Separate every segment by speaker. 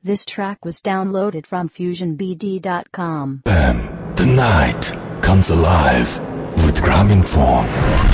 Speaker 1: This track was downloaded from FusionBD.com.
Speaker 2: The night comes alive with Grameenphone.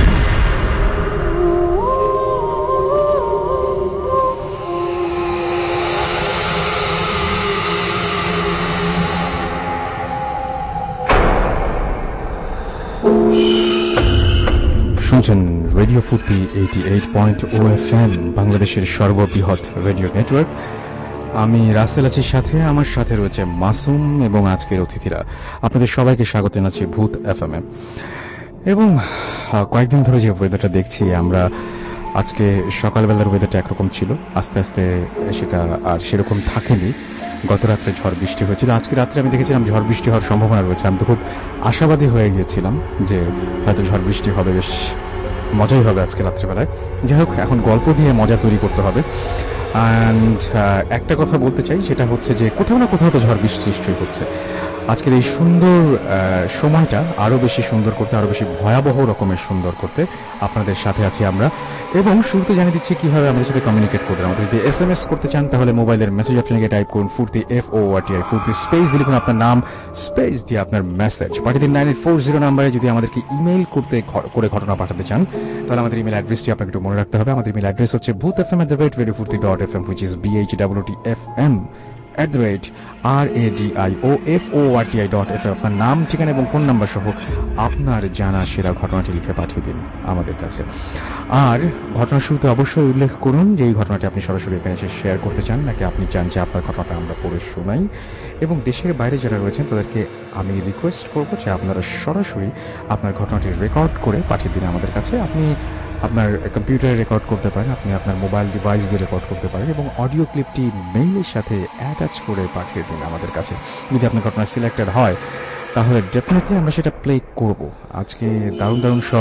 Speaker 3: শুনছেন radio Foorti 88.0 FM, বাংলাদেশের সর্ববৃহৎ radio network. আমি রাসেল আছি, সাথে আমার সাথে রয়েছে মাসুম এবং আজকের অতিথিরা। আপনাদের সবাইকে স্বাগত জানাচ্ছি ভূত FM এ। এবং কয়েকদিন ধরে যে ওয়েদারটা দেখছি আমরা, আজকে সকালবেলার ওয়েদারটা একরকম ছিল, আস্তে আস্তে সেটা আর সেরকম থাকেনি। গত রাত্রে ঝড় বৃষ্টি হয়েছিল, আজকে রাত্রে আমি দেখেছিলাম ঝড় বৃষ্টি হওয়ার সম্ভাবনা রয়েছে। আমি তো খুব আশাবাদী হয়ে গিয়েছিলাম যে হয়তো ঝড় বৃষ্টি হবে, বেশ মজাই হবে আজকে রাত্রেবেলায়। যাই হোক, এখন গল্প দিয়ে মজা তৈরি করতে হবে। অ্যান্ড একটা কথা বলতে চাই, সেটা হচ্ছে যে কোথাও না কোথাও তো ঝড় বৃষ্টি নিশ্চয়ই হচ্ছে। আজকের এই সুন্দর সময়টা আরো বেশি সুন্দর করতে, আরো বেশি ভয়াবহ রকমের সুন্দর করতে আপনাদের সাথে আছি আমরা। এবং শুরুতে জানিয়ে দিচ্ছি কিভাবে আমাদের সাথে কমিউনিকেট করবেন। আমাদের যদি SMS করতে চান তাহলে মোবাইলের মেসেজ অপশনে গিয়ে টাইপ করুন ফুর্তি FORTI, ফুর্তি স্পেস দিয়ে লিখুন আপনার নাম, স্পেস দিয়ে আপনার মেসেজ পাঠিয়ে দিন 9840 নাম্বারে। যদি আমাদেরকে ইমেইল করে ঘটনা পাঠাতে চান তাহলে আমাদের ইমেল অ্যাড্রেসটি আপনাকে একটু মনে রাখতে হবে। আমাদের ইমেল অ্যাড্রেস হচ্ছে bhoothfm@radiofurti.fm, which is bhwtfm@radioforti.fm। আপনার নাম, ঠিকানা এবং ফোন নাম্বার সহ আপনার জানা সেরা ঘটনাটি লিখে পাঠিয়ে দিন আমাদের কাছে। আর ঘটনার শুরুতে অবশ্যই উল্লেখ করুন যে এই ঘটনাটি আপনি সরাসরি এখানে এসে শেয়ার করতে চান, নাকি আপনি চান যে আপনার ঘটনাটা আমরা পড়ে শোনাই। এবং দেশের বাইরে যারা রয়েছেন তাদেরকে আমি রিকোয়েস্ট করবো যে আপনারা সরাসরি আপনার ঘটনাটি রেকর্ড করে পাঠিয়ে দিন আমাদের কাছে। আপনি আপনার কম্পিউটারে রেকর্ড করতে পারেন, আপনি আপনার মোবাইল ডিভাইস দিয়ে রেকর্ড করতে পারেন, এবং অডিও ক্লিপটি মেইলের সাথে অ্যাটাচ করে পাঠিয়ে দিন আমাদের কাছে। যদি আপনার ঘটনা সিলেক্টেড হয় তাহলে ডেফিনেটলি আমরা সেটা প্লে করব। আজকে দারুণ দারুণ সব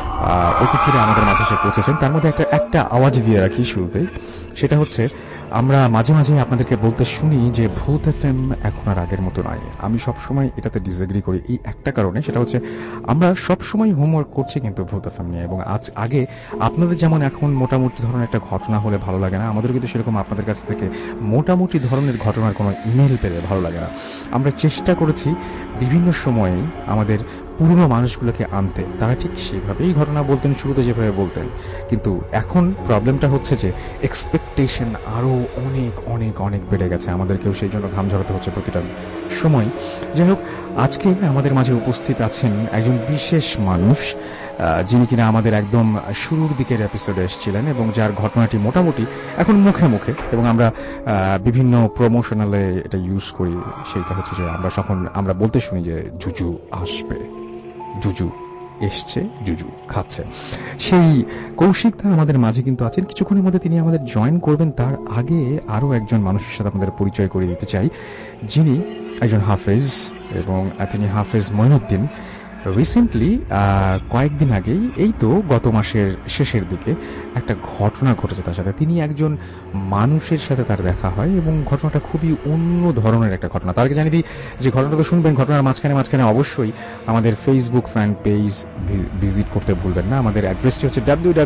Speaker 3: অতিথিরা আমাদের মাঝে এসে পৌঁছেছেন। তার মধ্যে একটা আওয়াজ দিয়ে রাখি শুরুতেই, সেটা হচ্ছে আমরা মাঝে মাঝে আপনাদেরকে বলতে শুনি যে ভূত FM এখন আর আগের মতো নয়। আমি সবসময় এটাতে ডিসএগ্রি করি এই একটা কারণে, সেটা হচ্ছে আমরা সবসময় হোমওয়ার্ক করছি কিন্তু ভূত FM নিয়ে। এবং আগে আপনাদের যেমন এখন মোটামুটি ধরনের একটা ঘটনা হলে ভালো লাগে না, আমাদের কিন্তু সেরকম আপনাদের কাছ থেকে মোটামুটি ধরনের ঘটনার কোনো ইমেল পেলে ভালো লাগে না। আমরা চেষ্টা করেছি বিভিন্ন সময়ে আমাদের পুরনো মানুষগুলোকে আনতে, তারা ঠিক সেভাবেই ঘটনা বলতেন, শুরুতে যেভাবে বলতেন। কিন্তু এখন প্রবলেমটা হচ্ছে যে এক্সপেকটেশন আরো অনেক অনেক অনেক বেড়ে গেছে, আমাদেরকেও সেই জন্য ঘাম ঝরাতে হচ্ছে প্রতিটা সময়। যাই হোক, আজকে আমাদের মাঝে উপস্থিত আছেন একজন বিশেষ মানুষ, যিনি কিনা আমাদের একদম শুরুর দিকের এপিসোডে এসেছিলেন এবং যার ঘটনাটি মোটামুটি এখন মুখে মুখে, এবং আমরা বিভিন্ন প্রমোশনালে এটা ইউজ করি। সেইটা হচ্ছে যে আমরা বলতে শুনি যে জুজু আসবে, জুজু এসছে, জুজু খাচ্ছে। সেই কৌশিক দা আমাদের মাঝে কিন্তু আছেন, কিছুক্ষণের মধ্যে তিনি আমাদের জয়েন করবেন। তার আগে আরো একজন মানুষের সাথে আপনাদের পরিচয় করে দিতে চাই, যিনি একজন হাফেজ, এবং তিনি হাফেজ মঈনুদ্দিন। রিসেন্টলি কয়েকদিন আগেই, এই তো গত মাসের শেষের দিকে একটা ঘটনা ঘটেছে তার সাথে। তিনি একজন মানুষের সাথে তার দেখা হয় এবং ঘটনাটা খুবই অন্য ধরনের একটা ঘটনা। তার আগে জানিয়ে দিই যে ঘটনাটা তো শুনবেন, ঘটনার মাঝখানে অবশ্যই আমাদের ফেসবুক ফ্যান পেজ ভিজিট করতে ভুলবেন না। আমাদের অ্যাড্রেসটি হচ্ছে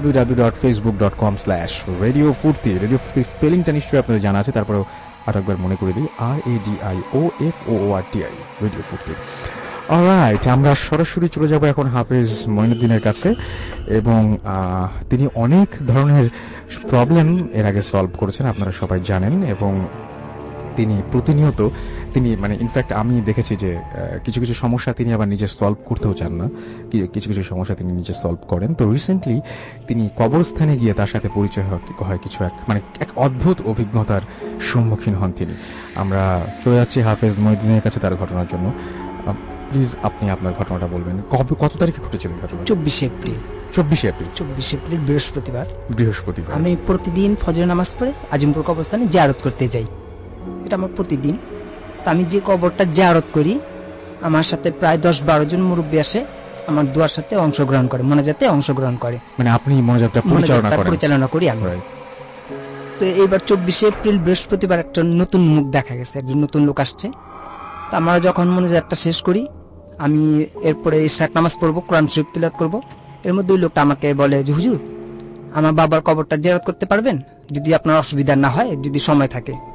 Speaker 3: www.facebook.com/radiofurti। রেডিও ফুর্তির স্পেলিংটা নিশ্চয়ই আপনাদের জানা আছে, তারপরেও আরেকবার মনে করে দিই, RADIOFORTI, রেডিও ফুর্তি। অলরাইট, আমরা সরাসরি চলে যাব এখন হাফেজ মঈনুদ্দিনের কাছে। এবং তিনি অনেক ধরনের প্রবলেম এর আগে সলভ করেছেন, আপনারা সবাই জানেন। এবং তিনি প্রতিনিয়ত ইনফ্যাক্ট আমি দেখেছি যে কিছু কিছু সমস্যা তিনি আবার নিজে সলভ করতেও চান না, কিছু কিছু সমস্যা তিনি নিজে সলভ করেন। তো রিসেন্টলি তিনি কবরস্থানে গিয়ে তার সাথে পরিচয় হয় কিছু এক অদ্ভুত অভিজ্ঞতার সম্মুখীন হন তিনি। আমরা চলে যাচ্ছি হাফেজ মঈনুদ্দিনের কাছে তার ঘটনার জন্য। প্লিজ আপনি আপনার ঘটনাটা বলবেন। কত তারিখে ঘটেছিল ঘটনা?
Speaker 4: 24 এপ্রিল। 24 এপ্রিল বৃহস্পতিবার। আমি প্রতিদিন ফজর নামাজ পড়ে আজিমপুর কবরস্থানে জিয়ারত করতে যাই, এটা আমার প্রতিদিন। আমি যে কবরটা জিয়ারত করি, আমার সাথে প্রায় 10-12 জন মুরব্বী আসে, আমার দোয়ার সাথে অংশগ্রহণ করে, মোনাজাতে অংশগ্রহণ করে।
Speaker 3: মানে আপনি মোনাজাতটা
Speaker 4: পরিচালনা করি আমি। তো এইবার 24 এপ্রিল বৃহস্পতিবার একটা নতুন মুখ দেখা গেছে, একজন নতুন লোক আসছে। তা আমরা যখন মোনাজাতটা শেষ করি, আমি এরপরে ইশরাক নামাজ পড়বো, কোরআন শরীফ তিলাওয়াত করবো। এর মধ্যে ওই লোকটা আমাকে বলে যে হুজুর, আমার বাবার কবরটা জিয়ারত করতে পারবেন যদি আপনার অসুবিধা না হয়, যদি সময় থাকে।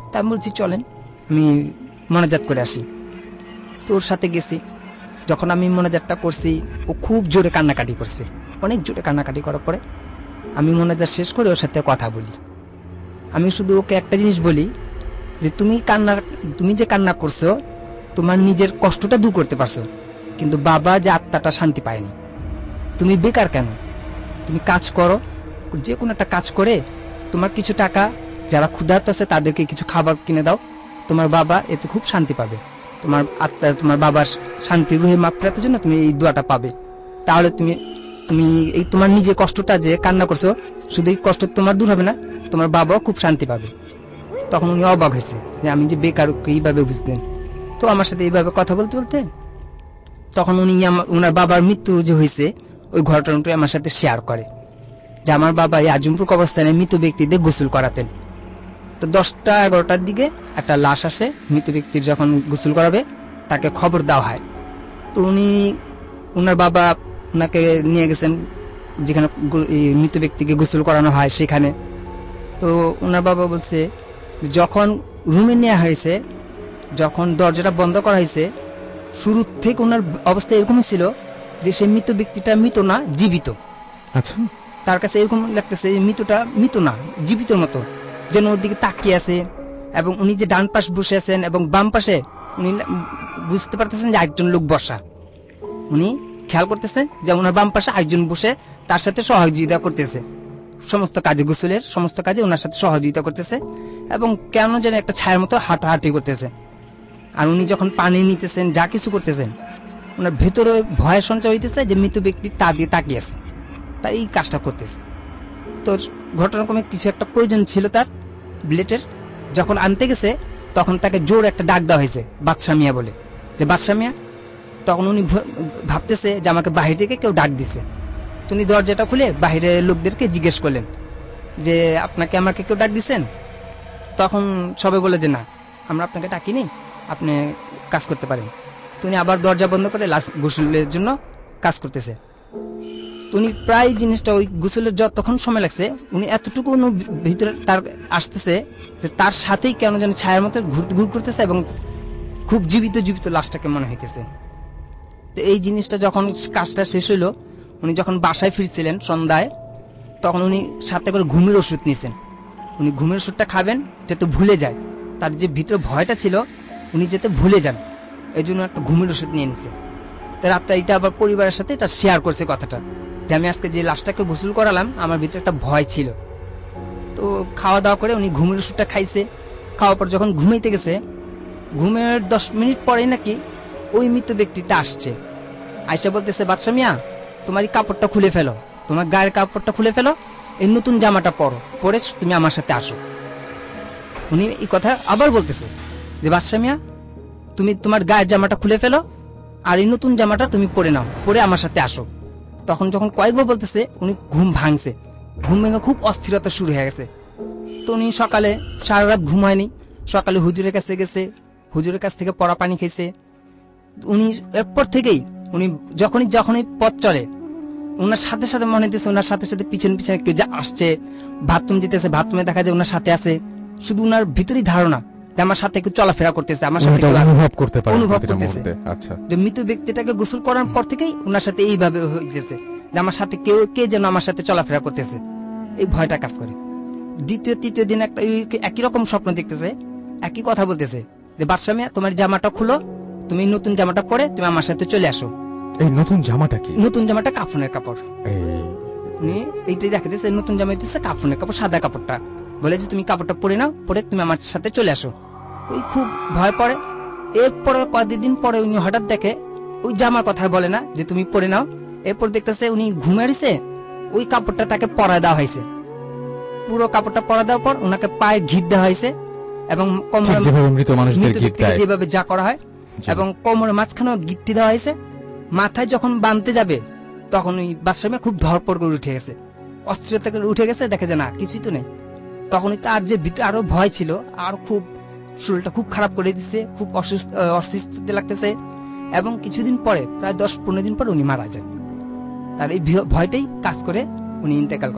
Speaker 4: তা আমি বলছি চলেন আমি মোনাজাত করে আসি। তো ওর সাথে গেছি। যখন আমি মোনাজাতটা করছি ও খুব জোরে কান্নাকাটি করছে, অনেক জোরে কান্নাকাটি করার পরে আমি মোনাজাত শেষ করে ওর সাথে কথা বলি। আমি শুধু ওকে একটা জিনিস বলি যে তুমি যে কান্না করছো তোমার নিজের কষ্টটা দূর করতে পারছো, কিন্তু বাবা যে আত্মাটা শান্তি পায়নি। তুমি বেকার কেন, তুমি কাজ করো, যে কোনো একটা কাজ করে তোমার কিছু টাকা যারা ক্ষুধার্ত আছে তাদেরকে কিছু খাবার কিনে দাও, তোমার বাবা এতে খুব শান্তি পাবে। তোমার আত্মা তোমার বাবার শান্তি রুহে মাগফিরাতের জন্য তুমি এই দোয়াটা পাবে। তাহলে তুমি এই তোমার নিজের কষ্টটা যে কান্না করছো শুধু এই কষ্ট তোমার দূর হবে না, তোমার বাবাও খুব শান্তি পাবে। তখন উনি অবাক হয়েছে যে আমি যে বেকার এইভাবে বুঝতেন। তো আমার সাথে এইভাবে কথা বলতে বলতে তখন উনি ওনার বাবার মৃত্যু যে হয়েছে ওই ঘটনাটা আমার সাথে শেয়ার করে যে আমার বাবা এই আজমপুর কবরস্থানে মৃত ব্যক্তিদের গোসল করাতেন। তো 10টা-11টার দিকে একটা লাশ আসে, মৃত ব্যক্তির যখন গোসল করাবে তাকে খবর দেওয়া হয়। তো উনার বাবা ওনাকে নিয়ে গেছেন যেখানে মৃত ব্যক্তিকে গোসল করানো হয় সেখানে। তো ওনার বাবা বলছে যখন রুমে নেওয়া হয়েছে, যখন দরজাটা বন্ধ করা হয়েছে, শুরু থেকে ওনার অবস্থা এরকমই ছিল যে সে মৃত ব্যক্তিটা মৃত না, জীবিত।
Speaker 3: আচ্ছা,
Speaker 4: তার কাছে এরকম লাগতেছে মৃতটা মৃত না, জীবিতর মতো, যেন ওর দিকে তাকিয়ে আছে। এবং উনি যে ডান পাশ বসে আছেন এবং বাম পাশে উনি বুঝতে পারতেছেন যে একজন লোক বসা। উনি খেয়াল করতেছেন যে ওনার বাম পাশে একজন বসে তার সাথে সহযোগিতা করতেছে সমস্ত কাজে, গোসলের সমস্ত কাজে ওনার সাথে সহযোগিতা করতেছে এবং কেন যেন একটা ছায়ার মতো হাঁটাহাঁটি করতেছে। আর উনি যখন পানি নিতেছেন, যা কিছু করতেছেন, ওনার ভেতরে ভয় সঞ্চয় হইতেছে যে মৃত ব্যক্তি তা দিয়ে তাকিয়ে আছে, তাই এই কাজটা করতেছে। তো ঘটনাক্রমে কিছু একটা প্রয়োজন ছিল তার ব্লেটের, যখন আনতে গেছে তখন তাকে জোর একটা ডাক দেওয়া হয়েছে বাদশা মিয়া বলে, যে বাদশা মিয়া। তখন উনি ভাবতেছে যে আমাকে বাহির থেকে কেউ ডাক দিছে। উনি দরজাটা খুলে বাইরের লোকদেরকে জিজ্ঞেস করলেন যে আপনাকে আমাকে কেউ ডাক দিচ্ছেন? তখন সবাই বলে যে না, আমরা আপনাকে ডাকিনি, আপনি কাজ করতে পারেন। উনি আবার দরজা বন্ধ করে গোসলের জন্য কাজ করতেছে। উনি প্রায় জিনিসটা ওই গোসলের যতক্ষণ সময় লাগছে উনি এতটুকু ভিতরে তার আসতেছে যে তার সাথেই কেন যেন ছায়ার মতো ঘুর করতেছে এবং খুব জীবিত জীবিত লাশটাকে মনে হইতেছে। তো এই জিনিসটা যখন কাজটা শেষ হইলো, উনি যখন বাসায় ফিরছিলেন সন্ধ্যায়, তখন উনি সাথে করে ঘুমের ওষুধ নিয়েছেন। উনি ঘুমের ওষুধটা খাবেন যাতে ভুলে যায়, তার যে ভিতরে ভয়টা ছিল উনি যাতে ভুলে যান, এই জন্য একটা ঘুমের ওষুধ নিয়ে নিছে। তো রাতটা এটা আবার পরিবারের সাথে এটা শেয়ার করছে কথাটা যে আমি আজকে যে লাশটাকে গোসল করালাম আমার ভিতরে একটা ভয় ছিল। তো খাওয়া দাওয়া করে উনি ঘুমের ওষুধটা খাইছে। খাওয়ার পর যখন ঘুমাইতে গেছে, ঘুমের 10 মিনিট পরেই নাকি ওই মৃত ব্যক্তিটা আসছে। আয়সা বলতেছে বাদশা মিয়া তোমার এই কাপড়টা খুলে ফেলো, তোমার গায়ের কাপড়টা খুলে ফেলো, এই নতুন জামাটা পরে তুমি আমার সাথে আসো। উনি এই কথা আবার বলতেছে যে বাদশা মিয়া তুমি তোমার গায়ের জামাটা খুলে ফেলো আর এই নতুন জামাটা তুমি পরে নাও, পরে আমার সাথে আসো। তখন যখন কয়েকবার বলতেছে উনি ঘুম ভাঙছে, ঘুম ভেঙে খুব অস্থিরতা শুরু হয়ে গেছে। তো উনি সকালে সারা রাত ঘুম হয়নি, সকালে হুজুরের কাছে গেছে, হুজুরের কাছ থেকে পড়া পানি খেয়েছে। উনি এরপর থেকেই উনি যখনই পথ চলে ওনার সাথে সাথে মনে হইতেছে ওনার সাথে সাথে পিছনে পিছনে কেউ যা আসছে, বাথরুম যেতেছে, বাথরুমে দেখা যায় ওনার সাথে আছে। শুধু ওনার ভিতরই ধারণা যে আমার সাথে একটু চলাফেরা করতেছে, আমার সাথে অনুভব করতেছে যে মৃত ব্যক্তিটাকে গোসল করার পর থেকেই ওনার সাথে এইভাবে হইতেছে যে আমার সাথে কে যেন আমার সাথে চলাফেরা করতেছে, এই ভয়টা কাজ করে। দ্বিতীয় তৃতীয় দিন একটা একই রকম স্বপ্ন দেখতেছে, একই কথা বলতেছে যে বাদশা মিয়া তোমার জামাটা খুলো, তুমি নতুন জামাটা পরে তুমি আমার সাথে চলে আসো।
Speaker 3: এই নতুন জামাটা কি?
Speaker 4: নতুন জামাটা কাফনের কাপড়। এইটাই দেখাতেছে নতুন জামা হইতেছে কাফনের কাপড়, সাদা কাপড়টা। বলে যে তুমি কাপড়টা পরে নাও, পরে তুমি আমার সাথে চলে আসো। ওই খুব ভয় পড়ে। এরপরে কয়েকদিন পরে উনি হঠাৎ দেখে ওই জামার কথা বলে না যে তুমি পরে নাও, এরপর দেখতেছে উনি ঘুমে আসছে, ওই কাপড়টা তাকে পরায় দেওয়া হয়েছে। পুরো কাপড়টা পরা দেওয়ার পর ওনাকে পায়ে ঘিট দেওয়া হয়েছে এবং কোমরে যেভাবে যা করা হয় এবং কোমরের মাঝখানেও গিট্টি দেওয়া হয়েছে। মাথায় যখন বাঁধতে যাবে তখন ওই বাদশা খুব ধরপড় করে উঠে গেছে, অস্থিরতা করে উঠে গেছে, দেখে যে না কিছুই তো নেই। তখন তার যে ভিতরে আরো ভয় ছিল, আর খুব শরীরটা খুব খারাপ করে দিচ্ছে, খুব অসুস্থ লাগতেছে এবং কিছুদিন পরে প্রায় 10-15 দিন পর উনি মারা যান। তার এই ভয়টাই কাজ করে উনি ইন্তেকাল করেন।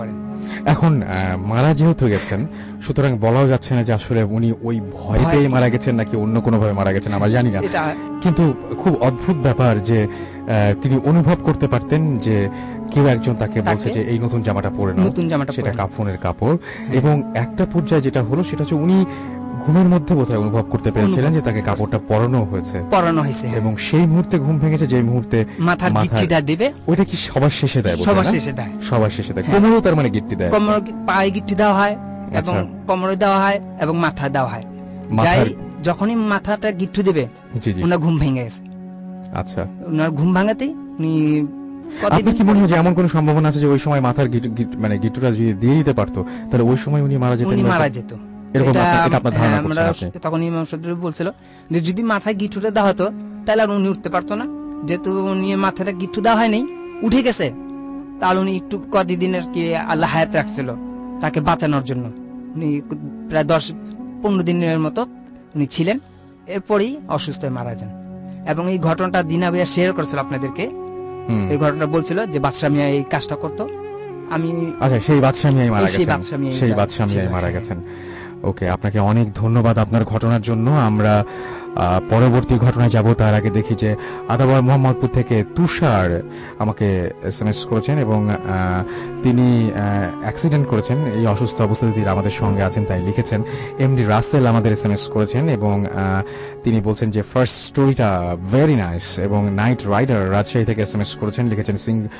Speaker 3: এখন মারা যেহেতু গেছেন, সুতরাং বলাও যাচ্ছে না যে আসলে উনি ওই ভয় পেয়ে মারা গেছেন নাকি অন্য কোনো ভাবে মারা গেছেন, আমরা জানি না। কিন্তু খুব অদ্ভুত ব্যাপার যে তিনি অনুভব করতে পারতেন যে কেউ একজন তাকে বলছে যে এই নতুন জামাটা পরে নাও, সেটা কাফনের কাপড়। এবং একটা পর্যায়ে যেটা হলো সেটা হচ্ছে উনি ঘুমের মধ্যে বোধহয় অনুভব করতে পেরেছিলেন যে তাকে কাপড়টা পরানো হয়েছে, এবং সেই মুহূর্তে ঘুম ভেঙেছে যে মুহূর্তে
Speaker 4: মাথার গিট্টিটা দিবে।
Speaker 3: ওইটা কি সবার শেষে দেয়? সবার শেষে দেয়। কোমরেও তার মানে গিট্টি দেয়,
Speaker 4: পায়ে গিট্টি দেওয়া হয় এবং কোমরে দেওয়া হয় এবং মাথায় দেওয়া হয়। যখনই মাথাটা গিট্টু দেবে ওনার ঘুম ভেঙে গেছে।
Speaker 3: আচ্ছা,
Speaker 4: ওনার ঘুম ভাঙাতেই উনি।
Speaker 3: আপনার কি মনে হয় যে এমন কোন সম্ভাবনা আছে যে ওই সময় মাথার মানে গিট্টুটা যদি দিয়ে দিতে পারতো তাহলে ওই সময় উনি মারা যেতেন?
Speaker 4: মারা যেত
Speaker 3: এরকম আপনার ধারণা করছেন?
Speaker 4: তখন ইমাম সাহেব বলছিল যে যদি মাথায় গিট্টুটা দেওয়া হতো তাহলে আর উনি উঠতে পারতো না, যেহেতু উনি মাথাটা গিট্টু দেওয়া হয়নি, উঠে গেছে, তাহলে উনি একটু কতদিনের কি আল্লাহ হায়াত রাখছিল তাকে বাঁচানোর জন্য। উনি প্রায় 10-15 দিনের মতো উনি ছিলেন, এরপরই অসুস্থ হয়ে মারা যান। এবং এই ঘটনাটা দিনা ভাইয়া শেয়ার করেছিল আপনাদেরকে। এই ঘটনাটা বলছিল যে বাদশা মিয়া এই কাজটা করতো। আমি
Speaker 3: সেই বাদশা মিয়াই মারা গেছেন। ওকে, আপনাকে অনেক ধন্যবাদ আপনার ঘটনার জন্য। আমরা পরবর্তী ঘটনায় যাব তার আগে দেখি যে আদাবর মোহাম্মদপুর থেকে তুষার আমাকে এসএমএস করেছেন এবং তিনি অ্যাক্সিডেন্ট করেছেন, এই অসুস্থ অবস্থাতে তিনি আমাদের সঙ্গে আছেন তাই লিখেছেন। এমডি রাসেল আমাদের এসএমএস করেছেন এবং তিনি বলছেন যে ফার্স্ট স্টোরিটা ভেরি নাইস। এবং নাইট রাইডার রাজশাহী থেকে এসএমএস করেছেন, লিখেছেন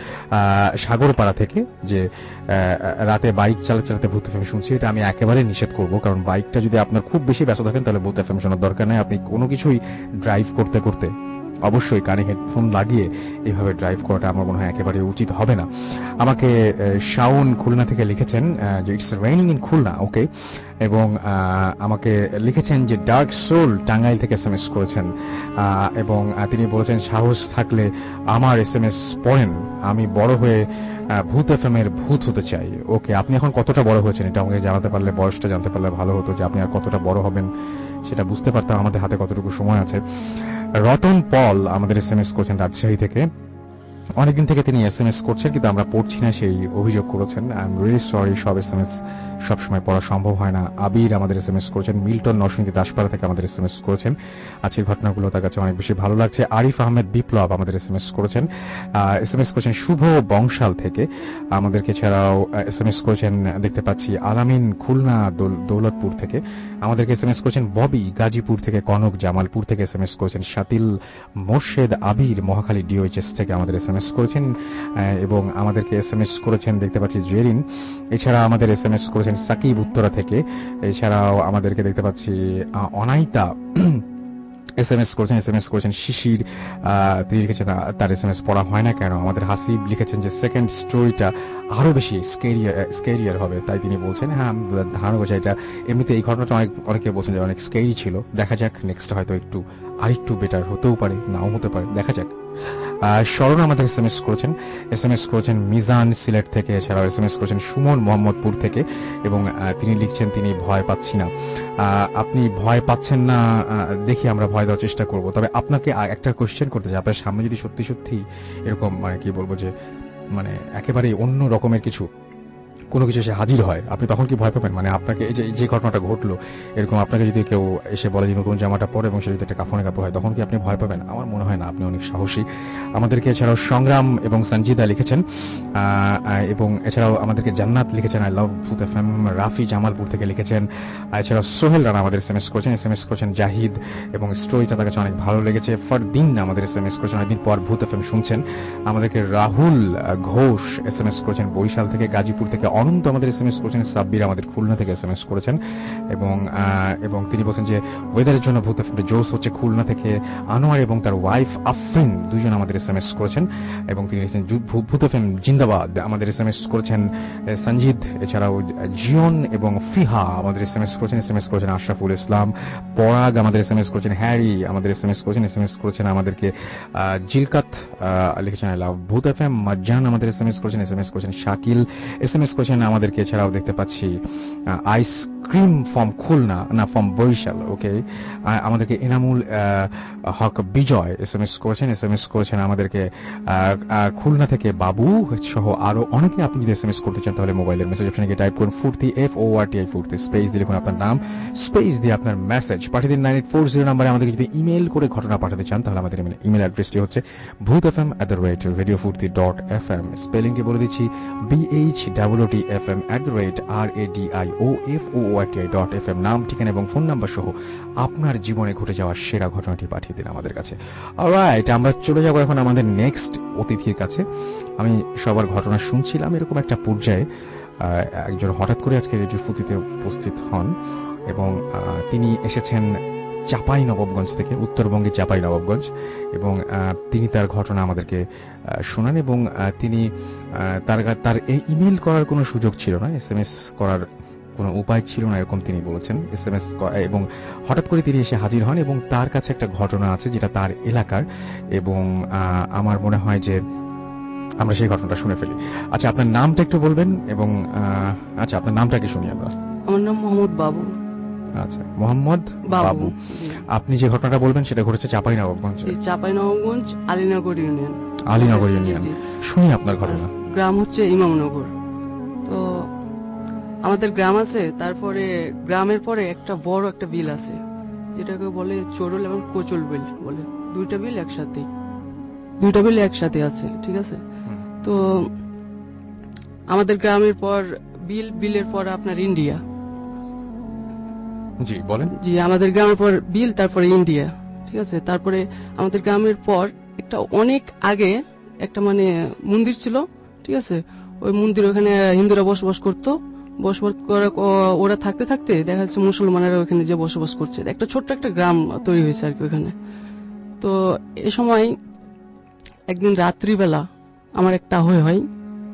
Speaker 3: সাগরপাড়া থেকে যে রাতে বাইক চালাতে ভূত এফএম শুনছি। এটা আমি একেবারে নিষেধ করব, কারণ বাইকটা যদি আপনার খুব বেশি ব্যস্ত থাকেন তাহলে ভূত এফএম শোনার দরকার নেই। আপনি কোনো কিছুই ড্রাইভ করতে করতে অবশ্যই কানে হেডফোন লাগিয়ে এইভাবে ড্রাইভ করাটা আমার মনে হয় একেবারে উচিত হবে না। আমাকে শাওন খুলনা থেকে লিখেছেন যে it's raining in Khulna. Okay, এবং আমাকে লিখেছেন যে ডার্ক সোল টাঙ্গাইল থেকে এসএমএস করেছেন এবং তিনি বলেছেন সাহস থাকলে আমার এসএমএস পড়েন, আমি বড় হয়ে ভূত এফএম এর ভূত হতে চাই। ওকে, আপনি এখন কতটা বড় হয়েছেন এটা আমাকে জানাতে পারলে, বয়সটা জানতে পারলে ভালো হতো, যে আপনি আর কতটা বড় হবেন সেটা বুঝতে পারতাম, আমাদের হাতে কতটুকু সময় আছে। রতন পল আমাদের এসএমএস করছেন রাজশাহী থেকে। অনেকদিন থেকে তিনি এসএমএস করছেন কিন্তু আমরা পড়ছি না সেই অভিযোগ করেছেন। আই এম রিয়েলি সরি, সব এসএমএস সবসময় পড়া সম্ভব হয় না। আবির আমাদের এসএমএস করেছেন, মিল্টন নরসিংদী দাসপাড়া থেকে আমাদের এসএমএস করেছেন, আজকের ঘটনাগুলো তার কাছে অনেক বেশি ভালো লাগছে। আরিফ আহমেদ বিপ্লব আমাদের এসএমএস করেছেন, এসএমএস করেছেন শুভ বংশাল থেকে আমাদেরকে, ছাড়াও এসএমএস করেছেন দেখতে পাচ্ছি আলামিন খুলনা দৌলতপুর থেকে আমাদেরকে এসএমএস করেছেন, ববি গাজীপুর থেকে, কনক জামালপুর থেকে এসএমএস করেছেন, শাতিল মোর্শেদ আবির মহাখালী ডিওএইচএস থেকে আমাদের এসএমএস করেছেন এবং আমাদেরকে এসএমএস করেছেন দেখতে পাচ্ছি জেরিন। এছাড়া আমাদের এসএমএস করেছেন সাকিব উত্তরা থেকে। এছাড়াও আমাদেরকে দেখতে পাচ্ছি অনাইতা এসএমএস করেছেন শিশির, তিনি লিখেছেন তার এসএমএস পড়া হয় না কেন। আমাদের হাসিব লিখেছেন যে সেকেন্ড স্টোরিটা আরো বেশি স্কেরিয়ার হবে, তাই তিনি বলছেন। হ্যাঁ, ধারণা করছি এটা এমনিতে এই ঘটনাটা অনেকে বলছেন যে অনেক স্কেরি ছিল। দেখা যাক, নেক্সট হয়তো আরেকটু বেটার হতেও পারে, নাও হতে পারে, দেখা যাক। শরণ আমাদের এসএমএস করেছেন মিজান সিলেট থেকে। এছাড়াও এসএমএস করেছেন সুমন মোহাম্মদপুর থেকে এবং তিনি লিখছেন তিনি ভয় পাচ্ছি না। আপনি ভয় পাচ্ছেন না দেখি আমরা ভয় দেওয়ার চেষ্টা করব। তবে আপনাকে একটা কোশ্চেন করতে চাই, আপনার সামনে যদি সত্যি সত্যি এরকম মানে কি বলবো যে মানে একেবারে অন্য রকমের কোনো কিছু এসে হাজির হয়, আপনি তখন কি ভয় পাবেন? মানে আপনাকে এই যে ঘটনাটা ঘটলো এরকম আপনাকে যদি কেউ এসে বলে যে নতুন জামাটা পরে এবং সেটা যদি একটা কাফনের কাপড় হয়, তখন কি আপনি ভয় পাবেন? আমার মনে হয় না, আপনি অনেক সাহসী। আমাদেরকে এছাড়াও সংগ্রাম এবং সঞ্জিদা লিখেছেন এবং এছাড়াও আমাদেরকে জান্নাত লিখেছেন আই লাভ ভূত এফএম। রাফি জামালপুর থেকে লিখেছেন। এছাড়াও সোহেল রানা আমাদের এসএমএস করেছেন জাহিদ এবং স্টোরিটা তার কাছে অনেক ভালো লেগেছে। ফরদিন আমাদের এসএমএস করেছেন, অনেকদিন পর ভূত এফএম শুনছেন। আমাদেরকে রাহুল ঘোষ এসএমএস করেছেন বরিশাল থেকে। গাজীপুর থেকে অনন্ত আমাদের এসএমএস করেছেন। সাব্বির আমাদের খুলনা থেকে এসএমএস করেছেন এবং তিনি বলছেন যে ওয়েদারের জন্য ভূত এফএম জোস হচ্ছে। খুলনা থেকে আনোয়ার এবং তার ওয়াইফ আফরিন দুজন আমাদের এসএমএস করেছেন এবং তিনি লিখেছেন ভূত এফএম জিন্দাবাদ। আমাদের এসএমএস করেছেন সঞ্জিদ। এছাড়াও জিয়ন এবং ফিহা আমাদের এসএমএস করেছেন আশরাফুল ইসলাম। পরাগ আমাদের এসএমএস করেছেন। হ্যারি আমাদের এসএমএস করেছেন আমাদেরকে। জিলকাত লিখেছেন আই লাভ ভূত এফএম। মাজ্জান আমাদের এসএমএস করেছেন শাকিল এসএমএস করেছেন আমাদেরকে। এছাড়াও দেখতে পাচ্ছি আইস ক্রিম ফ্রম খুলনা, না ফ্রম বরিশাল। ওকে, আমাদেরকে এনামুল হক বিজয় SMS করেছেন আমাদেরকে খুলনা থেকে বাবু সহ আরো অনেকে। আপনি যদি SMS করতে চান তাহলে মোবাইলের মেসেজ অপশনে গিয়ে টাইপ করুন ফুর্তি, FORTI ফুর্তি, স্পেস দিয়ে লিখুন আপনার নাম, স্পেস দিয়ে আপনার মেসেজ পাঠিয়ে দিন 9840 নম্বরে। আমাদেরকে যদি ইমেল করে ঘটনা পাঠাতে চান তাহলে আমাদের ইমেল অ্যাড্রেসটি হচ্ছে bhutfm@radiofurti.fm। স্পেলিংটি বলে দিচ্ছি, BHOOTFM@radiofurti.fm। নাম, ঠিকানা এবং ফোন নাম্বার সহ আপনার জীবনে ঘটে যাওয়া সেরা ঘটনাটি পাঠিয়ে দিন আমাদের কাছে। অলরাইট, আমরা চলে যাব এখন আমাদের নেক্সট অতিথির কাছে। আমি সবার ঘটনা শুনছিলাম, এরকম একটা পর্যায়ে একজন হঠাৎ করে আজকে রেডিও ফুর্তিতে উপস্থিত হন এবং তিনি এসেছেন চাঁপাই নবাবগঞ্জ থেকে, উত্তরবঙ্গের চাঁপাই নবাবগঞ্জ, এবং তিনি তার ঘটনা আমাদেরকে শোনান। এবং তিনি তার ইমেল করার কোনো সুযোগ ছিল না, SMS করার কোনো উপায় ছিল না, এরকম তিনি বলেছেন। SMS এবং হঠাৎ করে তিনি এসে হাজির হন এবং তার কাছে একটা ঘটনা আছে যেটা তার এলাকার, এবং আমার মনে হয় যে আমরা সেই ঘটনাটা শুনে ফেলি। আচ্ছা, আপনার নামটা একটু বলবেন? এবং আচ্ছা, আপনার নামটা কি শুনি আমরা?
Speaker 5: আমার নাম মোহাম্মদ বাবু।
Speaker 3: আচ্ছা, মোহাম্মদ বাবু। আপনি যে ঘটনাটা বলবেন সেটা ঘটেছে চাঁপাইনবাবগঞ্জ।
Speaker 5: চাঁপাইনবাবগঞ্জ আলীনগর ইউনিয়ন।
Speaker 3: আলীনগর ইউনিয়ন, শুনি আপনার ঘটনা।
Speaker 5: গ্রাম হচ্ছে ইমামনগর। তো আমাদের গ্রাম আছে, তারপরে গ্রামের পরে একটা বড় একটা বিল আছে যেটাকে বলে চোরল এবং কোচল বিল বলে। দুইটা বিল একসাথে আছে, ঠিক আছে। তো আমাদের গ্রামের পর বিলের পর আপনার ইন্ডিয়া।
Speaker 3: জি বলেন।
Speaker 5: জি, আমাদের গ্রামের পর বিল, তারপরে ইন্ডিয়া, ঠিক আছে। তারপরে আমাদের গ্রামের পর একটা অনেক আগে একটা মানে মন্দির ছিল, ঠিক আছে। ওই মন্দির, ওখানে হিন্দুরা বসবাস করতো। বসবাস করে ওরা থাকতে থাকতে দেখা যাচ্ছে মুসলমানেরা ওখানে যে বসবাস করছে, একটা ছোট্ট একটা গ্রাম তৈরি হয়েছে আর কি ওখানে। তো এ সময় একদিন রাত্রিবেলা আমার একটা হয়।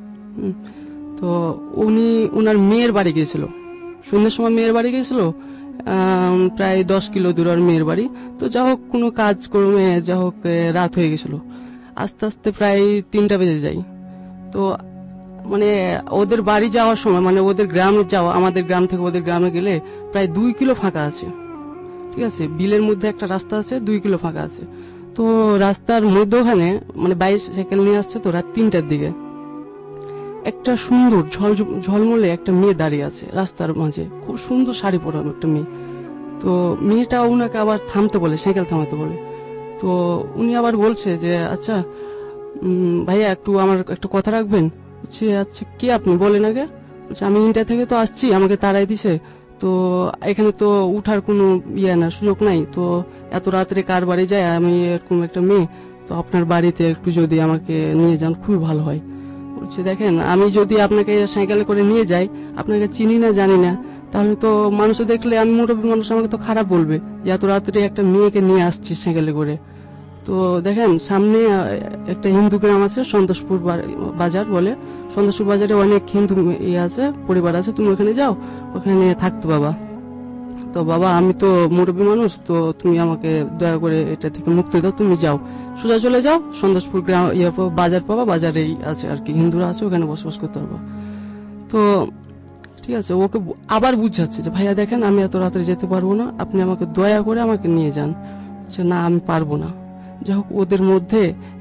Speaker 5: তো উনার মেয়ের বাড়ি গিয়েছিল, সন্ধ্যার সময় মেয়ের বাড়ি গিয়েছিল, প্রায় 10 কিলো দূর আর মেয়ের বাড়ি। তো যা হোক কোনো কাজ কর্মে যা হোক রাত হয়ে গেছিল, আস্তে আস্তে প্রায় 3টা বেজে যায়। তো মানে ওদের বাড়ি যাওয়ার সময়, মানে ওদের গ্রামে যাওয়া, আমাদের গ্রাম থেকে ওদের গ্রামে গেলে প্রায় 2 কিলো ফাঁকা আছে, ঠিক আছে। বিলের মধ্যে একটা রাস্তা আছে, 2 কিলো ফাঁকা আছে। তো রাস্তার মধ্যে ওখানে মানে বাইসাইকেল নিয়ে আসছে, তো রাত 3টার দিকে একটা সুন্দর ঝলমলে একটা মেয়ে দাঁড়িয়ে আছে রাস্তার মাঝে, খুব সুন্দর শাড়ি পরানো একটা মেয়ে। তো মেয়েটা উনাকে আবার থামতে বলে, সাইকেল থামাতে বলে। তো উনি আবার বলছে যে আচ্ছা ভাইয়া একটু আমার একটু কথা রাখবেন। বলছে আচ্ছা কে আপনি, বলেন আগে। বলছে আমি ইন্ডিয়া থেকে তো আসছি, আমাকে তাড়াই দিছে, তো এখানে তো উঠার কোনো সুযোগ নাই, তো এত রাত্রে কার বাড়ি যায়, আমি এরকম একটা মেয়ে, তো আপনার বাড়িতে একটু যদি আমাকে নিয়ে যান খুবই ভালো হয়। বলছে দেখেন, আমি যদি আপনাকে সাইকেলে করে নিয়ে যাই, আপনাকে চিনি না জানি না, তাহলে তো মানুষ দেখলে, আমি মুরব্বী মানুষ, আমাকে তো খারাপ বলবে যে এত রাত্রে একটা মেয়েকে নিয়ে আসছি সাইকেলে করে। তো দেখেন সামনে একটা হিন্দু গ্রাম আছে, সন্তোষপুর বাজার বলে। সন্তোষপুর বাজারে অনেক হিন্দু আছে, পরিবার আছে, তুমি ওখানে যাও, ওখানে থাকতে বাবা। তো বাবা আমি তো মুরব্বী মানুষ, তো তুমি আমাকে দয়া করে এটা থেকে মুক্তি দাও, তুমি যাও, সোজা চলে যাও, সন্তোষপুর গ্রাম বাজার পাবা, বাজারেই আছে আর কি, হিন্দুরা আছে, ওখানে বসবাস করতে পারবা। তো ঠিক আছে, ওকে আবার বুঝাচ্ছে যে ভাইয়া দেখেন আমি এত রাত্রে যেতে পারবো না, আপনি আমাকে দয়া করে আমাকে নিয়ে যান। না আমি পারবো না। যাই হোক ওদের মধ্যে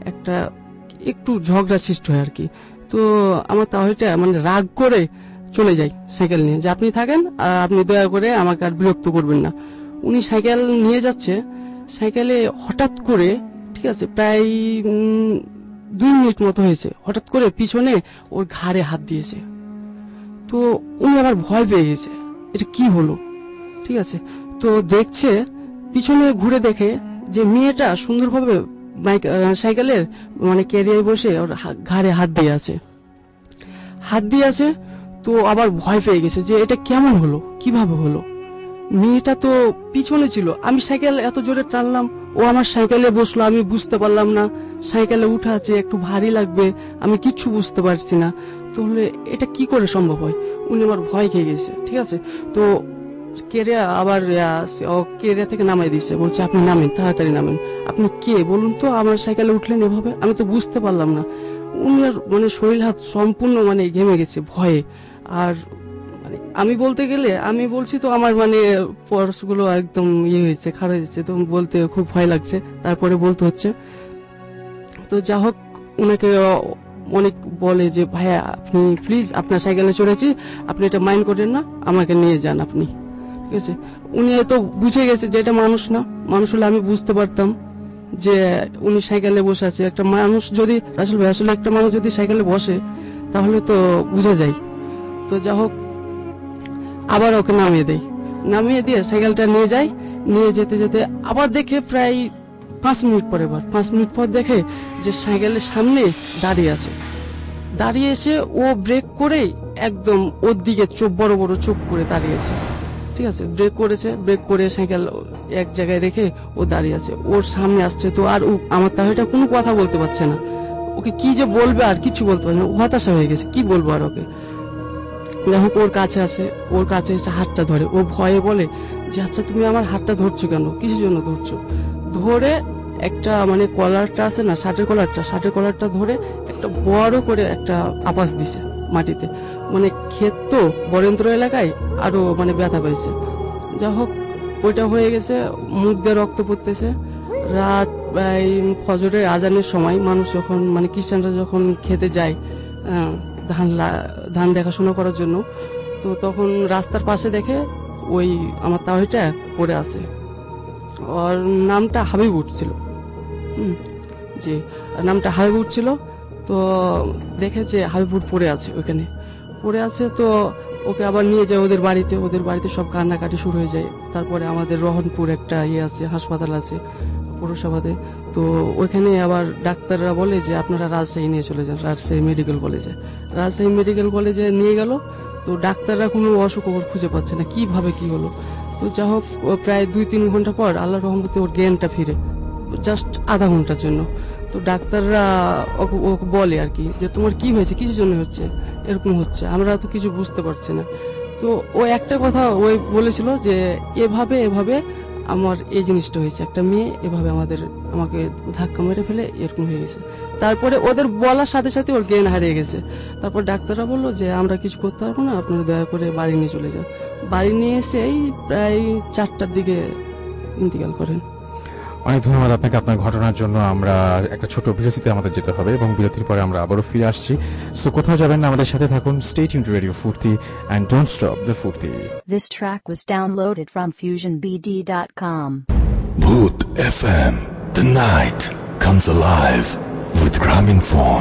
Speaker 5: একটু ঝগড়া সৃষ্টি হয় আর কি। তো আমার তাহলে মানে রাগ করে চলে যাই সাইকেল নিয়ে, যে আপনি থাকেন, আপনি দয়া করে আমাকে আর বিরক্ত করবেন না। উনি সাইকেল নিয়ে যাচ্ছে, সাইকেলে হঠাৎ করে, ঠিক আছে, প্রায় 2 মিনিট মতো হয়েছে, হঠাৎ করে পিছনে ওর ঘাড়ে হাত দিয়েছে। তো উনি আবার ভয় পেয়ে গেছে, এটা কি হলো, ঠিক আছে। তো দেখছে, পিছনে ঘুরে দেখে যে মেয়েটা সুন্দরভাবে সাইকেলের মানে ক্যারিয়ারে বসে ওর ঘাড়ে হাত দিয়ে আছে। তো আবার ভয় পেয়ে গেছে যে এটা কেমন হলো, কিভাবে হলো। মেয়েটা তো পিছনে ছিল, আমি সাইকেল এত জোরে টানলাম, ও আমার সাইকেলে বসলো, আমি বুঝতে পারলাম না, সাইকেলে উঠা আছে, একটু ভারী লাগবে, আমি কিচ্ছু বুঝতে পারছি না, তাহলে এটা কি করে সম্ভব হয়। উনি আমার ভয় খেয়ে গেছে, ঠিক আছে। তো কেরিয়া থেকে নামাই দিচ্ছে, বলছে আপনি নামেন, তাড়াতাড়ি নামেন, আপনি কে বলুন তো, আমার সাইকেলে উঠলেন এভাবে, আমি তো বুঝতে পারলাম না। উনি মানে শরীর হাত সম্পূর্ণ মানে ঘেমে গেছে ভয়ে, আর মানে আমি বলতে গেলে আমি বলছি তো আমার মানে পরশগুলো একদম ইয়ে হয়েছে, খারাপ হয়েছে, তো বলতে খুব ভয় লাগছে, তারপরে বলতে হচ্ছে। তো যা হোক ওনাকে অনেক বলে যে ভাইয়া আপনি প্লিজ আপনার সাইকেলে চড়েছি, আপনি এটা মাইন্ড করেন না, আমাকে নিয়ে যান আপনি, ঠিক আছে। উনি তো বুঝে গেছে যে এটা মানুষ না, মানুষ হলে আমি বুঝতে পারতাম যে উনি সাইকেলে বসে আছে। একটা মানুষ যদি আসলে একটা মানুষ যদি সাইকেলে বসে তাহলে তো বুঝা যায়। তো যা হোক আবার ওকে নামিয়ে দিয়ে সাইকেলটা নিয়ে যায়। নিয়ে যেতে যেতে আবার দেখে প্রায় 5 মিনিট পরে, 5 মিনিট পর দেখে যে সাইকেলের সামনে দাঁড়িয়ে এসে ও ব্রেক করে একদম ওর দিকে বড় বড় চোখ করে দাঁড়িয়েছে, ঠিক আছে। ব্রেক করে সাইকেল এক জায়গায় রেখে ও দাঁড়িয়ে আছে, ওর সামনে আসছে। তো আর আমার তাহলে কোনো কথা বলতে পারছে না, ওকে কি যে বলবে আর কিছু বলতে পারছে না, হতাশা হয়ে গেছে, কি বলবো আর ওকে। যাই হোক ওর কাছে এসে হাতটা ধরে, ও ভয়ে বলে যে আচ্ছা তুমি আমার হাতটা ধরছো কেন, কিসের জন্য ধরছো। ধরে একটা মানে কলারটা আছে না, শার্টের কলারটা ধরে একটা বড় করে একটা আপাস দিছে মাটিতে। মানে ক্ষেত তো বরেন্দ্র এলাকায়, আরো মানে ব্যথা পাইছে। যা হোক ওইটা হয়ে গেছে, মুখ দিয়ে রক্ত পড়তেছে। রাত প্রায় ফজরের আজানের সময় মানুষ যখন মানে খ্রিস্টানরা যখন খেতে যায় ধান দেখাশোনা করার জন্য, তো তখন রাস্তার পাশে দেখে ওই আমার তাওহিটা পড়ে আছে। ওর নামটা হাবিবুর ছিল, জি নামটা হাবিবুর ছিল। তো দেখে যে হাবিবুর পড়ে আছে, ওইখানে পড়ে আছে। তো ওকে আবার নিয়ে যায় ওদের বাড়িতে সব কান্নাকাটি শুরু হয়ে যায়। তারপরে আমাদের রহনপুর একটা আছে, হাসপাতাল আছে পৌরসভাতে। তো ওইখানে আবার ডাক্তাররা বলে যে আপনারা রাজশাহী নিয়ে চলে যান, রাজশাহী মেডিকেল কলেজে নিয়ে গেল। তো ডাক্তাররা কোনো অসুখ খুঁজে পাচ্ছে না, কিভাবে কি হলো। তো যা হোক প্রায় 2-3 ঘন্টা পর আল্লাহর রহমতে ওর জ্ঞানটা ফিরে, জাস্ট আধা ঘন্টার জন্য। তো ডাক্তাররা ওকে বলে আর কি যে তোমার কি হয়েছে, কিসের জন্য হচ্ছে এরকম হচ্ছে, আমরা তো কিছু বুঝতে পারছি না। তো ও একটা কথা ওই বলেছিল যে এভাবে আমার এই জিনিসটা হয়েছে, একটা মেয়ে এভাবে আমাকে ধাক্কা মেরে ফেলে এরকম হয়ে গেছে। তারপরে ওদের বলার সাথে সাথে ওর জ্ঞান হারিয়ে গেছে। তারপর ডাক্তাররা বললো যে আমরা কিছু করতে পারবো না, আপনারা দয়া করে বাড়ি নিয়ে চলে যান। বাড়ি নিয়ে এসে প্রায় 4টার দিকে ইন্তেকাল করেন।
Speaker 3: অনেক ধন্যবাদ আপনাকে আপনার ঘটনার জন্য। আমরা একটা ছোট বিরতিতে আমাদের যেতে হবে এবং বিরতির পরে আমরা আবারও ফিরে আসছি। সো কোথাও যাবেন না, আমাদের সাথে থাকুন। Stay tuned to radio Foorti and don't stop the ফুর্তি।
Speaker 1: This track was downloaded from FusionBD.com.
Speaker 2: Bhoot FM. The night comes alive with Graminphone.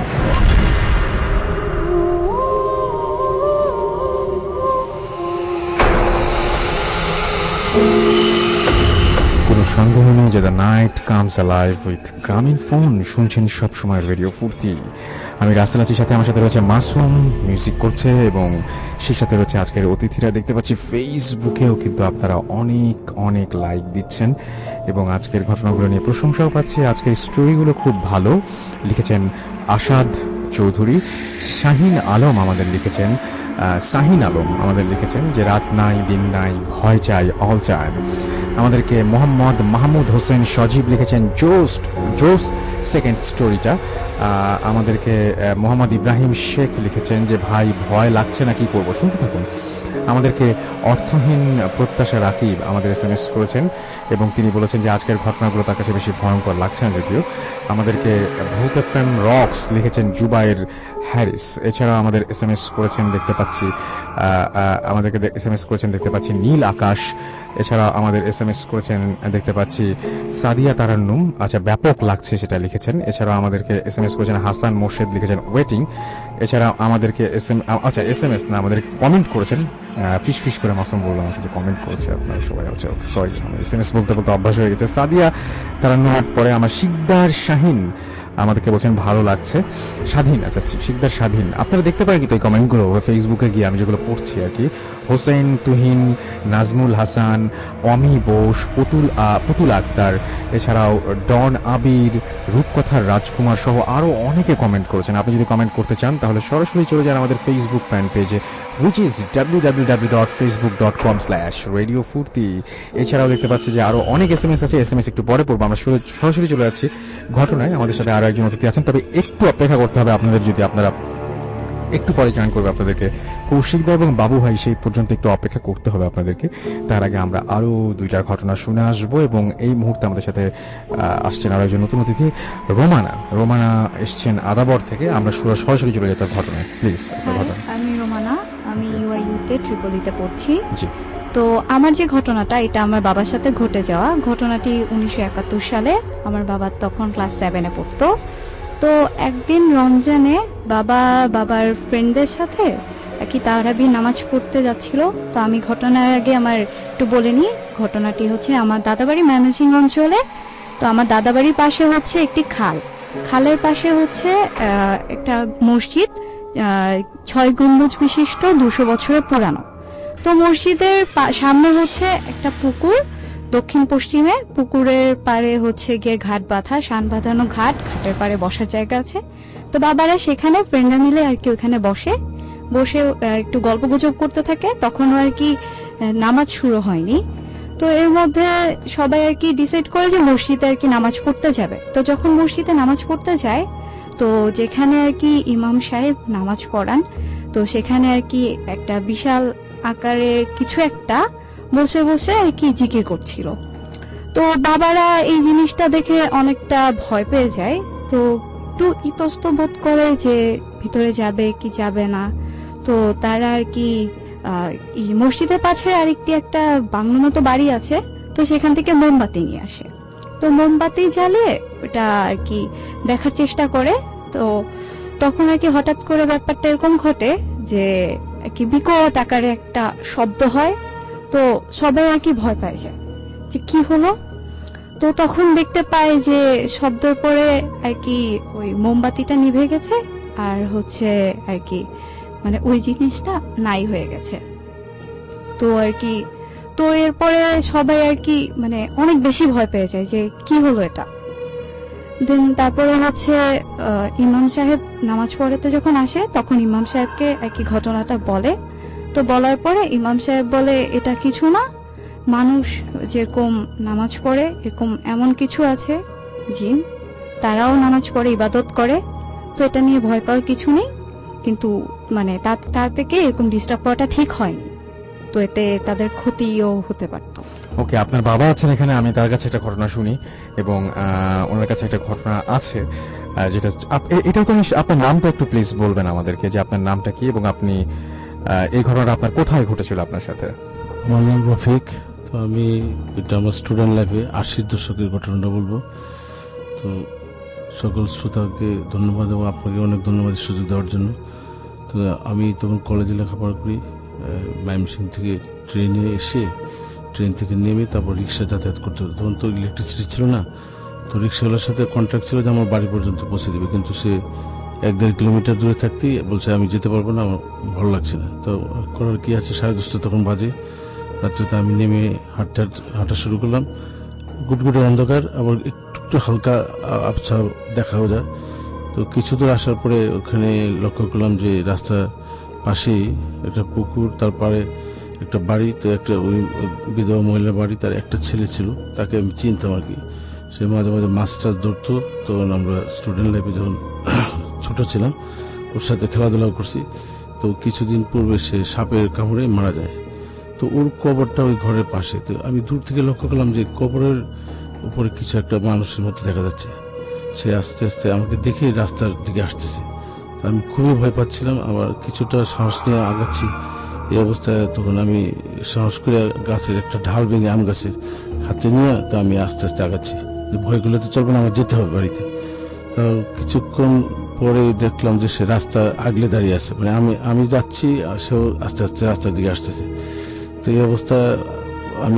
Speaker 3: সন্দেহ নেই যে the night comes alive with Grameenphone. শুনছেন সবসময় রেডিও ফুর্তি। আমি রাসেল আছির সাথে, আমার সাথে রয়েছে মাসুম, মিউজিক করছে, এবং সেই সাথে রয়েছে আজকের অতিথিরা। দেখতে পাচ্ছি ফেসবুকেও কিন্তু আপনারা অনেক অনেক লাইক দিচ্ছেন এবং আজকের ঘটনাগুলো নিয়ে প্রশংসাও পাচ্ছি। আজকের স্টোরিগুলো খুব ভালো লিখেছেন আসাদ চৌধুরী। শাহিন আলম আমাদের লিখেছেন যে রাত নাই দিন নাই, ভয় চাই অল চাই। আমাদেরকে মোহাম্মদ মাহমুদ হোসেন সজীব লিখেছেন জোস সেকেন্ড স্টোরিটা। আমাদেরকে মোহাম্মদ ইব্রাহিম শেখ লিখেছেন যে ভাই ভয় লাগছে না, কি করবো, শুনতে থাকুন। আমাদেরকে অর্থহীন প্রত্যাশা রাকিব আমাদের SMS করেছেন এবং তিনি বলেছেন যে আজকের ঘটনাগুলো তার কাছে বেশি ভয়ঙ্কর লাগছে না যদিও। আমাদেরকে ভূত এফএম রক্স লিখেছেন জুবাইর হ্যারিস। এছাড়াও আমাদের SMS করেছেন দেখতে পাচ্ছি নীল আকাশ। এছাড়া আমাদের SMS করেছেন দেখতে পাচ্ছি সাদিয়া তারান্নুম, আচ্ছা ব্যাপক লাগছে সেটা লিখেছেন। এছাড়াও আমাদেরকে SMS করেছেন হাসান মোর্শেদ, লিখেছেন ওয়েটিং। এছাড়া আমাদেরকে SMS না, আমাদের কমেন্ট করেছেন, ফিস করে মাসুম বললাম আসলে কমেন্ট করেছে আপনারা সবাই, আচ্ছা সরি, SMS বলতে অভ্যাস হয়ে গেছে। সাদিয়া তারান্নুমের পরে আমার শিকদার শাহিন আমাদেরকে বলছেন ভালো লাগছে। শিকদার স্বাধীন, আপনারা দেখতে পারেন কিন্তু এই কমেন্টগুলো ফেসবুকে গিয়ে আমি যেগুলো পড়ছি আর কি। হোসেন তুহিন, নাজমুল হাসান, অমি বোস, পুতুল আক্তার, এছাড়াও ডন আবির, রূপকথার রাজকুমার সহ আরো অনেকে কমেন্ট করেছেন। আপনি যদি কমেন্ট করতে চান তাহলে সরাসরি চলে যান আমাদের ফেসবুক ফ্যান পেজে, which is www.facebook.com/radiofurti। এছাড়াও দেখতে পাচ্ছি যে আরো অনেক SMS আছে, SMS একটু পরে পড়বো। আমরা সরাসরি চলে যাচ্ছি ঘটনায়। আমাদের সাথে আরো একজন অতিথি আছেন, তবে একটু অপেক্ষা করতে হবে আপনাদের, যদি আপনারা একটু পরে জয়েন করবে আপনাদেরকে কৌশিক ভাই এবং বাবু ভাই সেই পর্যন্ত একটু অপেক্ষা করতে হবে আপনাদেরকে। তার আগে আমরা আরো 2টা ঘটনা শুনে আসবো এবং এই মুহূর্তে আমাদের সাথে আসছেন আরো একজন নতুন অতিথি রোমানা এসছেন আদাবর থেকে। আমরা সরাসরি চলে যেতে ঘটনায়, প্লিজ।
Speaker 6: আমি রোমানা, আমি ইউআইইউতে ট্রিপলিতে পড়ছি। তো আমার যে ঘটনাটা, এটা আমার বাবার সাথে ঘটে যাওয়া ঘটনাটি 1971 সালে। আমার বাবা তখন ক্লাস 7-এ পড়তো। তো একদিন রমজানে বাবার ফ্রেন্ডদের সাথে কি তারাবি নামাজ পড়তে যাচ্ছিল। তো আমি ঘটনার আগে আমার একটু বলে নিই। ঘটনাটি হচ্ছে আমার দাদাবাড়ি ময়মনসিংহ অঞ্চলে। তো আমার দাদাবাড়ির পাশে হচ্ছে একটি খালের পাশে হচ্ছে একটা মসজিদ, 6 গম্বুজ বিশিষ্ট, 200 বছরের পুরানো। তো মসজিদের সামনে হচ্ছে একটা পুকুর, দক্ষিণ পশ্চিমে। পুকুরের পাড়ে হচ্ছে গিয়ে ঘাট বাঁধা, শান বাঁধানো ঘাটের পাড়ে বসার জায়গা আছে। তো বাবারা সেখানে ফ্রেন্ডরা মিলে আর কি ওখানে বসে একটু গল্প গুজব করতে থাকে। তখনও আর কি নামাজ শুরু হয়নি। তো এর মধ্যে সবাই আর কি ডিসাইড করে যে মসজিদে আর কি নামাজ পড়তে যাবে। তো যখন মসজিদে নামাজ পড়তে যায়, তো যেখানে আর কি ইমাম সাহেব নামাজ পড়ান, তো সেখানে আর কি একটা বিশাল আকারের কিছু একটা বসে বসে আর কি জিকির করছিল। তো বাবারা এই জিনিসটা দেখে অনেকটা ভয় পেয়ে যায়। তো একটু ইতস্ত বোধ করে যে ভিতরে যাবে কি যাবে না। তো তারা আর কি মসজিদের পাশে আরেকটি একটা বাংলো মতো বাড়ি আছে। তো সেখান থেকে মোমবাতি নিয়ে আসে। তো মোমবাতি জ্বালিয়ে ওটা আর কি দেখার চেষ্টা করে। তো তখন আর কি হঠাৎ করে ব্যাপারটা এরকম ঘটে যে কি বিকট আকারে একটা শব্দ হয়। তো সবাই আর কি ভয় পায় যায় যে কি হলো। তো তখন দেখতে পায় যে শব্দের পরে আর কি ওই মোমবাতিটা নিভে গেছে, আর হচ্ছে আর কি মানে ওই জিনিসটা নাই হয়ে গেছে। তো আর কি তো এরপরে সবাই আর কি মানে অনেক বেশি ভয় পেয়ে যায় যে কি হলো এটা। দেন তারপরে হচ্ছে ইমাম সাহেব নামাজ পড়াতে যখন আসে, তখন ইমাম সাহেবকে আর কি ঘটনাটা বলে। তো বলার পরে ইমাম সাহেব বলে এটা কিছু না, মানুষ যেরকম নামাজ পড়ে এরকম এমন কিছু আছে জিন, তারাও নামাজ পড়ে, ইবাদত করে। তো এটা নিয়ে ভয় পাওয়ার কিছু নেই, কিন্তু মানে তার থেকে এরকম ডিস্টার্ব করাটা ঠিক হয়নি। তো এতে তাদের ক্ষতিও হতে পারত।
Speaker 3: ওকে, আপনার বাবা আছেন এখানে, আমি তার কাছে একটা ঘটনা শুনি এবং ওনার কাছে একটা ঘটনা আছে যেটা এটা তো আপনার নামটা একটু প্লিজ বলবেন আমাদেরকে, যে আপনার নামটা কি এবং আপনি এই ঘটনাটা আপনার কোথায় ঘটেছিল আপনার সাথে।
Speaker 7: আমার নাম রফিক। তো আমি এটা আমার স্টুডেন্ট লাইফে 80-র দশকের ঘটনাটা বলবো। তো সকল শ্রোতাকে ধন্যবাদ এবং আপনাকে অনেক ধন্যবাদ সুযোগ দেওয়ার জন্য। তো আমি তখন কলেজে লেখাপড়া করি। ময়মনসিংহ থেকে ট্রেনে এসে ট্রেন থেকে নেমে তারপর রিক্সা যাতায়াত করতে হতো। তখন তো ইলেকট্রিসিটি ছিল না। তো রিক্সাওয়ালার সাথে কন্ট্রাক্ট ছিল যে আমার বাড়ি পর্যন্ত পৌঁছে দেবে, কিন্তু সে 1-1.5 কিলোমিটার দূরে থাকতেই বলছে আমি যেতে পারবো না, আমার ভালো লাগছে না। তো করার কি আছে, 10:30 তখন বাজে রাত্রিতে। আমি নেমে হাঁটা শুরু করলাম। গুটগুটে অন্ধকার, আবার একটু হালকা আবছা দেখাও যায়। তো কিছু দূর আসার পরে ওখানে লক্ষ্য করলাম যে রাস্তার পাশেই একটা পুকুর, তারপরে একটা বাড়ি। তো একটা ওই বিধবা মহিলার বাড়ি, তার একটা ছেলে ছিল, তাকে আমি চিনতাম আর কি। সে মাঝে মাঝে মাছ টাছ ধরতো। তখন আমরা স্টুডেন্ট লাইফে যখন ছোট ছিলাম ওর সাথে খেলাধুলাও করছি। তো কিছুদিন পূর্বে সে সাপের কামড়ে মারা যায়। তো ওর কবরটা ওই ঘরের পাশে। তো আমি দূর থেকে লক্ষ্য করলাম যে কবরের উপরে কিছু একটা মানুষের মতো দেখা যাচ্ছে। সে আস্তে আস্তে আমাকে দেখে রাস্তার দিকে আসতেছে। আমি খুবই ভয় পাচ্ছিলাম, আবার কিছুটা সাহস নিয়ে আগাচ্ছি। এই অবস্থায় তখন আমি সাহস করে গাছের একটা ঢাল ভেঙে আম গাছের হাতে নিয়ে তো আমি আস্তে আস্তে আগাচ্ছি। ভয় করলে তো চলবে না, আমার যেতে হবে বাড়িতে। তো কিছুক্ষণ পরে দেখলাম যে সে রাস্তা আগলে দাঁড়িয়ে আছে, মানে আমি যাচ্ছি আর সেও আস্তে আস্তে রাস্তার দিকে আসতেছে। তো এই অবস্থা আমি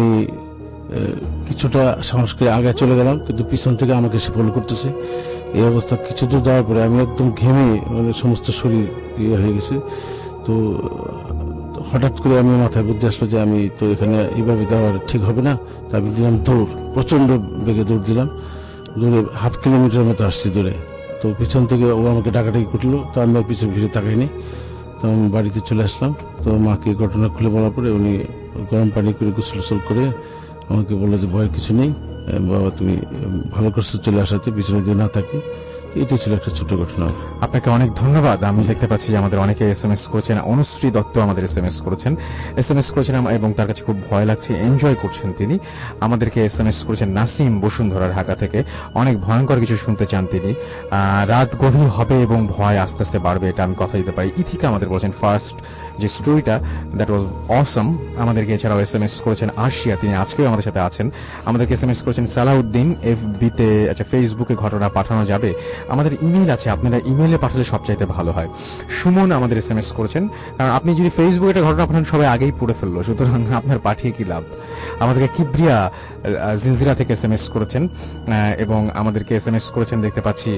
Speaker 7: কিছুটা সাহস করে আগে চলে গেলাম, কিন্তু পিছন থেকে আমাকে সে ফলো করতেছে। এই অবস্থা কিছু দূর যাওয়ার পরে আমি একদম ঘেমে মানে সমস্ত শরীর ইয়ে হয়ে গেছে। তো হঠাৎ করে আমি মাথায় বুদ্ধি আসলো যে আমি তো এখানে এইভাবে দেওয়ার ঠিক হবে না। তো আমি দিলাম দৌড়, প্রচন্ড বেগে দৌড় দিলাম। দৌড়ে 1/2 কিলোমিটার মতো আসছি দৌড়ে। তো পিছন থেকে ও আমাকে ডাকাডাকি করলো। তো আমি পিছনে ফিরে তাকাইনি। তো আমি বাড়িতে চলে আসলাম। তো মাকে ঘটনা খুলে বলার পরে উনি গরম পানি করে গোসল করে আমাকে বললো যে ভয়ের কিছু নেই বাবা, তুমি ভালো করছো চলে আসাতে, পিছনে দিয়ে না থাকি এটা ছিল একটা ছোট ঘটনা।
Speaker 3: আপনাকে অনেক ধন্যবাদ। আমি দেখতে পাচ্ছি যে আমাদের অনেকে SMS করেছেন। অনুশ্রী দত্ত আমাদের SMS করেছেন এবং তার কাছে খুব ভয় লাগছে, এনজয় করছেন তিনি। আমাদেরকে SMS করেছেন নাসিম বসুন্ধরা ঢাকা থেকে, অনেক ভয়ঙ্কর কিছু শুনতে চান তিনি। রাত গভীর হবে এবং ভয় আস্তে আস্তে বাড়বে, এটা আমি কথা দিতে পারি। ইথিকা আমাদের বলেছেন ফার্স্ট যে স্টোরিটা দ্যাট ওয়াজ অসম। আমাদেরকে এছাড়াও SMS করেছেন আশিয়া, তিনি আজকেও আমাদের সাথে আছেন। আমাদেরকে SMS করেছেন সালাউদ্দিন, FB-তে আচ্ছা ফেসবুকে ঘটনা পাঠানো যাবে? আমাদের ইমেল আছে, আপনারা ইমেলে পাঠালে সবচাইতে ভালো হয়। সুমন আমাদের SMS করেছেন, কারণ আপনি যদি ফেসবুকে একটা ঘটনা পাঠান সবাই আগেই পড়ে ফেললো, সুতরাং আপনার পাঠিয়ে কি লাভ। আমাদেরকে কিবরিয়া জিনজিরা থেকে SMS করেছেন এবং আমাদেরকে SMS করেছেন দেখতে পাচ্ছি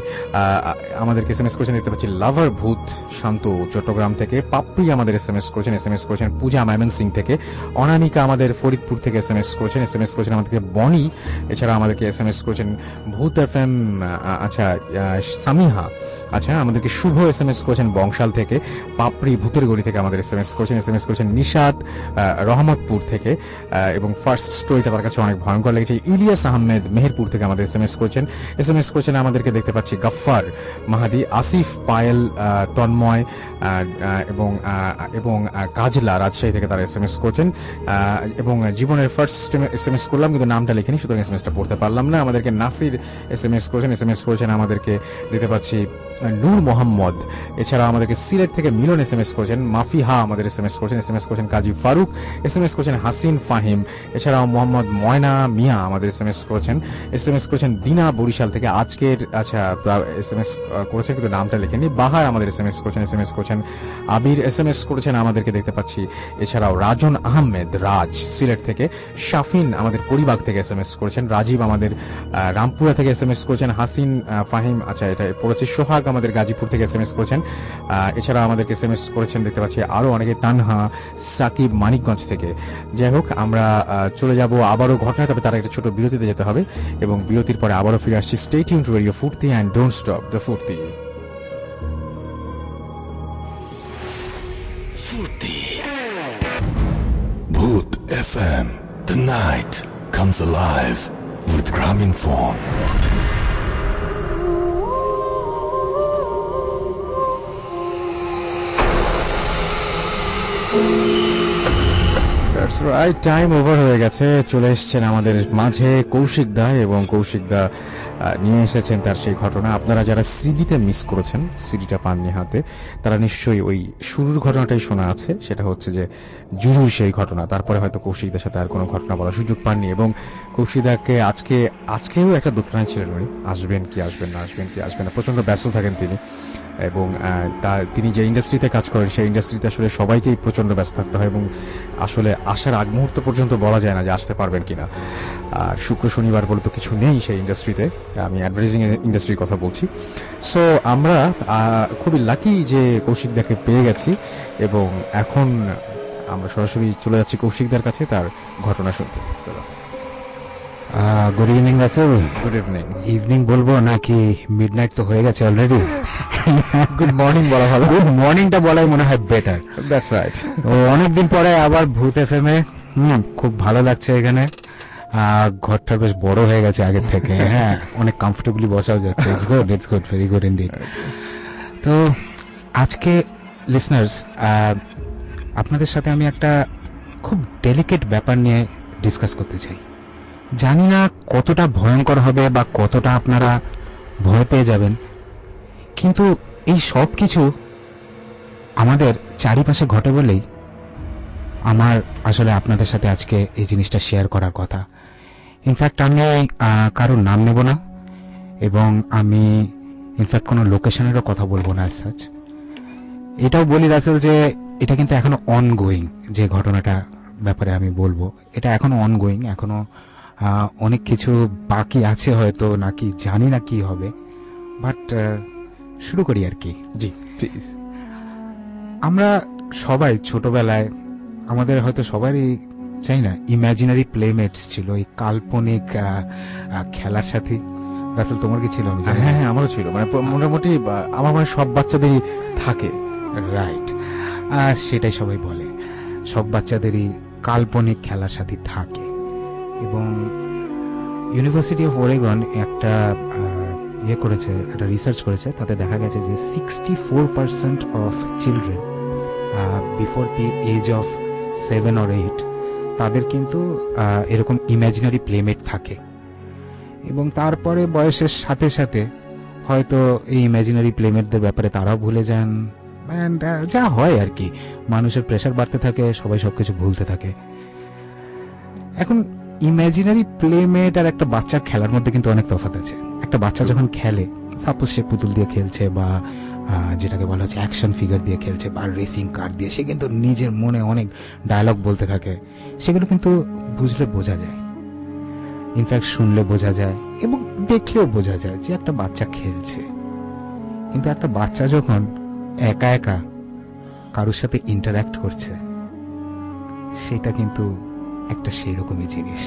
Speaker 3: লাভার ভূত শান্ত চট্টগ্রাম থেকে। পাপ্পি আমাদের SMS করেছেন পূজা ময়মনসিং থেকে। অনামিকা আমাদের ফরিদপুর থেকে SMS করেছেন আমাদেরকে বনি। এছাড়া আমাদেরকে SMS করেছেন ভূত FM আচ্ছা সামিহা। আচ্ছা আমাদেরকে শুভ SMS করেছেন বংশাল থেকে। পাপড়ি ভূতের গড়ি থেকে আমাদের SMS করেছেন নিশাত রহমতপুর থেকে এবং ফার্স্ট স্টোরিটা তার কাছে অনেক ভয়ঙ্কর লেগেছে। ইলিয়াস আহমেদ মেহেরপুর থেকে আমাদের SMS করেছেন আমাদেরকে দেখতে পাচ্ছি গফফার মাহাদি, আসিফ পায়েল, তন্ময় এবং কাজলা রাজশাহী থেকে তারা SMS করেছেন এবং জীবনের ফার্স্ট SMS করলাম কিন্তু নামটা লিখিনি, সুতরাং SMSটা পড়তে পারলাম না। আমাদেরকে নাসির SMS করেছেন আমাদেরকে দেখতে পাচ্ছি নূর মোহাম্মদ। এছাড়া আমাদেরকে সিলেট থেকে মিলন SMS করেছেন। মাফিহা আমাদের SMS করেছেন কাজী ফারুক, SMS করেছেন হাসিন ফাহিম। এছাড়াও মোহাম্মদ ময়না মিয়া আমাদের SMS করেছেন দিনা বরিশাল থেকে। আজকের আচ্ছা SMS করেছেন কিন্তু নামটা লেখেননি। বাহার আমাদের SMS করেছেন আবির SMS করেছেন আমাদেরকে দেখতে পাচ্ছি। এছাড়াও রাজন আহমেদ রাজ সিলেট থেকে। শাফিন আমাদের পরিবাগ থেকে SMS করেছেন। রাজীব আমাদের রামপুরা থেকে SMS করেছেন। হাসিন ফাহিম আচ্ছা এটা পড়েছে। সোহাগ আমাদের গাজীপুর থেকে SMS করেছেন। এছাড়া আমাদেরকে SMS করেছেন দেখতে পাচ্ছি আরো অনেকে, তানহা, সাকিব মানিকগঞ্জ থেকে। যাই হোক আমরা চলে যাব আবারও ঘটনা, তবে তার একটা ছোট বিরতিতে যেতে হবে এবং বিরতির পরে আবারও ফিরে আসছি। Stay tuned to radio Foorti and don't stop the Foorti.
Speaker 2: Bhoot FM, the night comes alive with Graminphone.
Speaker 3: That's right, time over হয়ে গেছে। চলে এসেছেন আমাদের মাঝে কৌশিক দা এবং কৌশিক দা নিয়ে এসেছেন তার সেই ঘটনা। আপনারা যারা সিডিতে মিস করেছেন, সিডিটা পাননি হাতে, তারা নিশ্চয়ই ওই শুরুর ঘটনাটাই শোনা আছে, সেটা হচ্ছে যে জুরুর সেই ঘটনা। তারপরে হয়তো কৌশিকদের সাথে আর কোনো ঘটনা বলার সুযোগ পাননি এবং কৌশিকদাকে আজকেও একটা দোকানে ছিলেন উনি, আসবেন কি আসবেন না, প্রচন্ড ব্যস্ত থাকেন তিনি এবং তিনি যে ইন্ডাস্ট্রিতে কাজ করেন সেই ইন্ডাস্ট্রিতে আসলে সবাইকেই প্রচন্ড ব্যস্ত থাকতে হয় এবং আসলে আসার আগ মুহূর্ত পর্যন্ত বলা যায় না যে আসতে পারবেন কিনা। আর শুক্র শনিবার বলে তো কিছু নেই সেই ইন্ডাস্ট্রিতে, আমি অ্যাডভার্টাইজিং ইন্ডাস্ট্রির কথা বলছি। সো আমরা খুবই লাকি যে কৌশিকদাকে পেয়ে গেছি এবং এখন আমরা সরাসরি চলে যাচ্ছি কৌশিকদার কাছে তার ঘটনা শুনতে।
Speaker 8: Good evening Russell.
Speaker 3: Good evening.
Speaker 8: Evening বলবো নাকি মিডনাইট তো হয়ে গেছে অলরেডি?
Speaker 3: গুড মর্নিং বলা ভালো।
Speaker 8: গুড মর্নিংটা বলাই মনে হয় বেটার।
Speaker 3: That's right.
Speaker 8: অনেকদিন পরে আবার ভূত FM এ, খুব ভালো লাগছে এখানে। ঘরটা বেশ বড় হয়ে গেছে আগের থেকে, হ্যাঁ অনেক কমফোর্টেবলি বসাও যাচ্ছে। It's good very good indeed. তো আজকে লিসনার্স আপনাদের সাথে আমি একটা খুব ডেলিকেট ব্যাপার নিয়ে ডিসকাস করতে চাই। জানি না কতটা ভয়ঙ্কর হবে বা কতটা আপনারা ভয় পেয়ে যাবেন, কিন্তু এই সব কিছু আমাদের চারিপাশে ঘটে বলেই আমার আসলে আপনাদের সাথে আজকে এই জিনিসটা শেয়ার করার কথা। ইনফ্যাক্ট আমি কারোর নাম নেব না এবং আমি ইনফ্যাক্ট কোনো লোকেশনেরও কথা বলবো না। সাচ এটাও বলি রাসেল যে এটা কিন্তু এখনো অনগোয়িং, যে ঘটনাটা ব্যাপারে আমি বলবো এটা এখনো অনগোয়িং, এখনো অনেক কিছু বাকি আছে হয়তো, নাকি জানি না কি হবে, বাট শুরু করি আর কি।
Speaker 3: জি প্লিজ।
Speaker 8: আমরা সবাই ছোটবেলায় আমাদের হয়তো সবারই চাই না ইমাজিনারি প্লেমেটস ছিল, এই কাল্পনিক খেলার সাথী। রাসেল তোমার কি ছিল?
Speaker 3: হ্যাঁ আমারও ছিল, মানে মোটামুটি আমার মানে সব বাচ্চাদেরই থাকে।
Speaker 8: রাইট, সেটাই সবাই বলে, সব বাচ্চাদেরই কাল্পনিক খেলার সাথী থাকে। এবং ইউনিভার্সিটি অফ ওরেগন একটা করেছে, একটা রিসার্চ করেছে, তাতে দেখা গেছে যে 64% of children before the age of 7 or 8 তাদের কিন্তু এরকম ইমাজিনারি প্লেমেট থাকে, এবং তারপরে বয়সের সাথে সাথে হয়তো এই ইমাজিনারি প্লেমেটদের ব্যাপারে তারাও ভুলে যান, যা হয় আর কি, মানুষের প্রেশার বাড়তে থাকে, সবাই সবকিছু ভুলতে থাকে। এখন ইমাজিনারি প্লেমেট আর একটা বাচ্চার খেলার মধ্যে কিন্তু অনেক তফাৎ আছে। একটা বাচ্চা যখন খেলে, সাপোজ সে পুতুল দিয়ে খেলছে বা যেটাকে বলা হচ্ছে অ্যাকশন ফিগার দিয়ে খেলছে বা রেসিং কার দিয়ে, সে কিন্তু নিজের মনে অনেক ডায়লগ বলতে থাকে, সেগুলো কিন্তু বুঝলে বোঝা যায়, ইনফ্যাক্ট শুনলে বোঝা যায় এবং দেখলেও বোঝা যায় যে একটা বাচ্চা খেলছে। কিন্তু একটা বাচ্চা যখন একা একা কারোর সাথে ইন্টারঅ্যাক্ট করছে, সেটা কিন্তু একটা সেরকমই জিনিস।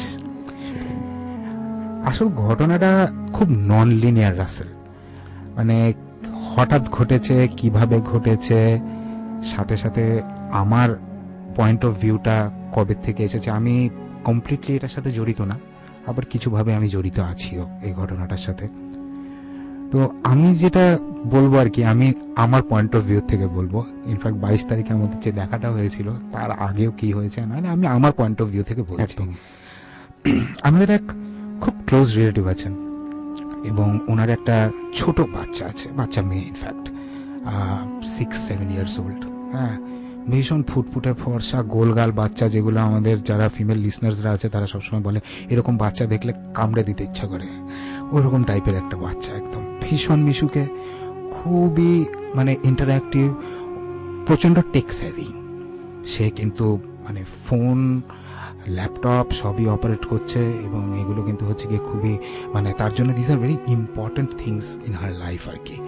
Speaker 8: আসল ঘটনাটা খুব নন লিনিয়ার রাসেল, মানে হঠাৎ ঘটেছে, কিভাবে ঘটেছে, সাথে সাথে আমার পয়েন্ট অফ ভিউটা কবে থেকে এসেছে, আমি কমপ্লিটলি এটার সাথে জড়িত না, আবার কিছুভাবে আমি জড়িত আছিও এই ঘটনাটার সাথে। তো আমি যেটা বলবো আর কি, আমি আমার পয়েন্ট অফ ভিউ থেকে বলবো। ইনফ্যাক্ট 22 তারিখে আমাদের যে দেখাটা হয়েছিল তার আগেও কি হয়েছে, মানে আমি আমার পয়েন্ট অফ ভিউ থেকে বলছি। আমাদের এক খুব ক্লোজ রিলেটিভ আছেন এবং ওনার একটা ছোট বাচ্চা আছে, বাচ্চা মেয়ে, ইনফ্যাক্ট 6-7 years old। হ্যাঁ, ভীষণ ফুটফুটে ফর্সা গোলগাল বাচ্চা, যেগুলো আমাদের যারা ফিমেল লিসনার্সরা আছে তারা সবসময় বলে এরকম বাচ্চা দেখলে কামড়ে দিতে ইচ্ছা করে, ওইরকম টাইপের একটা বাচ্চা, একদম ভীষণ মিশুকে, খুবই মানে ইন্টারঅ্যাক্টিভ, প্রচন্ড টেক সেভি। সে কিন্তু মানে ফোন, ল্যাপটপ সবই অপারেট করছে এবং এগুলো কিন্তু হচ্ছে গিয়ে খুবই মানে তার জন্য this are very important things in her life আর কি।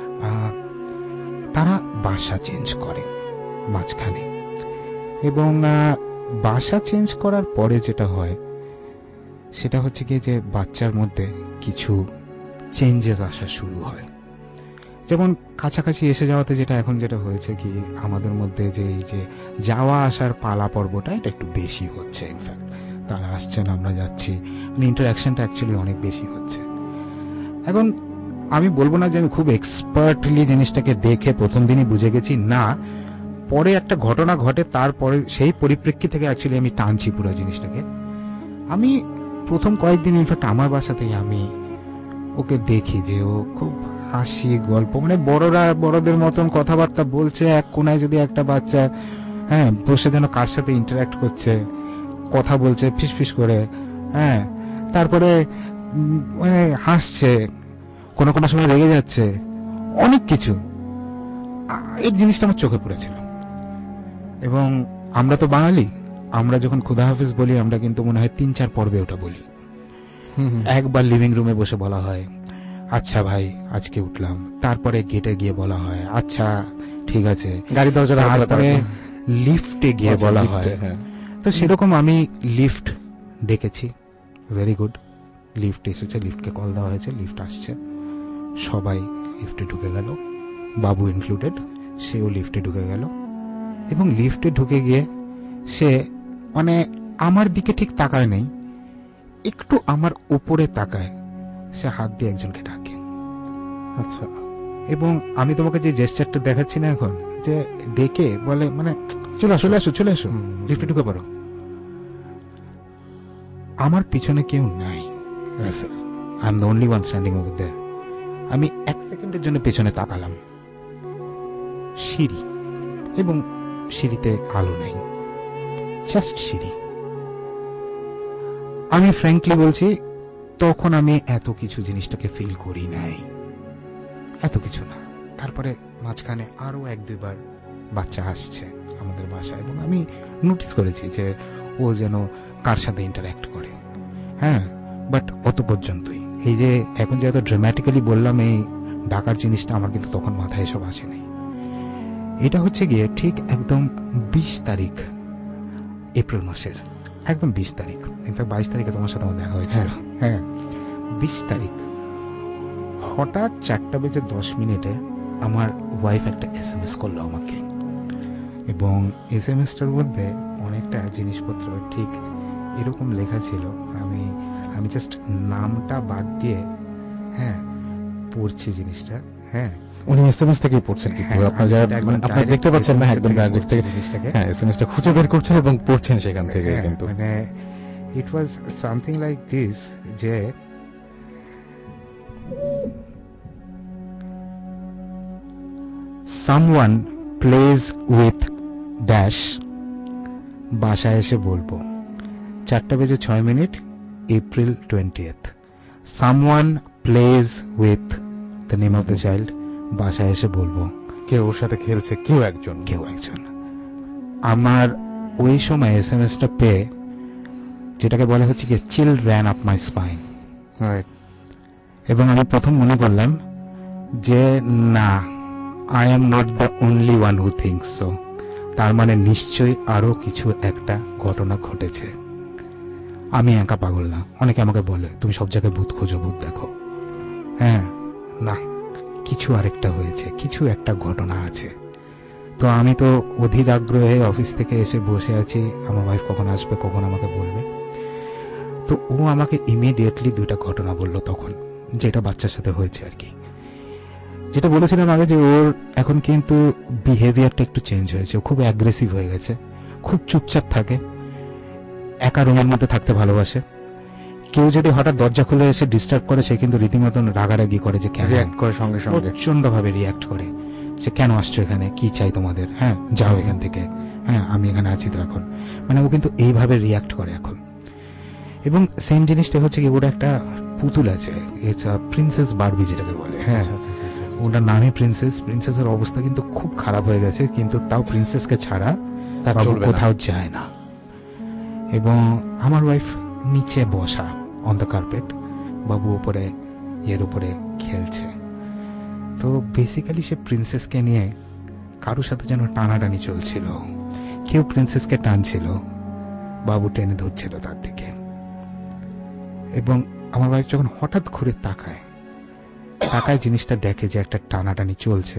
Speaker 8: তারা বাসা চেঞ্জ করে মাঝখানে, এবং বাসা চেঞ্জ করার পরে যেটা হয় সেটা হচ্ছে গিয়ে যে বাচ্চার মধ্যে কিছু চেঞ্জেস আসা শুরু হয়। যেমন কাছাকাছি এসে যাওয়াতে যেটা এখন যেটা হয়েছে কি, আমাদের মধ্যে যে এই যে যাওয়া আসার পালা পর্বটা এটা একটু বেশি হচ্ছে। ইনফ্যাক্ট তারা আসছেন, আমরা যাচ্ছি, মানে ইন্টারঅ্যাকশনটা অ্যাকচুয়ালি অনেক বেশি হচ্ছে। এখন আমি বলবো না যে আমি খুব এক্সপার্টলি জিনিসটাকে দেখে প্রথম দিনই বুঝে গেছি, না, পরে একটা ঘটনা ঘটে, তারপরে সেই পরিপ্রেক্ষিত থেকে অ্যাকচুয়ালি আমি টানছি পুরো জিনিসটাকে। আমি প্রথম কয়েকদিন ইনফ্যাক্ট আমার বাসাতেই আমি ওকে দেখি যে ও খুব হাসি গল্প, মানে বড়রা বড়দের মতন কথাবার্তা বলছে, এক কোনায় যদি একটা বাচ্চা হ্যাঁ বসে যেন কার সাথে ইন্টারঅ্যাক্ট করছে, কথা বলছে ফিসফিস করে, হ্যাঁ, তারপরে মানে হাসছে, কোনো কোনো সময় রেগে যাচ্ছে, অনেক কিছু। এই জিনিসটা আমার চোখে পড়েছিল। এবং আমরা তো বাঙালি, আমরা যখন খুদা হাফিজ বলি আমরা কিন্তু মনে হয় 3-4 পর্বে ওটা বলি। একবার লিভিং রুমে বসে বলা হয় আচ্ছা ভাই আজকে উঠলাম, তারপরে গেটে গিয়ে বলা হয় আচ্ছা ঠিক আছে, গাড়ি দরজা, তারপরে লিফটে গিয়ে বলা হয়। তো সেরকম আমি লিফট দেখেছি, ভেরি গুড, লিফট এসেছে, লিফটকে কল দেওয়া হয়েছে, লিফট আসছে, সবাই লিফটে ঢুকে গেল, বাবু ইনক্লুডেড, সেও লিফটে ঢুকে গেল। এবং লিফটে ঢুকে গিয়ে সে মানে আমার দিকে ঠিক তাকায় নেই, একটু আমার উপরে তাকায়, সে হাত দিয়ে একজনকে ডাকে। আচ্ছা, এবং আমি তোমাকে যে জেস্টারটা দেখাচ্ছি না এখন, যে ডেকে বলে মানে চলে আসো চলে আসো, লিফটে ঢুকে পড়ো। আমার পিছনে কেউ নাই, I am the only one standing over there. আমি 1 সেকেন্ডের জন্য পেছনে তাকালাম, সিঁড়ি, এবং সিঁড়িতে আলো নেই, জাস্ট সিঁড়ি। আমি ফ্র্যাঙ্কলি বলছি তখন আমি এত কিছু জিনিসটাকে ফিল করি নাই, এত কিছু না। তারপরে মাঝখানে আরো 1-2 বার বাচ্চা আসছে আমাদের বাসায়, এবং আমি নোটিস করেছি যে ও যেন কার সাথে ইন্টারঅ্যাক্ট করে, হ্যাঁ, বাট অত পর্যন্তই। এই যে এখন যে এত ড্রামাটিক্যালি বললাম এই ডাকার জিনিসটা, আমার কিন্তু তখন মাথায় এসব আসেনি। এটা হচ্ছে গিয়ে ঠিক একদম 20 তারিখ এপ্রিল মাসের, একদম 20 তারিখ, ইনফ্যাক্ট 22 তারিখে তোমার সাথে আমার দেখা হয়েছে। হ্যাঁ, 20 তারিখ হঠাৎ 4:10 আমার ওয়াইফ একটা SMS করলো আমাকে, এবং SMS-টার মধ্যে অনেকটা জিনিসপত্র ঠিক এরকম লেখা ছিল, আমি জাস্ট নামটা বাদ দিয়ে, হ্যাঁ, পড়ছি জিনিসটা। হ্যাঁ,
Speaker 3: উনি এসএমএস থেকেই পড়ছেন, কিন্তু আপনারা দেখতে পাচ্ছেন না, একদম ডাইরেক্ট থেকে জিনিসটাকে এসএমএসটা খুঁজে বের করছেন এবং পড়ছেন সেখান থেকে। কিন্তু
Speaker 8: মানে it was something like this, যে someone plays with dash, বাসায় এসে বলবো। 4:06 April 20th. Someone plays with the name of the child, বাসায় এসে বলবো।
Speaker 3: কেউ ওর সাথে খেলছে, কেউ একজন।
Speaker 8: আমার ওই সময় এসএমএসটা পেয়ে যেটাকে বলা হচ্ছে কি chill ran up my spine, এবং আমি প্রথম মনে করলাম যে না, I am not the only one who thinks so. তার মানে নিশ্চয়ই আরো কিছু একটা ঘটনা ঘটেছে, আমি একা পাগল না। অনেকে আমাকে বলে তুমি সব জায়গায় ভূত খোঁজো, ভূত দেখো। হ্যাঁ, না, কিছু আরেকটা হয়েছে, কিছু একটা ঘটনা আছে। তো আমি তো অধীর আগ্রহে অফিস থেকে এসে বসে আছি, আমার ওয়াইফ কখন আসবে, কখন আমাকে বলবে। তো ও আমাকে ইমিডিয়েটলি 2টা ঘটনা বললো তখন, যেটা বাচ্চার সাথে হয়েছে আর কি। যেটা বলেছিলাম আগে যে ওর এখন কিন্তু বিহেভিয়ারটা একটু চেঞ্জ হয়েছে, ও খুব অ্যাগ্রেসিভ হয়ে গেছে, খুব চুপচাপ থাকে, একা রুমের মধ্যে থাকতে ভালোবাসে। কেউ যদি হঠাৎ দরজা খুলে এসে ডিস্টার্ব করে, সে কিন্তু রীতিমতন রাগারাগি করে, যে
Speaker 3: রিঅ্যাক্ট করে, সঙ্গে সঙ্গে
Speaker 8: প্রচন্ড ভাবে রিঅ্যাক্ট করে, যে কেন আসছো এখানে, কি চাই তোমাদের, হ্যাঁ যাও এখান থেকে, হ্যাঁ আমি এখানে আছি তো এখন। মানে ও কিন্তু এইভাবে রিঅ্যাক্ট করে এখন। এবং সেম জিনিসটা হচ্ছে কি, ওর একটা পুতুল আছে, ইটস আ প্রিন্সেস বারবি যেটাকে বলে। হ্যাঁ, ওনার নামই প্রিন্সেস। প্রিন্সেসের অবস্থা কিন্তু খুব খারাপ হয়ে গেছে, কিন্তু তাও প্রিন্সেসকে ছাড়া কোথাও যায় না। এবং আমার ওয়াইফ নিচে বসা অন দ্য কার্পেট, বাবু উপরে এর উপরে খেলছে। তো বেসিক্যালি সে প্রিন্সেসকে নিয়ে কারোর সাথে যেন টানাটানি চলছিল, কেউ প্রিন্সেসকে টানছিল, বাবু টেনে ধরছিল তার দিকে। এবং আমার ওয়াইফ যখন হঠাৎ ঘুরে তাকায় জিনিসটা দেখে যে একটা টানাটানি চলছে।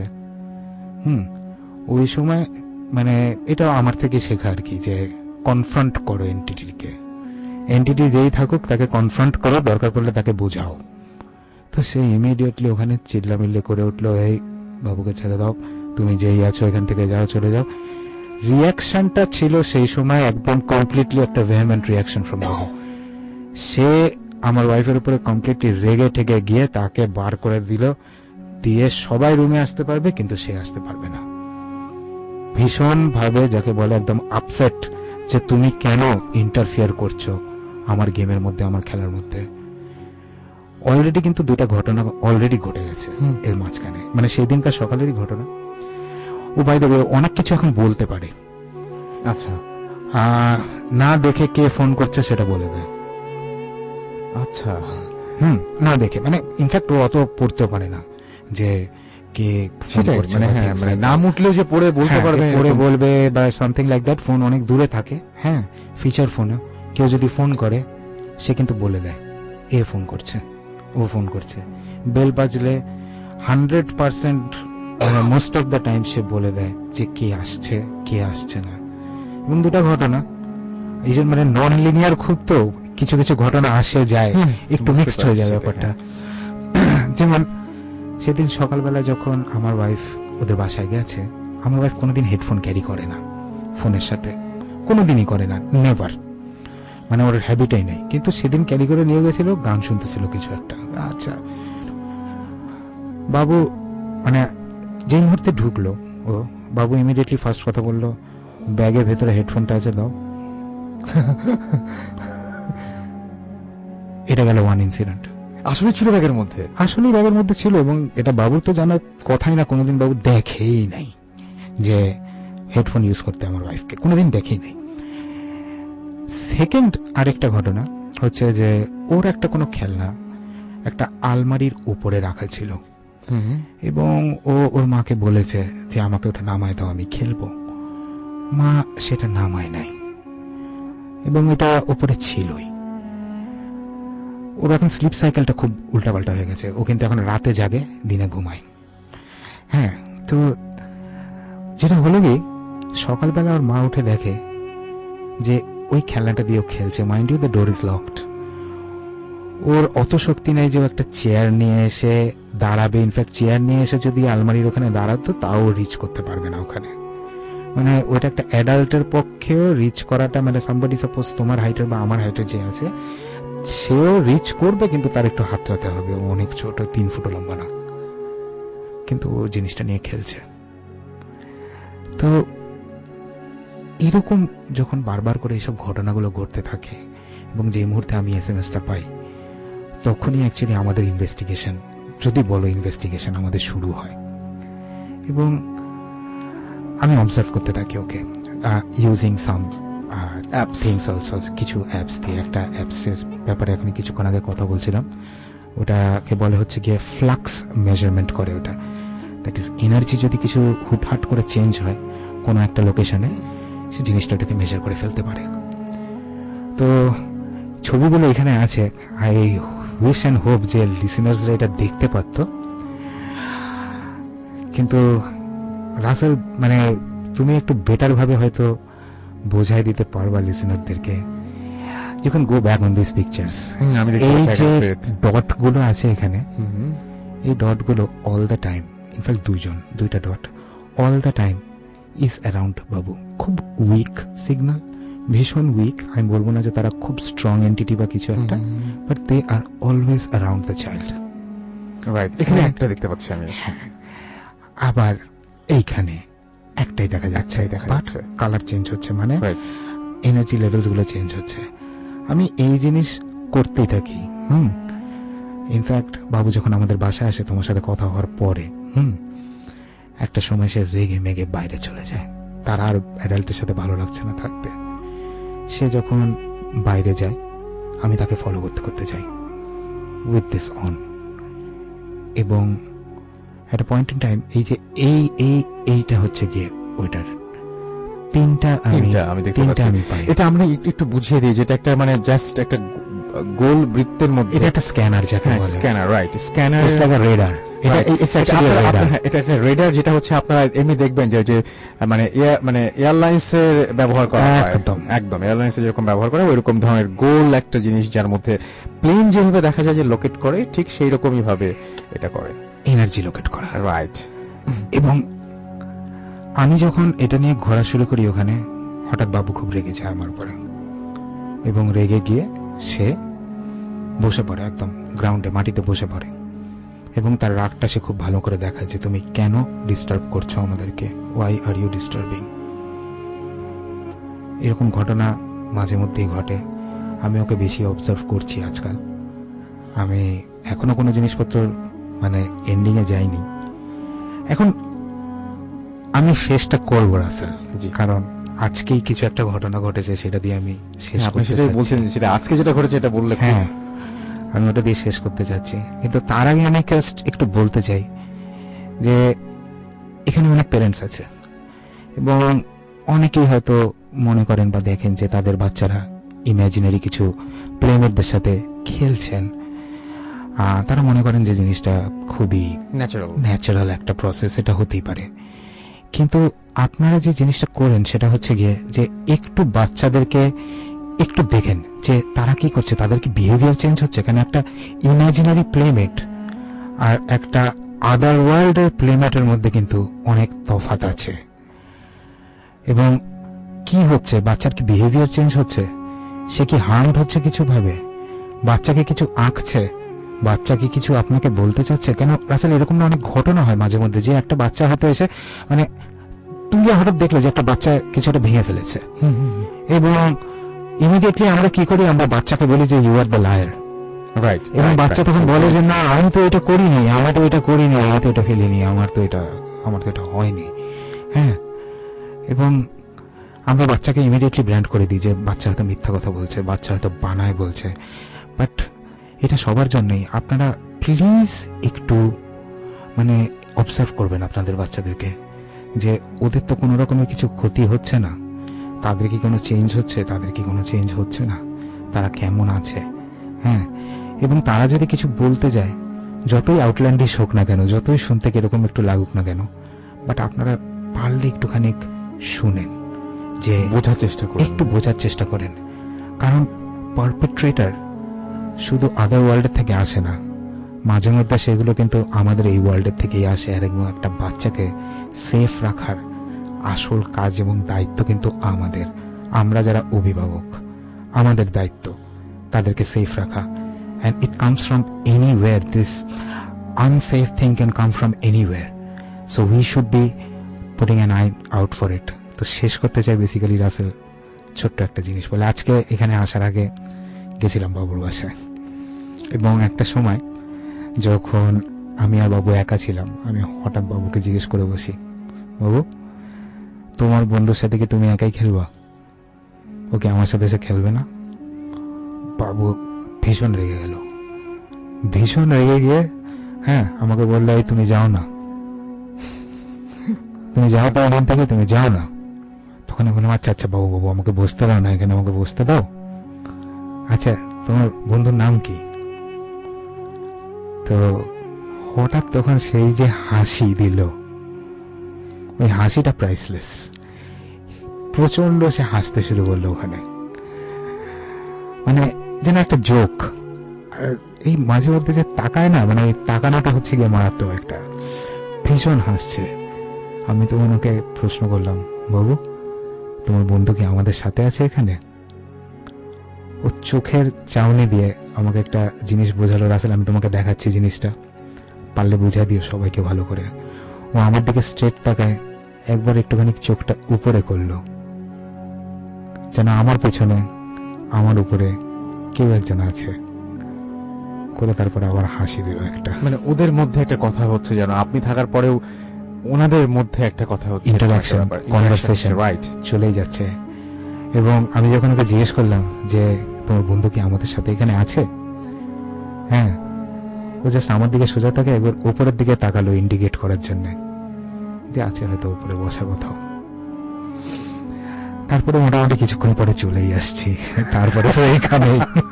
Speaker 8: ওই সময় মানে এটা আমার থেকে শেখা আর কি, যে কনফ্রন্ট করো এন্টিটিকে, এন্টিটি যেই থাকুক তাকে কনফ্রন্ট করো, দরকার পড়লে তাকে বোঝাও। তো সে ইমিডিয়েটলি ওখানে চিল্লামিল্লি করে উঠলো, এই বাবুকে ছেড়ে দাও, তুমি যেই আছো এখান থেকে যাও, চলে যাও। রিয়াকশনটা ছিল সেই সময় একদম কমপ্লিটলি একটা ভেহেমেন্ট রিয়াকশন ফ্রম বাবু। সে আমার ওয়াইফের উপরে কমপ্লিটলি রেগে ঠেগে গিয়ে তাকে বার করে দিল, দিয়ে সবাই রুমে আসতে পারবে কিন্তু সে আসতে পারবে না। ভীষণ ভাবে, যাকে বলে একদম আপসেট, যে তুমি কেন ইন্টারফিয়ার করছো আমার গেমের মধ্যে, আমার খেলার মধ্যে। অলরেডি কিন্তু 2টা ঘটনা অলরেডি ঘটে গেছে এর মাঝখানে, মানে সেই দিনকার সকালেরই ঘটনা। ও বাই দ্য ওয়ে অনেক কিছু এখন বলতে পারে।
Speaker 3: আচ্ছা,
Speaker 8: না দেখে কে ফোন করছে সেটা বলে দেয়।
Speaker 3: আচ্ছা,
Speaker 8: না দেখে, মানে ইনফ্যাক্ট ও অত পড়তেও পারে না যে কে ফোন করছে,
Speaker 3: মানে নাম উঠলেও যে পড়ে বলতে পারবে,
Speaker 8: পড়ে বলবে বা সামথিং লাইক দ্যাট। ফোন অনেক দূরে থাকে, হ্যাঁ ফিচার ফোনে কেউ যদি ফোন করে সে কিন্তু বলে দেয় এ ফোন করছে, ও ফোন করছে। বেল বাজলে 100% মোস্ট অফ দ্য টাইম সে বলে দেয় যে কে আসছে কে আসছে না। এবং 2টা ঘটনা এই জন্য মানে নন লিনিয়ার, খুব তো কিছু কিছু ঘটনা আসে যায়, একটু মিক্সড হয়ে যায় ব্যাপারটা। যেমন সেদিন সকালবেলা যখন আমার ওয়াইফ ওদের বাসায় গেছে, আমার ওয়াইফ কোনোদিন হেডফোন ক্যারি করে না ফোনের সাথে, কোনোদিনই করে না, নেভার, মানে ওর হ্যাবিটাই নেই। কিন্তু সেদিন ক্যারি করে নিয়ে গেছিল, গান শুনতেছিল কিছু একটা। আচ্ছা, বাবু মানে যে মুহূর্তে ঢুকলো ও, বাবু ইমিডিয়েটলি ফার্স্ট কথা বললো, ব্যাগের ভেতরে হেডফোনটা আছে দাও। এটা গেল ওয়ান ইনসিডেন্ট।
Speaker 3: আসলে ছিল ব্যাগের মধ্যে,
Speaker 8: আসলে ব্যাগের মধ্যে ছিল। এবং এটা বাবুর তো জানার কথাই না, কোনোদিন বাবু দেখেই নাই যে হেডফোন ইউজ করতে আমার ওয়াইফকে, কোনোদিন দেখেই নাই। সেকেন্ড আরেকটা ঘটনা হচ্ছে যে ওর একটা কোনো খেলনা একটা আলমারির উপরে রাখা ছিল, এবং ও ওর মাকে বলেছে যে আমাকে ওটা নামায় দাও, আমি খেলবো। মা সেটা নামায় নাই, এবং এটা উপরে ছিলই। ওর এখন স্লিপ সাইকেলটা খুব উল্টাপাল্টা হয়ে গেছে, ও কিন্তু এখন রাতে জাগে, দিনে ঘুমায়। হ্যাঁ, তো যেটা হলো কি, সকালবেলা ওর মা উঠে দেখে যে ওই খেলনাটা দিয়ে ও খেলছে। Mind you, the door is locked. ও ওর অত শক্তি নেই যে একটা চেয়ার নিয়ে এসে দাঁড়াবে। ইনফ্যাক্ট চেয়ার নিয়ে এসে যদি আলমারির ওখানে দাঁড়াতো তাও রিচ করতে পারবে না ওখানে। মানে ওইটা একটা অ্যাডাল্টের পক্ষেও রিচ করাটা, মানে সামবডি সাপোজ তোমার হাইটের বা আমার হাইটের যে আছে সেও রিচ করবে, কিন্তু তার একটু হাতড়াতে হবে। ও অনেক ছোট, 3 ফুট লম্বা না, কিন্তু ও জিনিসটা নিয়ে খেলছে। তো এরকম যখন বারবার করে এইসব ঘটনাগুলো ঘটতে থাকে এবং যে মুহূর্তে আমি এসএমএসটা পাই, তখনই অ্যাকচুয়ালি আমাদের ইনভেস্টিগেশন, যদি বলো ইনভেস্টিগেশন, আমাদের শুরু হয়। এবং আমি অবজার্ভ করতে থাকি ওকে, ইউজিং সাম থিংস অলসো, কিছু অ্যাপস দিয়ে। একটা অ্যাপসের ব্যাপারে এখন কিছুক্ষণ আগে কথা বলছিলাম, ওটাকে বলে হচ্ছে গিয়ে ফ্লাক্স মেজারমেন্ট করে ওটা। দ্যাট ইজ এনার্জি যদি কিছু হুটহাট করে চেঞ্জ হয় কোনো একটা লোকেশনে, সে জিনিসটা ওটাকে মেজার করে ফেলতে পারে। তো ছবিগুলো এখানে আছে। আই উইশ অ্যান্ড হোপ যে লিসেনার্সরা এটা দেখতে পারতো, কিন্তু রাসেল মানে তুমি একটু বেটার ভাবে হয়তো বোঝাই দিতে পারবা লিসেনারদেরকে। You can go back on this pictures. এই যে ডট গুলো আছে এখানে, এই ডট গুলো অল দ্য টাইম, ইনফ্যাক্ট দুইটা dot all the time is around Babu. খুব উইক সিগন্যাল, ভীষণ উইক। আমি বলবো না যে তারা খুব স্ট্রং এন্টিটি বা কিছু একটা, but they are always around the child.
Speaker 3: Right, এখানে একটা দেখতে পাচ্ছি আমি।
Speaker 8: আবার এইখানে একটাই দেখা যাচ্ছে, বাট কালার চেঞ্জ হচ্ছে, মানে এনার্জি লেভেলস গুলো চেঞ্জ হচ্ছে। আমি এই জিনিস করতেই থাকি। ইনফ্যাক্ট বাবু যখন আমাদের বাসায় আসে তোমার সাথে কথা হওয়ার পরে, একটা সময় সে রেগে মেগে বাইরে চলে যায়, তার আর অ্যাডাল্টের সাথে ভালো লাগছে না থাকতে। সে যখন বাইরে যায় আমি তাকে ফলো করতে করতে যাই উইথ দিস অন। এবং একটা পয়েন্ট ইন টাইম এই যে এইটা হচ্ছে গিয়ে ওইটার তিনটা আমি পাই।
Speaker 3: এটা আমরা একটু বুঝিয়ে দিই, যেটা একটা মানে জাস্ট একটা গোল বৃত্তের মধ্যে,
Speaker 8: এটা একটা স্ক্যানার, যাকে বলে
Speaker 3: স্ক্যানার। Right, scanner
Speaker 8: radar.
Speaker 3: এটা একটা রেডার, যেটা হচ্ছে আপনারা এমনি দেখবেন যে মানে এয়ারলাইন্স এর ব্যবহার করা হয়, একদম এয়ারলাইন্স যেরকম ব্যবহার করে ওইরকম ধরনের গোল একটা জিনিস, যার মধ্যে প্লেন যেভাবে দেখা যায় যে লোকেট করে, ঠিক সেই রকমই ভাবে এটা করে,
Speaker 8: এনার্জি লোকেট করা।
Speaker 3: রাইট।
Speaker 8: এবং আমি যখন এটা নিয়ে ঘোরা শুরু করি ওখানে, হঠাৎ বাবু খুব রেগে যায় আমার উপরে, এবং রেগে গিয়ে সে বসে পড়ে, একদম গ্রাউন্ডে মাটিতে বসে পড়ে। এবং তার রাগটা সে খুব ভালো করে দেখায় যে তুমি কেন ডিস্টার্ব করছো আমাদেরকে, ওয়াই আর ইউ ডিস্টার্বিং। এরকম ঘটনা মাঝে মধ্যেই ঘটে। আমি ওকে বেশি অবজার্ভ করছি আজকাল। আমি এখনো কোনো জিনিসপত্র মানে এন্ডিং এ যাইনি। এখন আমি শেষটা করবো রাসেল, কারণ আজকেই কিছু একটা ঘটনা ঘটেছে, সেটা দিয়ে আমি শেষ করতে চাচ্ছি।
Speaker 3: বলছেন সেটা আজকে যেটা ঘটেছে এটা বললে,
Speaker 8: হ্যাঁ আমি ওটা দিয়ে শেষ করতে চাচ্ছি। কিন্তু তার আগে আমি একটু বলতে চাই যে এখানে অনেক প্যারেন্টস আছে, এবং অনেকেই হয়তো মনে করেন বা দেখেন যে তাদের বাচ্চারা ইমাজিনারি কিছু প্লেমেটদের সাথে খেলছেন। তারা মনে করেন যে জিনিসটা খুবই ন্যাচারাল একটা প্রসেস, এটা হতেই পারে। কিন্তু আপনারা যে জিনিসটা করেন সেটা হচ্ছে গিয়ে যে একটু বাচ্চাদেরকে একটু দেখেন যে তারা কি করছে, তাদের কি বিহেভিয়ার চেঞ্জ হচ্ছে। এখানে একটা ইমাজিনারি প্লেমেট আর একটা আদার ওয়ার্ল্ডের প্লেমেটের মধ্যে কিন্তু অনেক তফাৎ আছে। এবং কি হচ্ছে, বাচ্চার কি বিহেভিয়ার চেঞ্জ হচ্ছে, সে কি হার্মড হচ্ছে কিছু ভাবে, বাচ্চাকে কিছু আঁকছে, বাচ্চা কি কিছু আপনাকে বলতে চাচ্ছে। কেন রাসেল এরকম না অনেক ঘটনা হয় মাঝে মধ্যে, যে একটা বাচ্চা হয়তো এসে মানে তুমি হঠাৎ দেখলে যে একটা বাচ্চা কিছু একটা ভেঙে ফেলেছে, এবং ইমিডিয়েটলি আমরা কি করি, আমরা বাচ্চাকে বলি যে you are the liar. Right. এবং বাচ্চা তখন বলে যে না আমি তো এটা করিনি, আমি তো এটা করিনি, আমি তো এটা ফেলিনি, আমার তো এটা হয়নি। হ্যাঁ, এবং আমরা বাচ্চাকে ইমিডিয়েটলি ব্র্যান্ড করে দিই যে বাচ্চা হয়তো মিথ্যা কথা বলছে, বাচ্চা হয়তো বানায় বলছে। বাট এটা সবার জন্যই। আপনারা প্লিজ একটু মানে অবজার্ভ করবেন আপনাদের বাচ্চাদেরকে, যে ওদের তো কোনো রকমের কিছু ক্ষতি হচ্ছে না, তাদের কি কোনো চেঞ্জ হচ্ছে, তাদের কি কোনো চেঞ্জ হচ্ছে না, তারা কেমন আছে। হ্যাঁ, এবং তারা যদি কিছু বলতে যায়, যতই আউটল্যান্ডিশ হোক না কেন, যতই শুনতে কিরকম একটু লাগুক না কেন, বাট আপনারা পারলে একটুখানি শুনেন, যে বোঝার চেষ্টা করেন, একটু বোঝার চেষ্টা করেন। কারণ পারপেট্রেটর শুধু আদার ওয়ার্ল্ডের থেকে আসে না, মাঝে মধ্যে সেগুলো কিন্তু আমাদের এই ওয়ার্ল্ডের থেকেই আসে। আর এবং একটা বাচ্চাকে সেফ রাখার আসল কাজ এবং দায়িত্ব কিন্তু আমাদের, আমরা যারা অভিভাবক, আমাদের দায়িত্ব তাদেরকে সেফ রাখা। and it comes from anywhere. This unsafe thing can come from anywhere, so we should be putting an eye out for it. তো শেষ করতে চাই বেসিক্যালি রাসেল ছোট্ট একটা জিনিস বলে। আজকে এখানে আসার আগে গেছিলাম বাবুর বাসায়, এবং একটা সময় যখন আমি আর বাবু একা ছিলাম, আমি হঠাৎ বাবুকে জিজ্ঞেস করে বসি, বাবু তোমার বন্ধুর সাথে কি তুমি একাই খেলবা? ওকে আমার সাথে এসে খেলবে না? বাবু ভীষণ রেগে গেল, ভীষণ রেগে গিয়ে হ্যাঁ আমাকে বললো, এই তুমি যাও না, তুমি যাও তো এখান থেকে, তুমি যাও না। তখন আমি বললাম, আচ্ছা আচ্ছা বাবু বাবু আমাকে বসতে দাও না, এখানে আমাকে বসতে দাও। আচ্ছা তোমার বন্ধুর নাম কি? তো হঠাৎ তখন সেই যে হাসি দিল, ওই হাসিটা প্রাইসলেস। প্রচন্ড সে হাসতে শুরু করলো ওখানে, মানে যেন একটা জোক। আর এই মাঝে মধ্যে যে তাকায় না, মানে এই তাকানোটা হচ্ছে গিয়ে মারাত্মক একটা। ভীষণ হাসছে। আমি তখন ওকে প্রশ্ন করলাম, বাবু তোমার বন্ধু কি আমাদের সাথে আছে এখানে? ও চোখের চাউনি দিয়ে আমাকে একটা জিনিস বোঝালো, রাসেল আমি তোমাকে দেখাচ্ছি জিনিসটা, পারলে বুঝা দিও সবাইকে ভালো করে। ও আমার দিকে স্ট্রেট তাকায়, একবার একটুখানি চোখটা উপরে করলো, যেন আমার পেছনে আমার উপরে কেউ একজন আছে, করে তারপরে আবার হাসি দিল একটা।
Speaker 3: মানে ওদের মধ্যে একটা কথা হচ্ছে, যেন আপনি থাকার পরেও ওনাদের মধ্যে একটা কথা হচ্ছে,
Speaker 8: ইন্টারাকশন, কনভারসেশন রাইট চলেই যাচ্ছে। এবং আমি যখন ওকে জিজ্ঞেস করলাম যে তোমার বন্ধু কি আমাদের সাথে এখানে আছে, হ্যাঁ, ও জাস্ট আমার দিকে সোজা থাকে, একবার উপরের দিকে তাকালো ইন্ডিকেট করার জন্য যে আছে হয়তো উপরে বসা কোথাও। তারপরে মোটামুটি কিছুক্ষণ পরে চলেই আসছি। তারপরে তো এখানে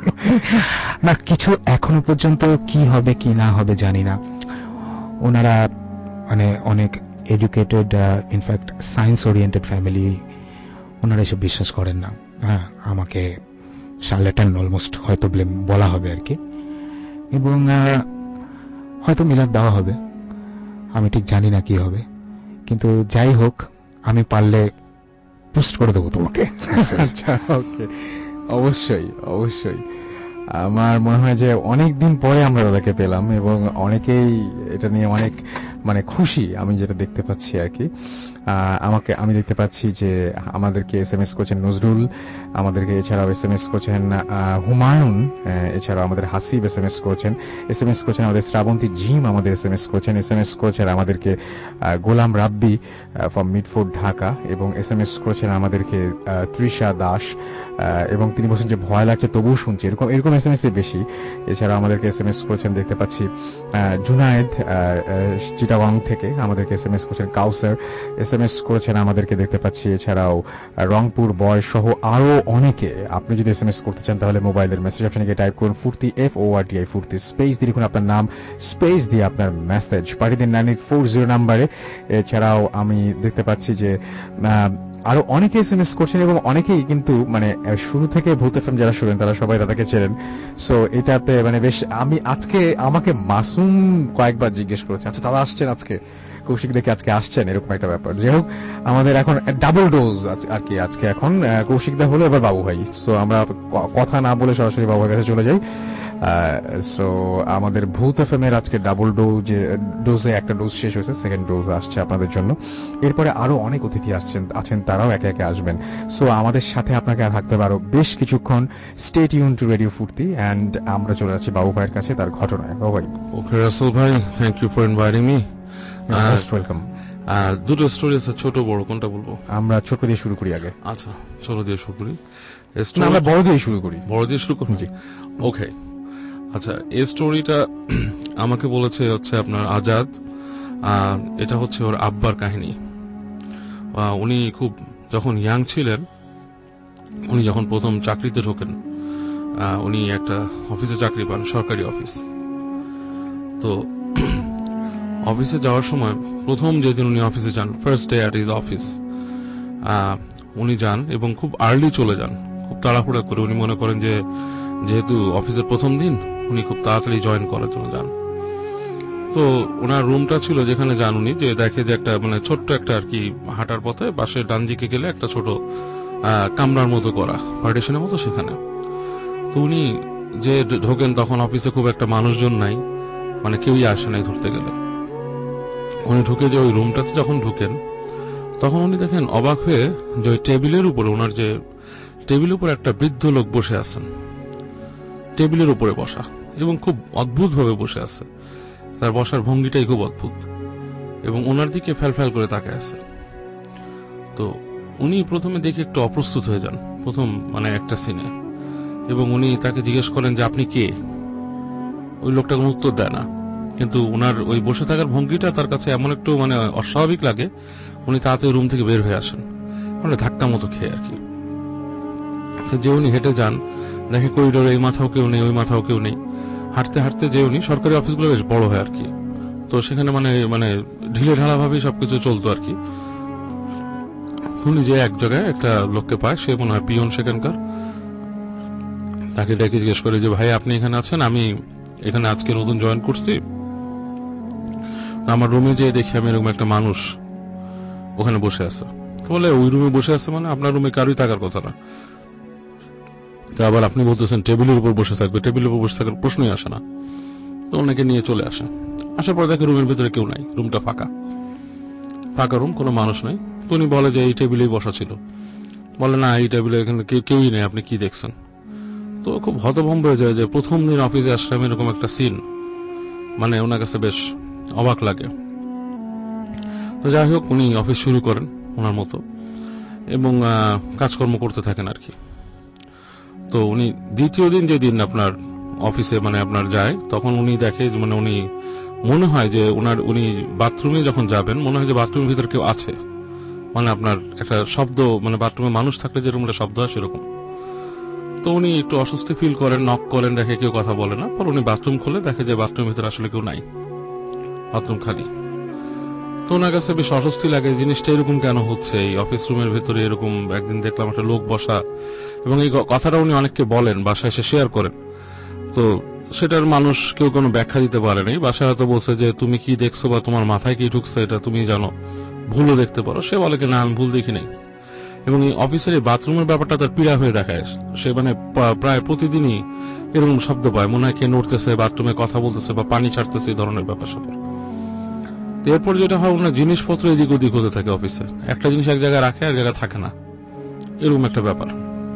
Speaker 8: না কিছু এখনো পর্যন্ত কি হবে কি না হবে জানি না। ওনারা মানে অনেক educated, in fact science oriented family, ওনারা এসব বিশ্বাস করেন না। হ্যাঁ, আমাকে শার্লেটান অলমোস্ট হয়তো ব্লেম বলা হবে আর কি, এবং হয়তো মিলাদ দেওয়া হবে, আমি ঠিক জানি না কি হবে। কিন্তু যাই হোক, আমি পারলে পোস্ট করে দেবো তোমাকে।
Speaker 3: আচ্ছা ওকে, অবশ্যই অবশ্যই। আমার মনে হয় যে অনেক দিন পরে আমরা দাদাকে পেলাম, এবং অনেকেই এটা নিয়ে অনেক মানে খুশি, আমি যেটা দেখতে পাচ্ছি আর কি। আমি দেখতে পাচ্ছি যে আমাদেরকে SMS করছেন নজরুল, আমাদেরকে এছাড়াও SMS করছেন হুমায়ুন, এছাড়াও আমাদের হাসিব SMS করছেন আমাদের শ্রাবন্তী জিম, আমাদের SMS করছেন আমাদেরকে গোলাম রাব্বি ফ্রম মিডফোর্ড ঢাকা, এবং SMS করছেন আমাদেরকে তৃষা দাস, এবং তিনি বলছেন যে ভয় লাগছে তবুও শুনছি, এরকম SMS বেশি। এছাড়া আমাদেরকে SMS করছেন দেখতে পাচ্ছি জুনায়েদ চিটাগাং থেকে, আমাদেরকে SMS করছেন কাউসার, SMS করেছেন আমাদেরকে দেখতে পাচ্ছি, এছাড়াও রংপুর বয় সহ আরো অনেকে। আপনি যদি SMS করতে চান তাহলে মোবাইলের মেসেজ অপশনে গিয়ে টাইপ করুন ফুর্তি, FORTI ফুর্তি, স্পেস দিয়ে লিখুন আপনার নাম, স্পেস দিয়ে আপনার মেসেজ পাঠিয়ে দিন 9840 নাম্বারে। এছাড়াও আমি দেখতে পাচ্ছি যে আরো অনেকে SMS করছেন, এবং অনেকেই কিন্তু মানে শুরু থেকে ভূত এফএম যারা শুনেন তারা সবাই দাদাকে চেনেন। সো এটাতে মানে বেশ, আমি আজকে আমাকে মাসুম কয়েকবার জিজ্ঞেস করেছে, আচ্ছা দাদা আসছেন আজকে, কৌশিক দেখে আজকে আসছেন, এরকম একটা ব্যাপার। যাই হোক, আমাদের এখন ডাবল ডোজ আর কি, আজকে এখন কৌশিক দা হলো, এবার বাবু ভাই। সো আমরা কথা না বলে সরাসরি বাবুর কাছে চলে যাই। সো আমাদের ভূত এফএম এর আজকে ডাবল ডোজে একটা ডোজ শেষ হয়েছে, সেকেন্ড ডোজ আসছে আপনাদের জন্য। এরপরে আরো অনেক অতিথি আছেন, তারাও একে একে আসবেন। সো আমাদের সাথে আপনাকে আর থাকতে হবে আরো বেশ কিছুক্ষণ। Stay tune to radio Foorti, and আমরা চলে যাচ্ছি বাবু ভাইয়ের কাছে তার ঘটনায়। বাবু ভাই।
Speaker 7: ওকে রাসেল ভাই, thank you for inviting me.
Speaker 3: Most welcome.
Speaker 7: দুটো স্টোরি আছে, ছোট বড় কোনটা বলবো?
Speaker 3: আমরা ছোট দিয়ে শুরু করি আগে।
Speaker 7: আচ্ছা, ছোট দিয়ে শুরু করি।
Speaker 3: আমরা বড় দিয়ে শুরু করি।
Speaker 7: বড় দিয়ে শুরু করুন। ওকে, আচ্ছা, এই স্টোরিটা আমাকে বলেছে হচ্ছে আপনার আজাদ। এটা হচ্ছে ওর আব্বার কাহিনী। উনি খুব যখন ইয়াং ছিলেন, উনি যখন প্রথম চাকরিতে ঢোকেন, উনি একটা অফিসে চাকরি পান, সরকারি অফিস। তো অফিসে যাওয়ার সময় প্রথম যেদিন উনি অফিসে যান, first day at his office, উনি যান এবং খুব আর্লি চলে যান, খুব তাড়াহুড়া করে। উনি মনে করেন যে যেহেতু অফিসের প্রথম দিন উনি খুব তাড়াতাড়ি জয়েন করার জন্য যান। তো ওনার রুমটা ছিল যেখানে যান উনি, যে দেখে যে একটা মানে ছোট্ট একটা আর কি হাঁটার পথে পাশে ডান দিকে গেলে একটা ছোট কামরার মতো করা, পার্টিশনের মতো, সেখানে। তো উনি যে ঢোকেন তখন অফিসে খুব একটা মানুষজন নাই, মানে কেউই আসে নাই ধরতে গেলে। উনি ঢুকে যে ওই রুমটাতে যখন ঢুকেন তখন উনি দেখেন অবাক হয়ে যে ওই টেবিলের উপরে, ওনার যে টেবিলের উপরে একটা বৃদ্ধ লোক বসে আছেন, টেবিলের উপরে বসা, এবং খুব অদ্ভুত ভাবে বসে আছে। তার বসার ভঙ্গিটাই খুব অদ্ভুত, এবং ওনার দিকে ফ্যাল করে তাকায় আছে। তো উনি প্রথমে দেখে একটু অপ্রস্তুত হয়ে যান প্রথম মানে একটা সিনে, এবং উনি তাকে জিজ্ঞেস করেন যে আপনি কে। ওই লোকটা কোনো উত্তর দেয় না, কিন্তু ওনার ওই বসে থাকার ভঙ্গিটা তার কাছে এমন একটু মানে অস্বাভাবিক লাগে, উনি তাড়াতাড়ি রুম থেকে বের হয়ে আসেন, মানে ধাক্কা মতো খেয়ে আর কি। যে উনি হেঁটে যান, দেখে করিডোরে এই মাথাও কেউ নেই, ওই মাথাও কেউ নেই। হাঁটতে হাঁটতে যে উনি, সরকারি অফিসগুলো বেশ বড় হয় আর কি, তো সেখানে মানে মানে ঢিলে ঢালা ভাবেই সবকিছু চলতো আর কি। উনি যে এক জায়গায় একটা লোককে পায়, সে মনে হয় পিয়ন সেখানকার, তাকে ডেকে জিজ্ঞেস করে যে ভাই আপনি এখানে আছেন, আমি এখানে আজকে নতুন জয়েন করছি, আমার রুমে যে দেখি আমি এরকম একটা মানুষ ওখানে বসে আছে। তো বলে ওই রুমে বসে আছে মানে আপনার রুমে কারোই থাকার কথা না। তো আবার আপনি বলতেছেন টেবিলের উপর বসে থাকবে, টেবিলের উপর বসে থাকার প্রশ্নই আসে না। তো ওনাকে নিয়ে চলে আসে, আসার পর দেখে রুমের ভিতরে কেউ নাই, রুমটা ফাঁকা, ফাঁকা রুম, কোনো মানুষ নাই। তো উনি বলে যে এই টেবিলেই বসা ছিল। বলে না, এই টেবিলে এখানে কেউই নেই, আপনি কি দেখছেন? তো খুব হতভম্ব হয়ে যায় যে প্রথম দিন অফিসে আসলাম এরকম একটা সিন, মানে ওনার কাছে বেশ অবাক লাগে। তো যাই হোক, উনি অফিস শুরু করেন ওনার মতো, এবং কাজকর্ম করতে থাকেন আর কি। তো উনি দ্বিতীয় দিন যেদিন আপনার অফিসে মানে আপনার যায়, তখন উনি দেখে মানে উনি মনে হয় যে উনি বাথরুমে যখন যাবেন মনে হয় যে বাথরুমের ভিতরে কেউ আছে, মানে আপনার একটা শব্দ, মানে বাথরুমে মানুষ থাকলে যেরকম একটা শব্দ হয় সেরকম। তো উনি একটু অস্বস্তি ফিল করেন, নক করেন, দেখে কেউ কথা বলে না। পর উনি বাথরুম খুলে দেখে যে বাথরুমের ভিতরে আসলে কেউ নাই, বাথরুম খালি। তো ওনার কাছে বেশ অস্বস্তি লাগে, জিনিসটা এরকম কেন হচ্ছে, এই অফিস রুমের ভিতরে এরকম একদিন দেখলাম একটা লোক বসা, এবং এই কথাটা উনি অনেককে বলেন, বাসায় এসে শেয়ার করেন। তো সেটার মানুষ কেউ কোনো ব্যাখ্যা দিতে পারেনি। বাসায় হয়তো বলছে যে তুমি কি দেখছো বা তোমার মাথায় কি ঢুকছে এটা তুমি জানো, ভুলও দেখতে পারো। সে বলে কি না, আমি ভুল দেখি নাই। এবং এই অফিসের এই বাথরুমের ব্যাপারটা তার পীড়া হয়ে দেখায়। সে মানে প্রায় প্রতিদিনই এরকম শব্দ পায়, মনে হয় কে নড়তেছে, বাথরুমে কথা বলতেছে বা পানি ছাড়তেছে, এই ধরনের ব্যাপার স্যাপার। এরপর যেটা হয়, ওনার জিনিসপত্র এদিক ওদিক হতে থাকে অফিসে, একটা জিনিস এক জায়গায় রাখে এক জায়গায় থাকে না, এরকম একটা ব্যাপার।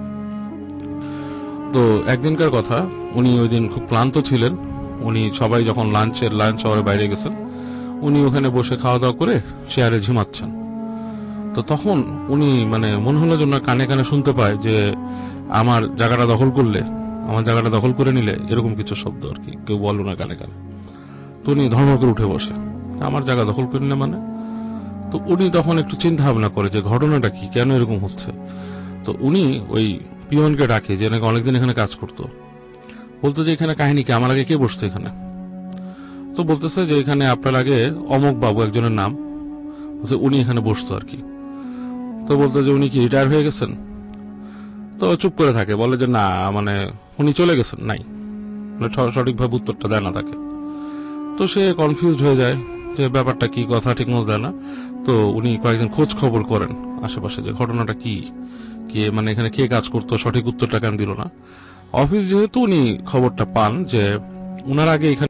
Speaker 7: তো একদিনকার কথা, উনি ওই দিন খুব ক্লান্ত ছিলেন। উনি সবাই যখন লাঞ্চ আওয়ারে বাইরে গেছেন, উনি ওখানে বসে খাওয়া দাওয়া করে চেয়ারে ঝিমাচ্ছেন। তো তখন উনি মানে মনে হলো যে ওনার কানে কানে শুনতে পায় যে আমার জায়গাটা দখল করে নিলে এরকম কিছু শব্দ আর কি, কেউ বল ওনার কানে কানে। তো উনি ধর্ম করে উঠে বসে, আমার জায়গা দখল করে নিলে মানে। তো উনি তখন একটু চিন্তা ভাবনা করে যে ঘটনাটা কি, কেন এরকম হচ্ছে। তো উনি ওই পিয়নকে ডাকে, যে নাকি অনেকদিন এখানে কাজ করতো, বলতো যে এখানে কাহিনী কি, আমার আগে কে বসতো এখানে। তো বলতেছে যে এখানে আপনার আগে অমুক বাবু একজনের নাম, উনি এখানে বসতো আর কি। তো বলতো যে উনি কি রিটায়ার হয়ে গেছেন? তো চুপ করে থাকে, বলে যে না, মানে উনি চলে গেছেন, নাই, মানে সঠিকভাবে উত্তরটা দেয় না তাকে। তো সে কনফিউজ হয়ে যায় যে ব্যাপারটা কি, কথা ঠিক মতো দেয় না। তো উনি কয়েকদিন খোঁজ খবর করেন আশেপাশে যে ঘটনাটা কি, কে মানে এখানে কে কাজ করতো, সঠিক উত্তরটা কেন দিল না। অফিস যেহেতু উনি খবরটা পান যে উনার আগে এখানে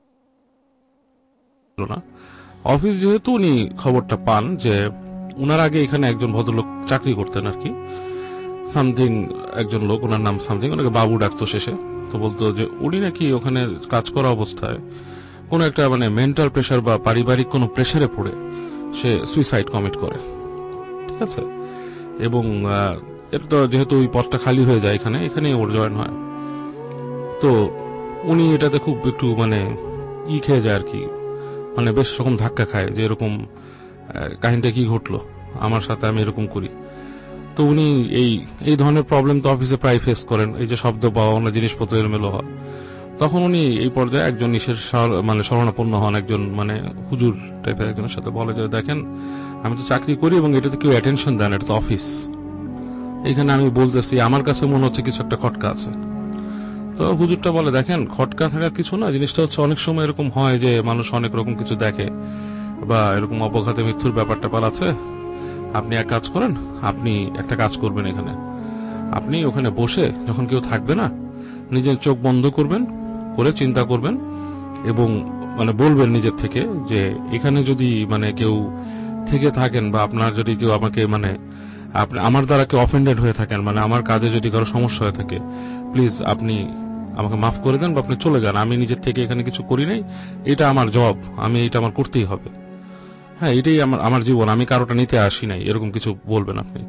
Speaker 7: একজন ভদ্রলোক চাকরি করতেন আর কি, সামথিং একজন লোক, ওনার নাম সামথিং, ওনাকে বাবু ডাকতো শেষে। তো বলতো যে উনি নাকি ওখানে কাজ করা অবস্থায় কোন একটা মানে মেন্টাল প্রেশার বা পারিবারিক কোন প্রেশারে পড়ে সে সুইসাইড কমিট করে, ঠিক আছে। এবং এটা যেহেতু ওই পদটা খালি হয়ে যায় এখানে ওর জয়েন হয়। তো উনি এটাতে খুব একটু মানে খেয়ে যায় আর কি, মানে বেশ রকম ধাক্কা খায় যে এরকম কাহিনীটা কি ঘটলো আমার সাথে, আমি এরকম করি। তো উনি এই ধরনের প্রবলেম তো অফিসে প্রায় ফেস করেন, এই যে শব্দ পাওয়া, অন্য জিনিসপত্র এলোমেলো হয়। তখন উনি এই পর্যায়ে একজন নিশের মানে শরণাপন্ন হন, একজন মানে হুজুর টাইপের একজনের সাথে। বলে যে দেখেন, আমি তো চাকরি করি এবং এটাতে কেউ অ্যাটেনশন দেন, এটা তো অফিস, এখানে আমি বলতেছি, আমার কাছে মনে হচ্ছে কিছু একটা খটকা আছে।
Speaker 9: তো হুজুরটা বলে, দেখেন খটকা থাকার কিছু না, জিনিসটা হচ্ছে অনেক সময় এরকম হয় যে মানুষ অনেক রকম কিছু দেখে বা এরকম অপঘাতে মৃত্যুর ব্যাপারটা পালাচ্ছে। আপনি এক কাজ করেন, আপনি একটা কাজ করবেন, এখানে আপনি ওখানে বসে যখন কেউ থাকবে না, নিজের চোখ বন্ধ করবেন, করে চিন্তা করবেন এবং মানে বলবেন নিজের থেকে যে এখানে যদি মানে কেউ থেকে থাকেন বা আপনার যদি কেউ আমাকে মানে আপনি আমার দ্বারা কেউ অফেন্ডেড হয়ে থাকেন, মানে আমার কাজে যদি কারো সমস্যা হয়ে থাকে, প্লিজ আপনি আমাকে মাফ করে দেন বা আপনি চলে যান, আমি নিজের থেকে এখানে কিছু করি নাই, এটা আমার জব, আমি এটা আমার করতেই হবে, হ্যাঁ এটাই আমার জীবন, আমি কারোটা নিতে আসি নাই, এরকম কিছু বলবেন আপনি।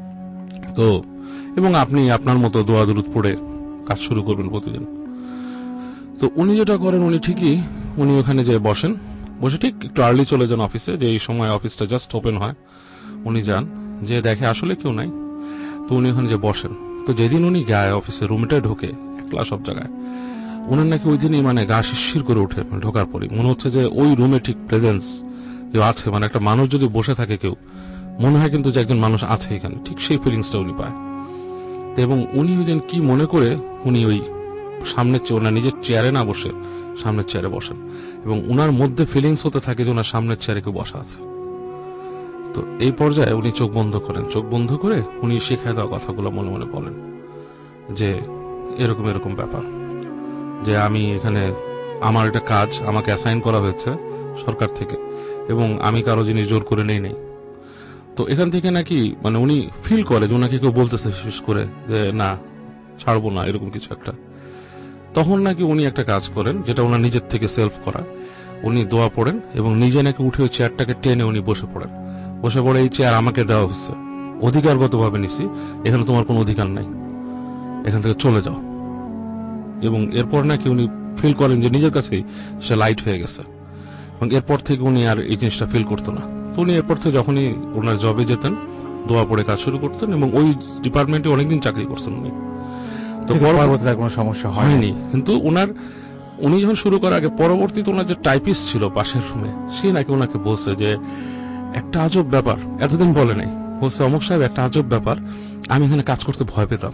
Speaker 9: তো এবং আপনি আপনার মতো দোয়া দুরুদ পড়ে কাজ শুরু করবেন প্রতিদিন। তো উনি যেটা করেন, উনি ঠিকই উনি ওখানে যে বসেন, বসে ঠিক একটু আর্লি চলে যান অফিসে, যে এই সময় অফিসটা জাস্ট ওপেন হয়, উনি যান, যে দেখে আসলে কেউ নাই, তো উনি ওখানে যে বসেন। তো যেদিন উনি যায় অফিসে রুমটায় ঢোকে, একলা সব জায়গায়, উনার নাকি ওই দিনই মানে গা শিরশির করে ওঠে, ঢোকার পরে মনে হচ্ছে যে ওই রুমে ঠিক প্রেজেন্স কেউ আছে, মানে একটা মানুষ যদি বসে থাকে কেউ, মনে হয় কিন্তু যে একজন মানুষ আছে এখানে, ঠিক সেই ফিলিংসটা উনি পায়। এবং উনি ওই দিন কি মনে করে উনি ওই সামনের ওনার নিজের চেয়ারে না বসে সামনের চেয়ারে বসেন, এবং উনার মধ্যে ফিলিংস হতে থাকে যে ওনার সামনের চেয়ারে কেউ বসা আছে। তো এই পর্যায়ে উনি চোখ বন্ধ করেন, চোখ বন্ধ করে উনি শেখায় দেওয়া কথাগুলো মনে মনে বলেন যে এরকম এরকম ব্যাপার, যে আমি এখানে আমার একটা কাজ আমাকে অ্যাসাইন করা হয়েছে সরকার থেকে এবং আমি কারো জিনিস জোর করে নেই নাই। তো এখান থেকে নাকি মানে উনি ফিল করে যে ওনাকে কেউ বলতেছে শেষ করে যে না ছাড়বো না, এরকম কিছু একটা। তখন নাকি উনি একটা কাজ করেন যেটা ওনার নিজের থেকে সেলফ করা, উনি দোয়া পড়েন এবং নিজে নাকি উঠে ওই চেয়ারটাকে টেনে উনি বসে পড়েন, বসে পড়ে এই চেয়ার আমাকে দেওয়া হচ্ছে, অধিকারগতভাবে নিছি, এখানে তোমার কোনো অধিকার নাই, এখান থেকে চলে যাও। এবং এরপর নাকি উনি ফিল করেন যে নিজের কাছেই সে লাইট হয়ে গেছে, এবং এরপর থেকে উনি আর এই জিনিসটা ফিল করতো না। তো উনি এরপর থেকে যখনই ওনার জবে যেতেন দোয়া পড়ে কাজ শুরু করতেন এবং ওই ডিপার্টমেন্টে অনেকদিন চাকরি করছেন উনি। তো
Speaker 3: পরবর্তীতে কোনো সমস্যা হয়নি,
Speaker 9: কিন্তু উনি যখন শুরু করার আগে পরবর্তীতে ওনার যে টাইপিস্ট ছিল পাশের রুমে, সে নাকি ওনাকে বলছে যে একটা আজব ব্যাপার, এতদিন বলে নাই, বলছে অমুক সাহেব একটা আজব ব্যাপার, আমি এখানে কাজ করতে ভয় পেতাম,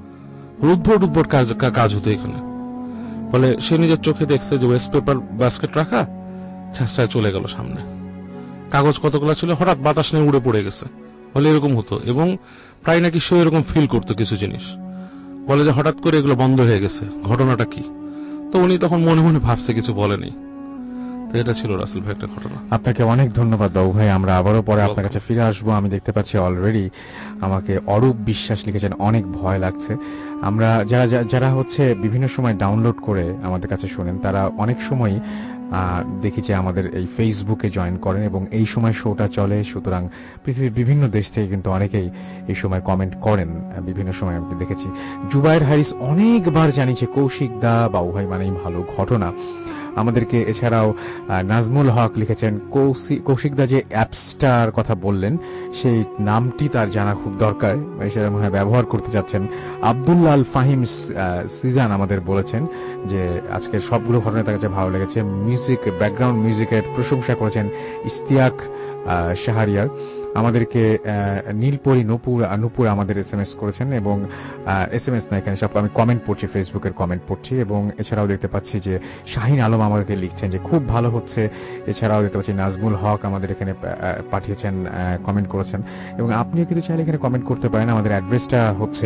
Speaker 9: উদ্ভট কাজ হতো এখানে। বলে সে নিজের চোখে দেখছে যে ওয়েস্ট পেপার বাস্কেট রাখা ছেঁচড়ায় চলে গেল সামনে, কাগজ কতগুলো ছিল হঠাৎ বাতাস নিয়ে উড়ে পড়ে গেছে, বলে এরকম হতো। এবং প্রায় নাকি সে এরকম ফিল করতো কিছু জিনিস, বলে যে হঠাৎ করে এগুলো বন্ধ হয়ে গেছে, ঘটনাটা কি? তো উনি তখন মনে মনে ভাবছে, কিছু বলেনি। তো এটা ছিল রাসেল ভাই একটা ঘটনা।
Speaker 3: আপনাকে অনেক ধন্যবাদ বাবু ভাই, আমরা আবারও পরে আপনার কাছে ফিরে আসবো। আমি দেখতে পাচ্ছি অলরেডি আমাকে অরূপ বিশ্বাস লিখেছেন, অনেক ভয় লাগছে। আমরা যারা হচ্ছে বিভিন্ন সময় ডাউনলোড করে আমাদের কাছে শোনেন, তারা অনেক সময় দেখি যে আমাদের এই ফেসবুকে জয়েন করেন এবং এই সময় শোটা চলে, সুতরাং পৃথিবীর বিভিন্ন দেশ থেকে কিন্তু অনেকেই এই সময় কমেন্ট করেন, বিভিন্ন সময় আমি দেখেছি। জুবায়ের হারিস অনেকবার জানিয়েছে কৌশিক দা বাবু ভাই মানেই ভালো ঘটনা আমাদেরকে। এছাড়াও নাজমুল হক লিখেছেন কৌশিক দা যে অ্যাপসটার কথা বললেন সেই নামটি তার জানা খুব দরকার, সেটা মনে হয় ব্যবহার করতে যাচ্ছেন। আব্দুল্লাল ফাহিম সিজান আমাদের বলেছেন যে আজকের সবগুলো ঘটনা তার কাছে ভালো লেগেছে, মিউজিক ব্যাকগ্রাউন্ড মিউজিকের প্রশংসা করেছেন ইস্তিয়াক শাহরিয়ার। আমাদেরকে নীলপরি নূপুর আমাদের SMS করেছেন এবং SMS না, এখানে সব আমি কমেন্ট পড়ছি, ফেসবুকের কমেন্ট পড়ছি। এবং এছাড়াও দেখতে পাচ্ছি যে শাহিন আলম আমাদেরকে লিখছেন যে খুব ভালো হচ্ছে। এছাড়াও দেখতে পাচ্ছি নাজমুল হক আমাদের এখানে পাঠিয়েছেন, কমেন্ট করেছেন। এবং আপনিও কিন্তু চাইলে এখানে কমেন্ট করতে পারেন। আমাদের অ্যাড্রেসটা হচ্ছে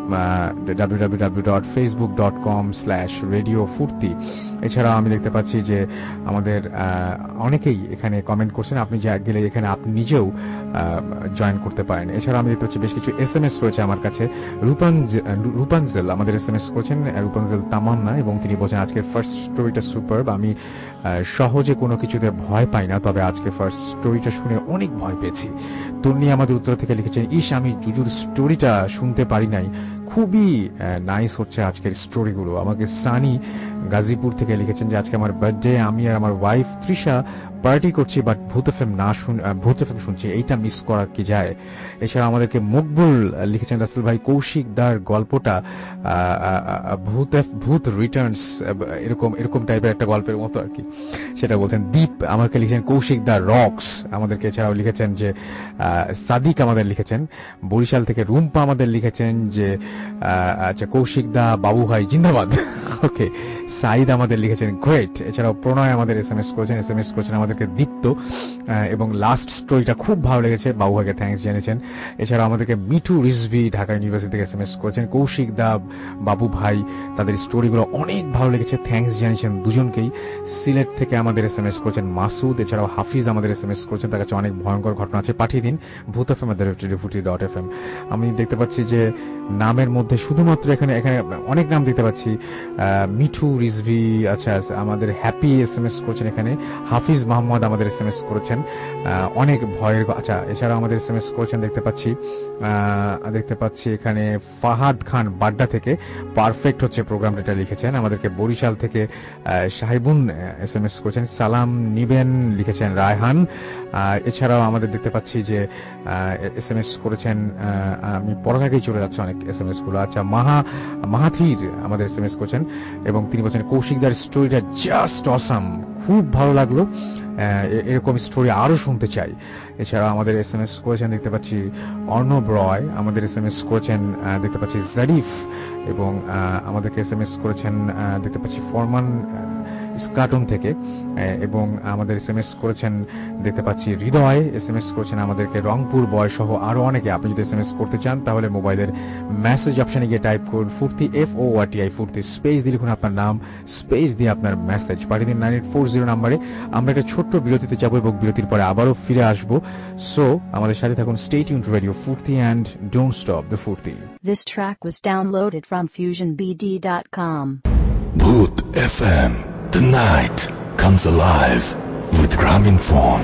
Speaker 3: www.facebook.com/radiofurti। এছাড়াও আমি দেখতে পাচ্ছি যে আমাদের অনেকেই এখানে কমেন্ট করছেন, আপনি গেলে এখানে আপনি নিজেও জয়েন করতে পারেন। এছাড়া আমি দেখতে পাচ্ছি বেশ কিছু SMS রয়েছে আমার কাছে। রূপাঞ্জল আমাদের SMS করেছেন, রূপাঞ্জল তামান্না, এবং তিনি বলছেন আজকের ফার্স্ট স্টোরিটা সুপারব। আমি সহজে কোনো কিছুতে ভয় পাই না, তবে আজকে ফার্স্ট স্টোরিটা শুনে অনেক ভয় পেয়েছি। তন্নি আমাদের উত্তর থেকে লিখেছেন, আমি জুজুর স্টোরিটা শুনতে পারি নাই, খুবই নাইস হচ্ছে আজকের স্টোরিগুলো। আমাকে সানি গাজীপুর থেকে লিখেছেন যে আজকে আমার বার্থডে, আমি আর আমার ওয়াইফ তৃষা পার্টি করছি, বাট ভূত এফএম শুনছি, এইটা মিস করা কি যায়। এছাড়া আমাদেরকে মকবুল লিখেছেন রাসেল ভাই কৌশিক দার গল্পটা ভূত রিটার্নস, এরকম টাইপের একটা গল্পের মতো আর কি, সেটা বলছেন। দীপ আমাকে লিখেছেন কৌশিক দা রক্স আমাদেরকে। এছাড়াও লিখেছেন যে সাদিক আমাদের লিখেছেন বরিশাল থেকে। রুম্পা আমাদের লিখেছেন যে আচ্ছা কৌশিক দা বাবু ভাই জিন্দাবাদ। ওকে, সাইদ আমাদের লিখেছেন গ্রেট। এছাড়াও প্রণয় আমাদের এসএমএস করেছেন আমাদেরকে দীপ্ত, এবং লাস্ট স্টোরিটা খুব ভালো লেগেছে, বাবু ভাইকে থ্যাঙ্কস জানিয়েছেন। এছাড়াও আমাদেরকে মিঠু রিজভি ঢাকা ইউনিভার্সিটি থেকে এসএমএস করেছেন। কৌশিক দা বাবু ভাই তাদের স্টোরিগুলো অনেক ভালো লেগেছে, থ্যাঙ্কস জানিয়েছেন দুজনকেই। সিলেট থেকে আমাদের এসএমএস করেছেন মাসুদ। এছাড়াও হাফিজ আমাদের এসএমএস করেছেন, তার কাছে অনেক ভয়ঙ্কর ঘটনা আছে, পাঠিয়ে দিন ভূতফম@radio40.fm। আমি দেখতে পাচ্ছি যে নামের মধ্যে শুধুমাত্র এখানে অনেক নাম দেখতে পাচ্ছি, মিঠু রিজভি, আচ্ছা আমাদের হ্যাপি এসএমএস করেছেন, এখানে হাফিজ মোহাম্মদ আমাদের এসএমএস করেছেন, অনেক ভয়ের। আচ্ছা এছাড়া আমাদের এসএমএস করেছেন দেখতে পাচ্ছি এখানে ফাহাদ খান বাড্ডা থেকে, পারফেক্ট হচ্ছে প্রোগ্রামটা লিখেছেন। আমাদেরকে বরিশাল থেকে সাহিবুন এসএমএস করেছেন, সালাম নিবেন লিখেছেন রায়হান। এছাড়াও আমাদের দেখতে পাচ্ছি যে এসএমএস করেছেন, আমি পড়ার আগেই চলে যাচ্ছে অনেক এসএমএস গুলো। আচ্ছা মাহাথির আমাদের এসএমএস করেছেন এবং তিনি বলছেন কৌশিকদার স্টোরিটা জাস্ট অসাম, খুব ভালো লাগলো, এরকম স্টোরি আরো শুনতে চাই। এছাড়া আমাদের এসএমএস করেছেন দেখতে পাচ্ছি অর্ণব রয়, আমাদের এসএমএস করেছেন দেখতে পাচ্ছি জারিফ, এবং আমাদেরকে এসএমএস করেছেন দেখতে পাচ্ছি ফরমান স্কাটন থেকে, এবং আমাদের এসএমএস করেছেন দেখতে পাচ্ছি হৃদয়, এসএমএস করেছেন আমাদেরকে রংপুর বয় সহ আরো অনেকে। আপনি যদি এসএমএস করতে চান তাহলে মোবাইলের মেসেজ অপশনে গিয়ে টাইপ করুন ফুর্তি FORTI ফুর্তি, স্পেস দিয়ে লিখুন আপনার নাম, স্পেস দিয়ে আপনার মেসেজ পাঠিয়ে দিন 9840 নম্বরে। আমরা একটা ছোট্ট বিরতিতে যাবো এবং বিরতির পরে আবারও ফিরে আসবো। সো আমাদের সাথে থাকুন, stay tuned to radio Foorti and don't stop the ফুর্তি।
Speaker 1: This track was downloaded from FusionBD.com.
Speaker 2: Bhoot FM. The night comes alive with Graminphone.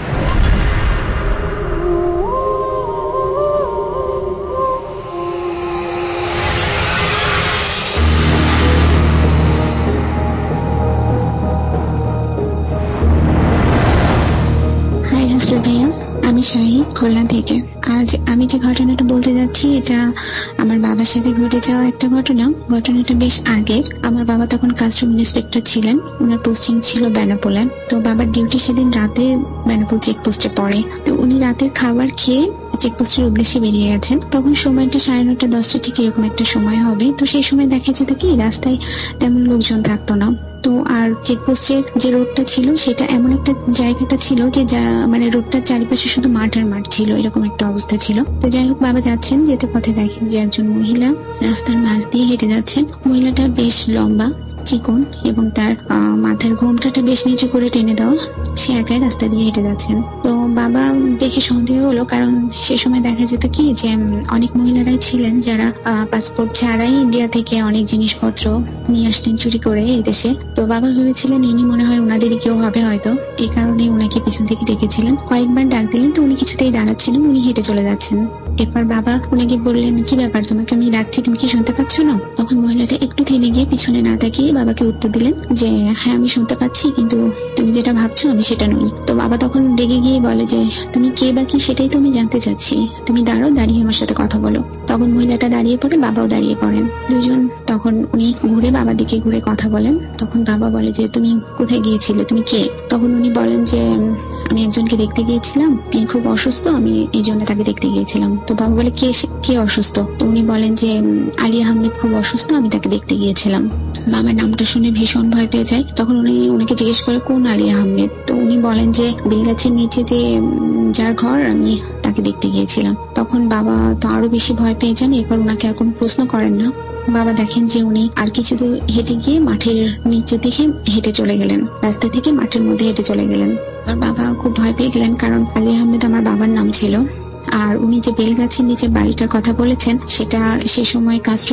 Speaker 10: Hi, Rasul Bhaiya. আমি শাহিদ খুলনা থেকে। আজ আমি যে ঘটনাটা বলতে যাচ্ছি এটা আমার বাবার সাথে ঘটে যাওয়া একটা ঘটনাটা বেশ আগের। আমার বাবা তখন কাস্টম ইন্সপেক্টর ছিলেন, ওনার পোস্টিং ছিল বেনাপোলে। তো বাবার ডিউটি সেদিন রাতে বেনাপোল চেকপোস্টে পড়ে। তো উনি রাতের খাবার খেয়ে চেকপোস্টের উদ্দেশ্যে বেরিয়ে গেছেন। তখন সময়টা 9:30 10টা ঠিক এরকম একটা সময় হবে। তো সেই সময় দেখা যেত কি রাস্তায় তেমন লোকজন থাকতো না। তো আর চেকপোস্টের যে রোডটা ছিল সেটা এমন একটা জায়গাটা ছিল যে মানে রোডটার চারিপাশে শুধু মাঠ আর মাঠ ছিল, এরকম একটা অবস্থা ছিল। তো যাই হোক বাবা যাচ্ছেন, যেতে পথে দেখেন যে একজন মহিলা রাস্তার মাঝ দিয়ে হেঁটে যাচ্ছেন। মহিলাটা বেশ লম্বা চিকন এবং তার মাথার ঘোমটাটা বেশ নিচু করে টেনে দেওয়া, সে একাই রাস্তা দিয়ে হেঁটে যাচ্ছেন। তো বাবা দেখে সন্দেহ হলো, কারণ সে সময় দেখা যেত কি যে অনেক মহিলারাই ছিলেন যারা পাসপোর্ট ছাড়াই ইন্ডিয়া থেকে অনেক জিনিসপত্র নিয়ে আসতেন চুরি করে এই দেশে। তো বাবা ভেবেছিলেন ইনি মনে হয় ওনাদেরই কেউ হবে হয়তো, এই কারণে ওনাকে পিছন থেকে ডেকেছিলেন। কয়েকবার ডাক দিলেন, তো উনি কিছুতেই দাঁড়াচ্ছিলেন, উনি হেঁটে চলে যাচ্ছেন। এরপর বাবা উনাকে বললেন, কি ব্যাপার, তোমাকে আমি ডাকছি, তুমি কি শুনতে পাচ্ছ না? তখন মহিলাটা একটু থেমে গিয়ে পিছনে না তাকিয়ে বাবাকে উত্তর দিলেন যে হ্যাঁ আমি শুনতে পাচ্ছি, কিন্তু তুমি যেটা ভাবছো আমি সেটা নই। তো বাবা তখন রেগে গিয়ে বলে যে তুমি কে বা কি সেটাই তো আমি জানতে চাচ্ছি, তুমি দাঁড়াও, দাঁড়িয়ে আমার সাথে কথা বলো। তখন মহিলাটা দাঁড়িয়ে পড়ে, বাবাও দাঁড়িয়ে পড়েন দুজন। তখন উনি ঘুরে বাবার দিকে ঘুরে কথা বলেন। তখন বাবা বলে যে তুমি কোথায় গিয়েছিলে, তুমি কে? তখন উনি বলেন যে আমি একজনকে দেখতে গিয়েছিলাম, তিনি খুব অসুস্থ, আমি এই জন্য তাকে দেখতে গিয়েছিলাম। তো বাবা বলে কে অসুস্থ? তো উনি বলেন যে আলী আহমেদ খুব অসুস্থ, আমি তাকে দেখতে গিয়েছিলাম। বাবার নামটা শুনে ভীষণ ভয় পেয়ে যায়। তখন উনি ওনাকে জিজ্ঞেস করে কোন আলী আহমেদ? তো উনি বলেন যে বেলগাছের নিচে যে যার ঘর, আমি তাকে দেখতে গিয়েছিলাম। তখন বাবা তো আরো বেশি ভয় পেয়ে যান। এরপর ওনাকে আর কোনো প্রশ্ন করেন না। বাবা দেখেন যে উনি আর কিছু দূর হেঁটে গিয়ে মাঠের নিচে দিকে হেঁটে চলে গেলেন, রাস্তা থেকে মাঠের মধ্যে হেঁটে চলে গেলেন। আর বাবা খুব ভয় পেয়ে গেলেন, কারণ আলী আহমেদ আমার বাবার নাম ছিল। আর উনি যে বেলগাছের নিচে বাড়িটার কথা বলেছেন সেটা সে সময় কাস্টম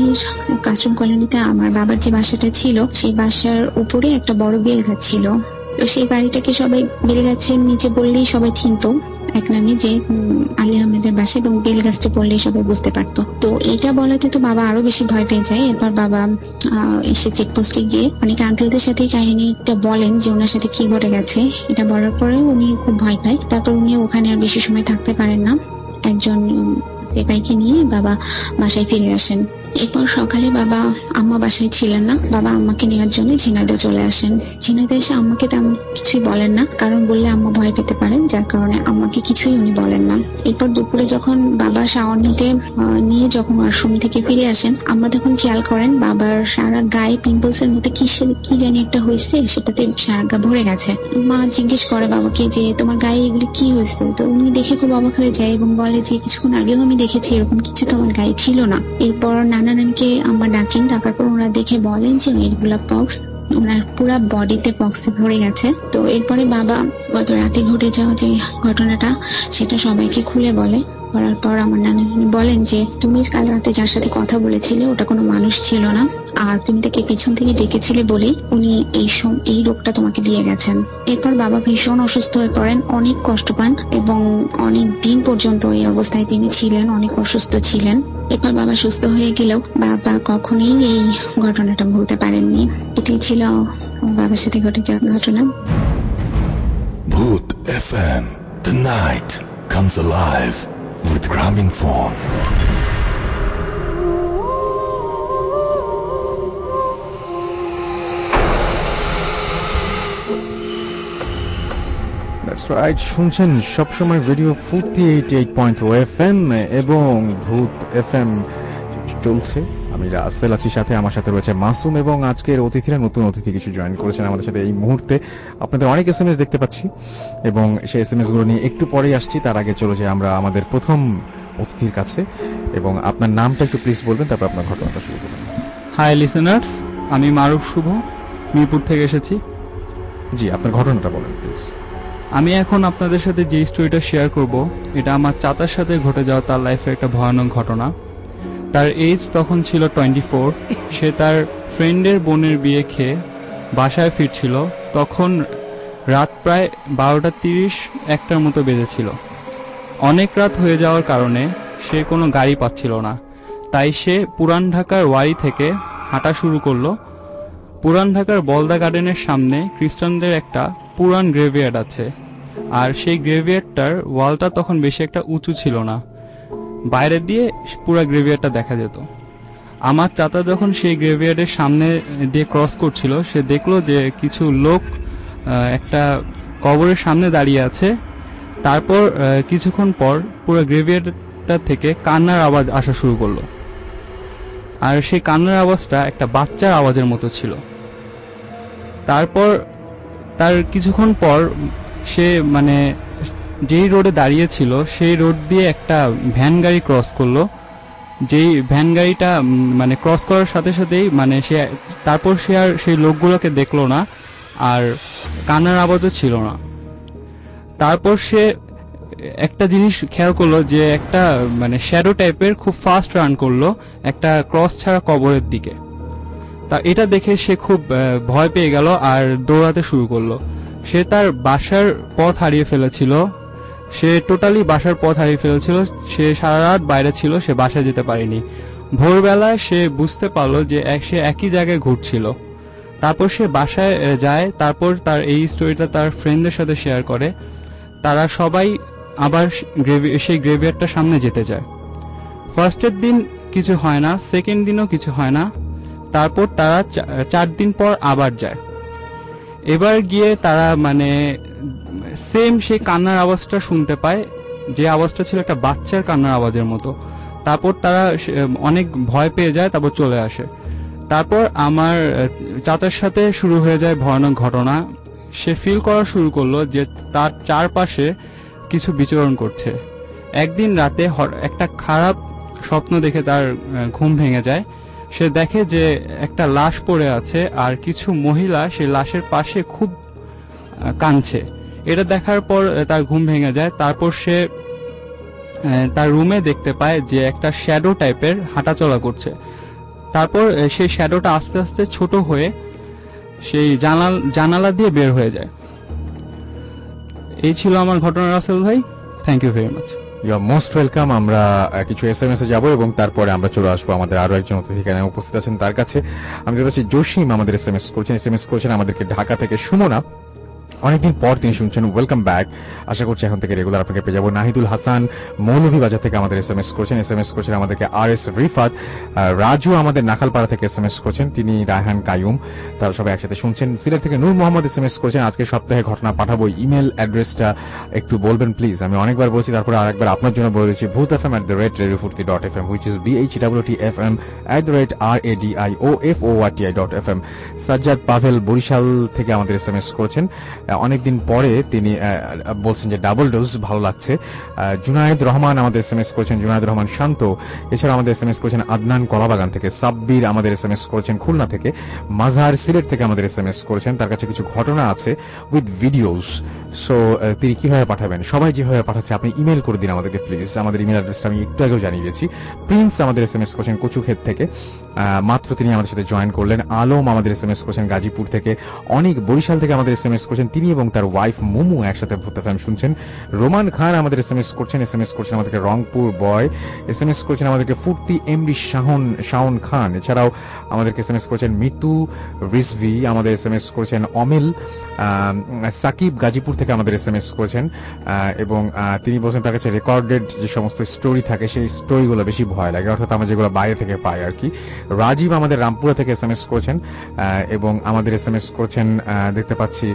Speaker 10: কলোনিতে আমার বাবার যে বাসাটা ছিল সেই বাসার উপরে একটা বড় বেলগাছ ছিল। তো সেই বাড়িটাকে সবাই বেলগাছের নিচে বললেই সবাই চিনত এক নামে, যে আলী আহমেদ আমাদের বাসায়, এবং বেল গাছটা পড়লেই সবাই বুঝতে পারতো। তো এটা বলাতে তো বাবা আরো বেশি ভয় পেয়ে যায়। এরপর বাবা এসে চেকপোস্টে গিয়ে অনেক আঙ্কেলদের সাথে কাহিনীটা বলেন যে ওনার সাথে কি ঘটে গেছে। এটা বলার পরে উনি খুব ভয় পায়। তারপর উনি ওখানে আর বেশি সময় থাকতে পারেন না, একজন সেপাইকে নিয়ে বাবা বাসায় ফিরে আসেন। এরপর সকালে বাবা আম্মা বাসায় ছিলেন না, বাবা আম্মাকে নেওয়ার জন্য ঝিনাইদহ চলে আসেন। ঝিনাইদহ এসে আম্মাকে তেমন কিছুই বলেন না, কারণ বললে আম্মা ভয় পেতে পারেন, যার কারণে আম্মাকে কিছুই উনি বলেন না। এরপর দুপুরে যখন বাবা শাওয়ার নিয়ে যখন ওয়াশরুম থেকে ফিরে আসেন, আম্মা তখন খেয়াল করেন বাবার সারা গায়ে পিম্পলস এর মতো কি জানি একটা হয়েছে, সেটাতে সারা গা ভরে গেছে। মা জিজ্ঞেস করে বাবাকে যে তোমার গায়ে এগুলি কি হয়েছে। তো উনি দেখে খুব অবাক হয়ে যায় এবং বলে যে কিছুক্ষণ আগেও আমি দেখেছি এরকম কিছু তো আমার গায়ে ছিল না। এরপর নানাকে আম্মা ডাকেন, ডাকার পর ওরা দেখে বলেন যে এগুলা পক্স, ওনার পুরা বডিতে পক্সে ভরে গেছে। তো এরপরে বাবা গত রাতে ঘটে যাওয়া যে ঘটনাটা সেটা সবাইকে খুলে বলার পর আমার নানি বলেন যে তুমি কাল রাতে যার সাথে কথা বলেছিলে ওটা কোনো মানুষ ছিল না, আর তুমি তাকে পিছন থেকে ডেকেছিলে বলেই উনি এই রোগটা তোমাকে দিয়ে গেছেন। এরপর বাবা ভীষণ অসুস্থ হয়ে পড়েন, অনেক কষ্ট পান এবং অনেক দিন পর্যন্ত এই অবস্থায় তিনি ছিলেন, অনেক অসুস্থ ছিলেন। এরপর বাবা সুস্থ হয়ে গেলেও বাবা কখনোই এই ঘটনাটা ভুলতে পারেননি। এটাই ছিল বাবার সাথে ঘটে যাওয়া ঘটনা।
Speaker 2: Bhoot FM, the night comes alive with Graminphone.
Speaker 3: That's right, শুনছেন সবসময় রেডিও ফুর্তি 88.0 FM এবং ভূত FM চলছে। আমি রাসেল আছি, সাথে আমার সাথে রয়েছে মাসুম, এবং আজকের অতিথিরা নতুন অতিথি কিছু জয়েন করেছেন আমাদের সাথে এই মুহূর্তে। আপনাদের অনেক এসএমএস দেখতে পাচ্ছি এবং সেই এসএমএস গুলো নিয়ে একটু পরেই আসছি। তার আগে চলে যাই আমরা আমাদের প্রথম অতিথির কাছে, এবং আপনার নামটা একটু প্লিজ বলবেন, তারপর আপনার ঘটনাটা শুরু করবেন।
Speaker 11: হাই লিসেনার্স, আমি মারুফ শুভ, মিরপুর থেকে এসেছি।
Speaker 3: জি, আপনার ঘটনাটা বলেন প্লিজ।
Speaker 11: আমি এখন আপনাদের সাথে যে স্টোরিটা শেয়ার করব এটা আমার চাচার সাথে ঘটে যাওয়া তার লাইফের একটা ভয়ানক ঘটনা। তার এজ তখন ছিল 24। সে তার ফ্রেন্ডের বোনের বিয়ে খেয়ে বাসায় ফিরছিল। তখন রাত প্রায় 12:30-1টার মতো বেজেছিল। অনেক রাত হয়ে যাওয়ার কারণে সে কোনো গাড়ি পাচ্ছিল না, তাই সে পুরান ঢাকার ওয়ারি থেকে হাঁটা শুরু করলো। পুরান ঢাকার বলদা গার্ডেনের সামনে খ্রিস্টানদের একটা পুরান গ্রেভিয়ার্ড আছে, আর সেই গ্রেভিয়ার্ডটার ওয়ালটা তখন বেশি একটা উঁচু ছিল না, বাইরে দিয়ে পুরো গ্রেভিয়ার্ডটা দেখা যেত। আমার চাচা যখন সেই গ্রেভিয়ার্ডের সামনে দিয়ে ক্রস করছিল, সে দেখলো যে কিছু লোক একটা কবরের সামনে দাঁড়িয়ে আছে। তারপর কিছুক্ষণ পর পুরো গ্রেভিয়ার্ডটা থেকে কান্নার আওয়াজ আসা শুরু করলো, আর সেই কান্নার আওয়াজটা একটা বাচ্চার আওয়াজের মতো ছিল। তারপর তার কিছুক্ষণ পর সে যেই রোডে দাঁড়িয়ে ছিল সেই রোড দিয়ে একটা ভ্যান গাড়ি ক্রস করলো। যেই ভ্যান গাড়িটা ক্রস করার সাথে সাথেই তারপর সে আর সেই লোকগুলোকে দেখলো না, আর কান্নার আওয়াজও ছিল না। তারপর সে একটা জিনিস খেয়াল করলো যে একটা শ্যাডো টাইপের খুব ফাস্ট রান করলো একটা ক্রস ছাড়া কবরের দিকে। তা এটা দেখে সে খুব ভয় পেয়ে গেল আর দৌড়াতে শুরু করলো। সে তার বাসার পথ হারিয়ে ফেলেছিল, সে টোটালি বাসার পথ হারিয়ে ফেলেছিল। সে সারা রাত বাইরে ছিল, সে বাসায় যেতে পারেনি। ভোরবেলায় সে বুঝতে পারলো যে সে একই জায়গায় ঘুরছিল। তারপর সে বাসায় যায়, তারপর তার এই স্টোরিটা তার ফ্রেন্ডদের সাথে শেয়ার করে। তারা সবাই আবার সেই গ্রেভিয়ার্ডটার সামনে যেতে যায়। ফার্স্টের দিন কিছু হয় না, সেকেন্ড দিনও কিছু হয় না। তারপর তারা 4 দিন পর আবার যায়। এবার গিয়ে তারা সেম সেই কান্নার আওয়াজটা শুনতে পায়, যে আওয়াজটা ছিল একটা বাচ্চার কান্নার আওয়াজের মতো। তারপর তারা অনেক ভয় পেয়ে যায়, তারপর চলে আসে। তারপর আমার চাচার সাথে শুরু হয়ে যায় ভয়ানক ঘটনা। সে ফিল করা শুরু করলো যে তার চারপাশে কিছু বিচরণ করছে। একদিন রাতে একটা খারাপ স্বপ্ন দেখে তার ঘুম ভেঙে যায়। সে দেখে যে একটা লাশ পড়ে আছে, আর কিছু মহিলা সেই লাশের পাশে খুব কাঁদছে। এটা দেখার পর তার ঘুম ভেঙে যায়। তারপর সে তার রুমে দেখতে পায় যে একটা শ্যাডো টাইপের হাঁটাচলা করছে। তারপর সেই শ্যাডোটা আস্তে আস্তে ছোট হয়ে সেই জানালা দিয়ে বের হয়ে যায়। এই ছিল আমার ঘটনা রাসেল ভাই, thank you very much.
Speaker 3: You are most welcome. আমরা কিছু SMS এ যাবো এবং তারপরে আমরা চলে আসবো আমাদের আরো একজন অতিথি এখানে উপস্থিত আছেন তার কাছে। আমি দেখতে পাচ্ছি জসিম আমাদের SMS করেছেন আমাদেরকে ঢাকা থেকে। সুমনা অনেকদিন পর তিনি শুনছেন, ওয়েলকাম ব্যাক। আশা করছি এখন থেকে রেগুলার আপনাকে পেয়ে যাবো। নাহিদুল হাসান মৌলভীবাজার থেকে আমাদের SMS করেছেন আমাদেরকে RS রিফাত। রাজু আমাদের নাখালপাড়া থেকে SMS করেছেন, তিনি রায়হান কায়ুম, তারা সবাই একসাথে শুনছেন। সিলেট থেকে নূর মোহাম্মদ SMS করেছেন, আজকে সপ্তাহে ঘটনা পাঠাবো, ইমেল অ্যাড্রেসটা একটু বলবেন প্লিজ। আমি অনেকবার বলছি, তারপরে আরেকবার আপনার জন্য বলে দিচ্ছি, bhutfm@radiofurti.fm, which is BHWTFM@radioforti.fm। Sajjad Pavel Barishal থেকে আমাদের SMS করেছেন, অনেকদিন পরে তিনি বলছেন যে ডাবল ডোজ ভালো লাগছে। জুনায়েদ রহমান আমাদের SMS করেছেন, জুনায়েদ রহমান শান্ত। এছাড়া আমাদের SMS করেছেন আদনান কলাবাগান থেকে। সাব্বির আমাদের SMS করেছেন খুলনা থেকে। মাজহার সিলেট থেকে আমাদের SMS করেছেন, তার কাছে কিছু ঘটনা আছে উইথ ভিডিওস। সো তিনি কিভাবে পাঠাবেন? সবাই যেভাবে পাঠাচ্ছে আপনি ইমেল করে দিন আমাদেরকে প্লিজ। আমাদের ইমেল অ্যাড্রেসটা আমি একটু আগেও জানিয়ে দিয়েছি। প্রিন্স আমাদের SMS করেছেন কচুক্ষেত থেকে, মাত্র তিনি আমাদের সাথে জয়েন করলেন। আলম আমাদের SMS করেছেন গাজীপুর থেকে। অনেক বরিশাল থেকে আমাদের SMS করেছেন, তিনি এবং তার ওয়াইফ মুমু একসাথে ভূত এফএম শুনছেন। রোমান খান আমাদের SMS করছেন আমাদেরকে রংপুর বয়। SMS করেছেন আমাদেরকে ফুর্তি এমডি শাওন খান। এছাড়াও আমাদেরকে SMS করেছেন মিতু রিজভি, আমাদের SMS করেছেন অমিল। সাকিব গাজীপুর থেকে আমাদের SMS করেছেন এবং তিনি বলছেন তার কাছে রেকর্ডেড যে সমস্ত স্টোরি থাকে সেই স্টোরিগুলো বেশি ভয় লাগে, অর্থাৎ আমরা যেগুলো বাইরে থেকে পাই আর কি। রাজীব আমাদের রামপুরা থেকে SMS করেছেন এবং আমাদের SMS করেছেন দেখতে পাচ্ছি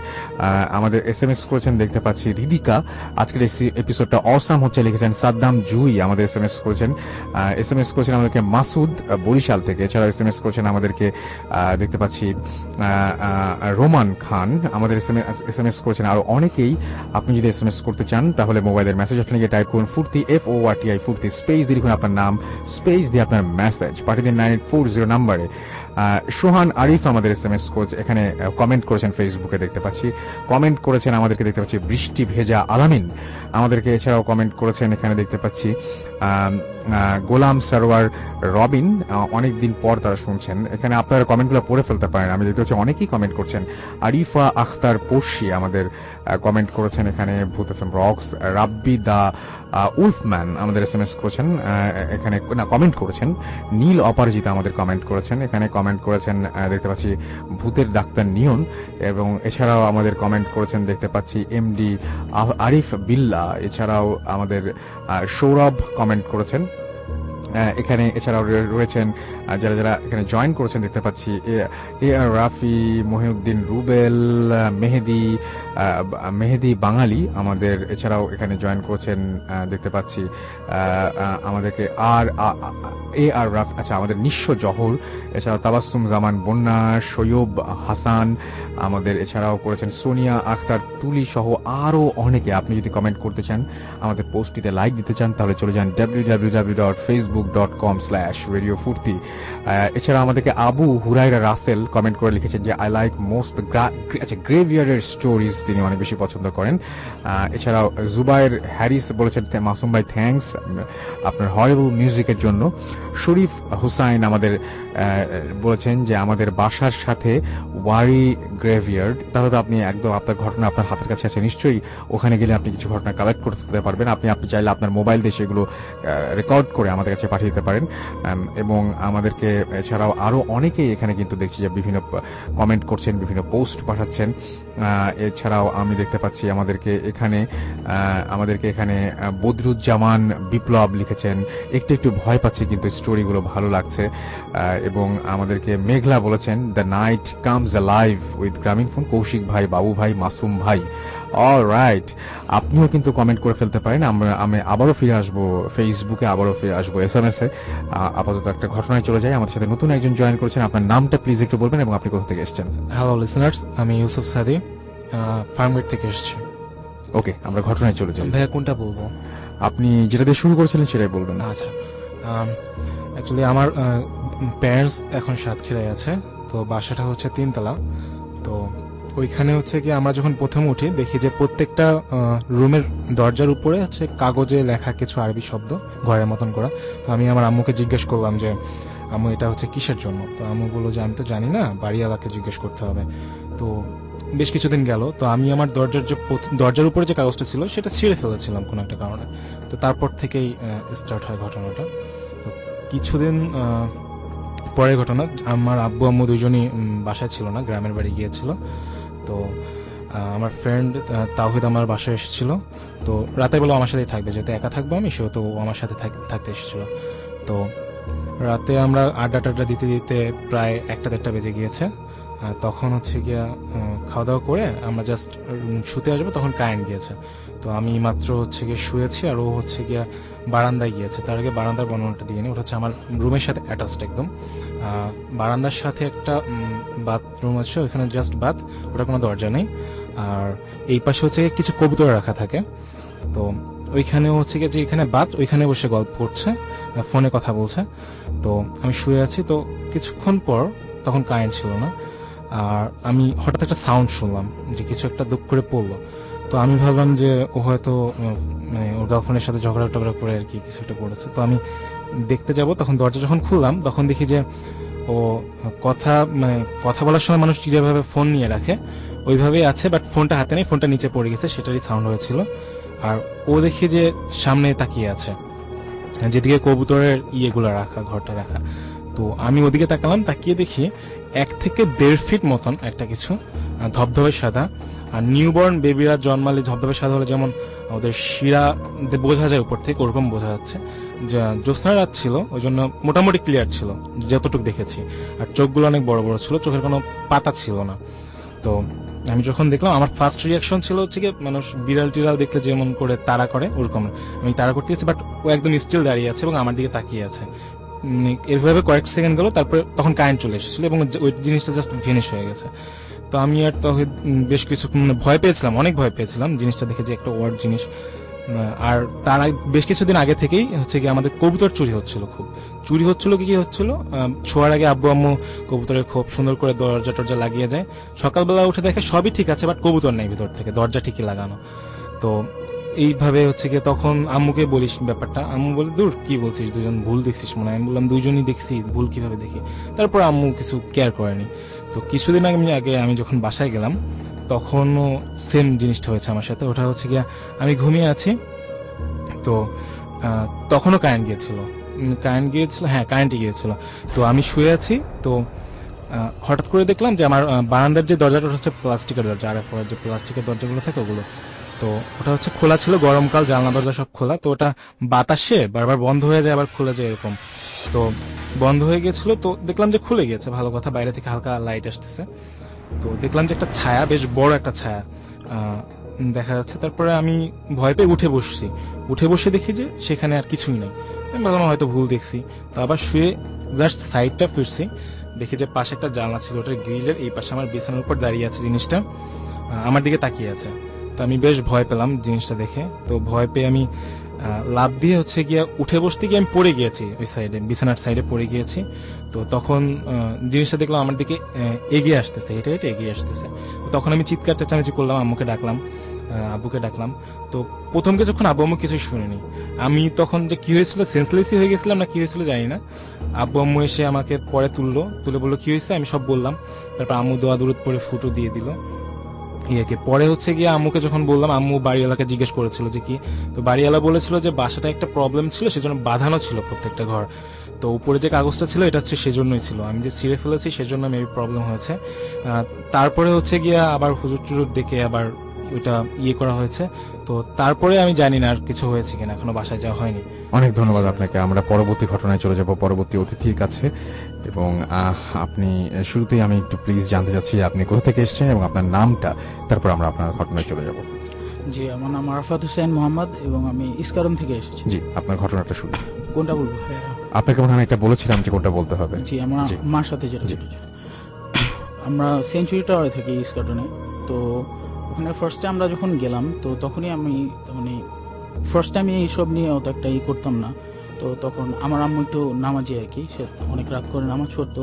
Speaker 3: রিদিকা, আজকের এপিসোডটা অসাম হচ্ছে লিখেছেন। সাদ্দাম জুই আমাদের SMS করেছেন আমাদেরকে মাসুদ বরিশাল থেকে। এছাড়াও SMS করেছেন আমাদেরকে দেখতে পাচ্ছি রোমান খান আমাদের SMS করেছেন। আরো অনেকেই। আপনি যদি SMS করতে চান তাহলে মোবাইলের মেসেজ অপশনে গিয়ে টাইপ করুন ফুর্তি FORTI ফুর্তি, স্পেস দিয়ে লিখুন আপনার নাম, স্পেস দিয়ে আপনার মেসেজ পাঠিয়ে দিন 9840 নম্বরে। সোহান আরিফ আমাদের SMS এখানে কমেন্ট করেছেন, ফেসবুকে দেখতে পাচ্ছি কমেন্ট করেছেন আমাদেরকে, দেখতে পাচ্ছি বৃষ্টি ভেজা আলামিন আমাদেরকে এছাড়াও কমেন্ট করেছেন এখানে দেখতে পাচ্ছি গোলাম সরওয়ার রবিন, অনেকদিন পর তারা শুনছেন। এখানে আপনারা কমেন্টগুলো পড়ে ফেলতে পারেন, আমি দেখতে পাচ্ছি অনেকেই কমেন্ট করছেন। আরিফা আখতার পড়শি আমাদের কমেন্ট করেছেন এখানে ভূত এফএম রক্স। রাব্বি দা উলফম্যান আমাদের SMS করেছেন এখানে কমেন্ট করেছেন। নীল অপরাজিতা আমাদের কমেন্ট করেছেন এখানে কমেন্ট করেছেন দেখতে পাচ্ছি ভূতের ডাক্তার নিয়ন, এবং এছাড়াও আমাদের কমেন্ট করেছেন দেখতে পাচ্ছি এমডি আরিফ বিল্লা। এছাড়াও আমাদের সৌরভ কমেন্ট করেছেন এখানে। এছাড়াও রয়েছেন যারা যারা এখানে জয়েন করেছেন দেখতে পাচ্ছি AR রাফি, মহিউদ্দিন রুবেল, মেহেদি বাঙালি আমাদের এছাড়াও এখানে জয়েন করেছেন দেখতে পাচ্ছি আমাদেরকে AR রাফি, আচ্ছা আমাদের নিঃস্ব জহর, এছাড়াও তাবাসসুম জামান বন্যা, সৈয়ব হাসান আমাদের এছাড়াও করেছেন সোনিয়া আখতার তুলি সহ আরো অনেকে। আপনি যদি কমেন্ট করতে চান, আমাদের পোস্টটিতে লাইক দিতে চান, তাহলে চলে যান www.facebook.com/radiofurti। এছাড়া আমাদেরকে আবু হুরাইরা রাসেল কমেন্ট করে লিখেছেন যে আই লাইক মোস্ট গ্রেভিয়ার্ডের স্টোরিজ, তিনি অনেক বেশি পছন্দ করেন। এছাড়াও জুবাইর হ্যারিস বলেছেন মাসুম ভাই থ্যাঙ্কস আপনার হরেবল মিউজিকের জন্য। শরীফ হুসাইন আমাদের বলেছেন যে আমাদের বাসার সাথে ওয়ারি গ্রেভিয়ার্ড, তাহলে তো আপনি একদম আপনার ঘটনা আপনার হাতের কাছে আছে, নিশ্চয়ই ওখানে গেলে আপনি কিছু ঘটনা কালেক্ট করতে পারবেন। আপনি চাইলে আপনার মোবাইল দিয়ে সেগুলো রেকর্ড করে আমাদের কাছে পাঠিয়ে দিতে পারেন। এবং আমাদেরকে এছাড়াও আরো অনেকেই এখানে কিন্তু দেখছি যে বিভিন্ন কমেন্ট করছেন, বিভিন্ন পোস্ট পাঠাচ্ছেন। এছাড়াও আমি দেখতে পাচ্ছি আমাদেরকে এখানে বদরুজ্জামান বিপ্লব লিখেছেন একটু একটু ভয় পাচ্ছি কিন্তু স্টোরিগুলো ভালো লাগছে। এবং আমাদেরকে মেঘলা বলেছেন the night comes alive with Grameenphone, Kaushik ভাই, বাবু ভাই, মাসুম ভাই। অলরাইট, আপনিও কিন্তু কমেন্ট করে ফেলতে পারেন। আমি আবারও ফিরে আসবো ফেসবুকে, আবারও ফিরে আসবো SMS এ। আপাতত একটা ঘটনায় চলে যাই। আমাদের সাথে নতুন একজন জয়েন করেছেন, আপনার নামটা প্লিজ একটু বলবেন এবং আপনি কোথা থেকে এসেছেন?
Speaker 12: হ্যালো লিসনার্স, আমি ইউসুফ সাদি, ফার্মগেট থেকে এসেছি।
Speaker 3: ওকে, আমরা ঘটনায় চলে যাই।
Speaker 12: ভাইয়া কোনটা বলবো?
Speaker 3: আপনি যেটা দিয়ে শুরু করেছিলেন সেটাই বলবেন।
Speaker 12: আচ্ছা, অ্যাকচুয়ালি আমার প্যারেন্টস এখন সাতক্ষীরায় আছে, তো বাসাটা হচ্ছে 3 তলা। তো ওইখানে হচ্ছে কি আমরা যখন প্রথম উঠি দেখি যে প্রত্যেকটা রুমের দরজার উপরে হচ্ছে কাগজে লেখা কিছু আরবি শব্দ ঘরের মতন করা। তো আমি আমার আম্মুকে জিজ্ঞেস করলাম যে আম্মু এটা হচ্ছে কিসের জন্য? তো আম্মু বললো যে আমি তো জানি না, বাড়িওয়ালাকে জিজ্ঞেস করতে হবে। তো বেশ কিছুদিন গেল, তো আমি আমার দরজার উপরে যে কাগজটা ছিল সেটা ছিঁড়ে ফেলেছিলাম কোনো একটা কারণে। তো তারপর থেকেই স্টার্ট হয় ঘটনাটা। তো কিছুদিন পরের ঘটনা, আমার আব্বু আম্মু দুজনই বাসায় ছিল না, গ্রামের বাড়ি গিয়েছিল। তো আমার ফ্রেন্ড তাওহিদ আমার বাসায় এসেছিল। তো রাতে বলে আমার সাথেই থাকবে, যেহেতু একা থাকবো আমি, সেহেতু আমার সাথে থাকতে এসেছিল। তো রাতে আমরা আড্ডা দিতে দিতে প্রায় 1-1:30 বেজে গিয়েছে। তখন হচ্ছে গিয়া খাওয়া দাওয়া করে আমরা জাস্ট শুতে আসবো, তখন কারেন্ট গিয়েছে। তো আমি মাত্র হচ্ছে গিয়ে শুয়েছি, আর ও হচ্ছে গিয়া বারান্দায় গিয়েছে। তার আগে বারান্দার বর্ণনাটা দিয়ে নিই। ওটা হচ্ছে আমার রুমের সাথে অ্যাটাচড একদম। বারান্দার সাথে একটা বাথরুম আছে, ওখানে জাস্ট বাথ, ওটা কোনো দরজা নেই। আর এই পাশে হচ্ছে কিছু কবুতর রাখা থাকে। তো ওইখানে হচ্ছে গিয়ে যে এখানে বাথ, ওইখানে বসে গল্প করছে, ফোনে কথা বলছে। তো আমি শুয়ে আছি। তো কিছুক্ষণ পর তখন কারেন্ট ছিল না, আর আমি হঠাৎ একটা সাউন্ড শুনলাম যে কিছু একটা দুঃখ করে পড়লো। তো আমি ভাবলাম যে ও হয়তো মানে ওর গার্লফ্রেন্ডের সাথে ঝগড়া করে আর কি কিছু একটা করেছে। তো আমি দেখতে যাব, তখন দরজা যখন খুললাম তখন দেখি যে ও কথা বলার সময় মানুষ যেভাবে ফোন নিয়ে রাখে ওইভাবেই আছে, বাট ফোনটা হাতে নেই, ফোনটা নিচে পড়ে গেছে, সেটারই সাউন্ড হয়েছিল। আর ও দেখি যে সামনে তাকিয়ে আছে, যেদিকে কবুতরের ইয়েগুলো রাখা, ঘরটা রাখা। তো আমি ওদিকে তাকালাম, তাকিয়ে দেখি 1 থেকে 1.5 ফিট মতন একটা কিছু ধবধবে সাদা। আর নিউবর্ন বেবিরা জন্মালে ধবধবে সাদা হলে যেমন ওদের শিরা বোঝা যায় উপর থেকে, ওরকম বোঝা যাচ্ছে। জ্যোৎস্না রাত ছিল, ওই জন্য মোটামুটি ক্লিয়ার ছিল যতটুকু দেখেছি। আর চোখগুলো অনেক বড় বড় ছিল, চোখের কোনো পাতা ছিল না। তো আমি যখন দেখলাম, আমার ফার্স্ট রিয়াকশন ছিল হচ্ছে কি, মানুষ বিড়াল টিড়াল দেখলে যেমন করে তাড়া করে ওরকম আমি তাড়া করতে গেছি, বাট ও একদম স্টিল দাঁড়িয়ে আছে এবং আমার দিকে তাকিয়ে আছে। এভাবে কয়েক সেকেন্ড গেল, তারপরে তখন কারেন্ট চলে এসেছিল এবং ওই জিনিসটা জাস্ট ভেনিশ হয়ে গেছে। তো আমি আর তখন বেশ কিছু ভয় পেয়েছিলাম, অনেক ভয় পেয়েছিলাম জিনিসটা দেখে, যে একটা ওয়ার্ড জিনিস। আর তার বেশ কিছুদিন আগে থেকেই হচ্ছে কি আমাদের কবুতর চুরি হচ্ছিল, খুব চুরি হচ্ছিল। কি হচ্ছিল, ছোঁয়ার আগে আব্বু আম্মু কবুতরের খুব সুন্দর করে দরজা টরজা লাগিয়ে যায়। সকালবেলা উঠে দেখে সবই ঠিক আছে, বাট কবুতর নেই ভিতর থেকে, দরজা ঠিকই লাগানো। তো এইভাবে হচ্ছে গিয়ে তখন আম্মুকে বলিস ব্যাপারটা, আম্মু বলে দূর কি বলছিস, দুজন ভুল দেখছিস মনে হয়। আমি বললাম দুইজনই দেখছি, ভুল কিভাবে দেখি। তারপর আম্মু কিছু কেয়ার করেনি। তো কিছুদিন আগে আমি যখন বাসায় গেলাম তখনও সেম জিনিসটা হয়েছে আমার সাথে। ওটা হচ্ছে গিয়া আমি ঘুমিয়ে আছি, তো তখনও কারেন্ট গিয়েছিল। হ্যাঁ কারেন্টই গিয়েছিল। তো আমি শুয়ে আছি, তো হঠাৎ করে দেখলাম যে আমার বারান্দার যে দরজাটা হচ্ছে প্লাস্টিকের দরজা, আর যে প্লাস্টিকের দরজাগুলো থাকে ওগুলো, তো ওটা হচ্ছে খোলা ছিল, গরমকাল, জানলা দরজা সব খোলা। তো ওটা বাতাসে বারবার বন্ধ হয়ে যায়, আবার খুলে যায় এরকম। তো বন্ধ হয়ে গেছিল, তো দেখলাম যে খুলে গেছে, ভালো কথা, বাইরে থেকে হালকা লাইট আসতেছে। তো দেখলাম যে একটা ছায়া, বেশ বড় একটা ছায়া দেখা যাচ্ছে। তারপরে আমি ভয় পেয়ে উঠে বসে দেখি যে সেখানে আর কিছুই নেই। আমি ভাবলাম হয়তো ভুল দেখছি। তো আবার শুয়ে জাস্ট সাইডটা ফিরছি, দেখি যে পাশে একটা জানলা ছিল, ওটার গ্রিলের এই পাশে আমার বিছানার উপর দাঁড়িয়ে আছে জিনিসটা, আমার দিকে তাকিয়ে আছে। তো আমি বেশ ভয় পেলাম জিনিসটা দেখে। তো ভয় পেয়ে আমি লাফ দিয়ে হচ্ছে গিয়ে উঠে বসতে গিয়ে আমি পড়ে গিয়েছি, ওই সাইডে বিছানার সাইডে পড়ে গিয়েছি। তো তখন জিনিসটা দেখলাম আমার দিকে এগিয়ে আসতেছে, হেঁটে হেঁটে এগিয়ে আসতেছে। তখন আমি চিৎকার চেঁচামেচি করলাম, আম্মুকে ডাকলাম, আব্বুকে ডাকলাম। তো প্রথম কিছুক্ষণ আব্বু আম্মু কিছুই শুনিনি। আমি তখন যে কি হয়েছিল, সেন্সলেসই হয়ে গেছিলাম না কি হয়েছিল জানি না। আব্বু আম্মু এসে আমাকে পরে তুলে বললো কি হয়েছে, আমি সব বললাম। তারপর আম্মু দোয়া দুরুদ পরে ফুটো দিয়ে দিল ইয়েকে। পরে হচ্ছে গিয়ে আম্মুকে যখন বললাম, আম্মু বাড়িওয়ালাকে জিজ্ঞেস করেছিল যে কি, তো বাড়িওয়ালা বলেছিল যে বাসাটা একটা প্রবলেম ছিল, সেজন্য বাঁধানো ছিল প্রত্যেকটা ঘর। তো উপরে যে কাগজটা ছিল এটা হচ্ছে সেজন্যই ছিল, আমি যে ছিঁড়ে ফেলেছি সেজন্য মেবি প্রবলেম হয়েছে। তারপরে হচ্ছে গিয়ে আবার হুজুর টুজুর ডেকে আবার ওইটা ইয়ে করা হয়েছে। তো তারপরে আমি জানি না আর কিছু হয়েছে কিনা, এখনো বাসায় যাওয়া হয়নি।
Speaker 3: অনেক ধন্যবাদ আপনাকে। আমরা পরবর্তী ঘটনায় চলে যাব, পরবর্তী অতিথির কাছে। এবং আপনি শুরুতেই আমি একটু প্লিজ জানতে চাচ্ছি আপনি কোথা থেকে এসেছেন এবং আপনার নামটা, তারপর আমরা আপনার ঘটনায় চলে যাব।
Speaker 13: জি, আমার নাম আরাফাত হোসেন মোহাম্মদ এবং আমি ইস্কারম থেকে এসেছি।
Speaker 3: জি, আপনার ঘটনাটা শুরু।
Speaker 13: কোনটা বলবো?
Speaker 3: আপনাকে মনে হয় একটা বলেছিলাম যে কোনটা বলতে হবে।
Speaker 13: জি, আমার মার সাথে যেটা আমরা সেঞ্চুরি টাওয়ারে থাকি ইস্কাটনে। তো ওখানে ফার্স্টে আমরা যখন গেলাম, তো তখনই আমি মানে ফার্স্ট টাইম এইসব নিয়ে অত একটা করতাম না। তো তখন আমার আম্মু একটু নামাজি আর কি, সে অনেক রাত করে নামাজ পড়তো।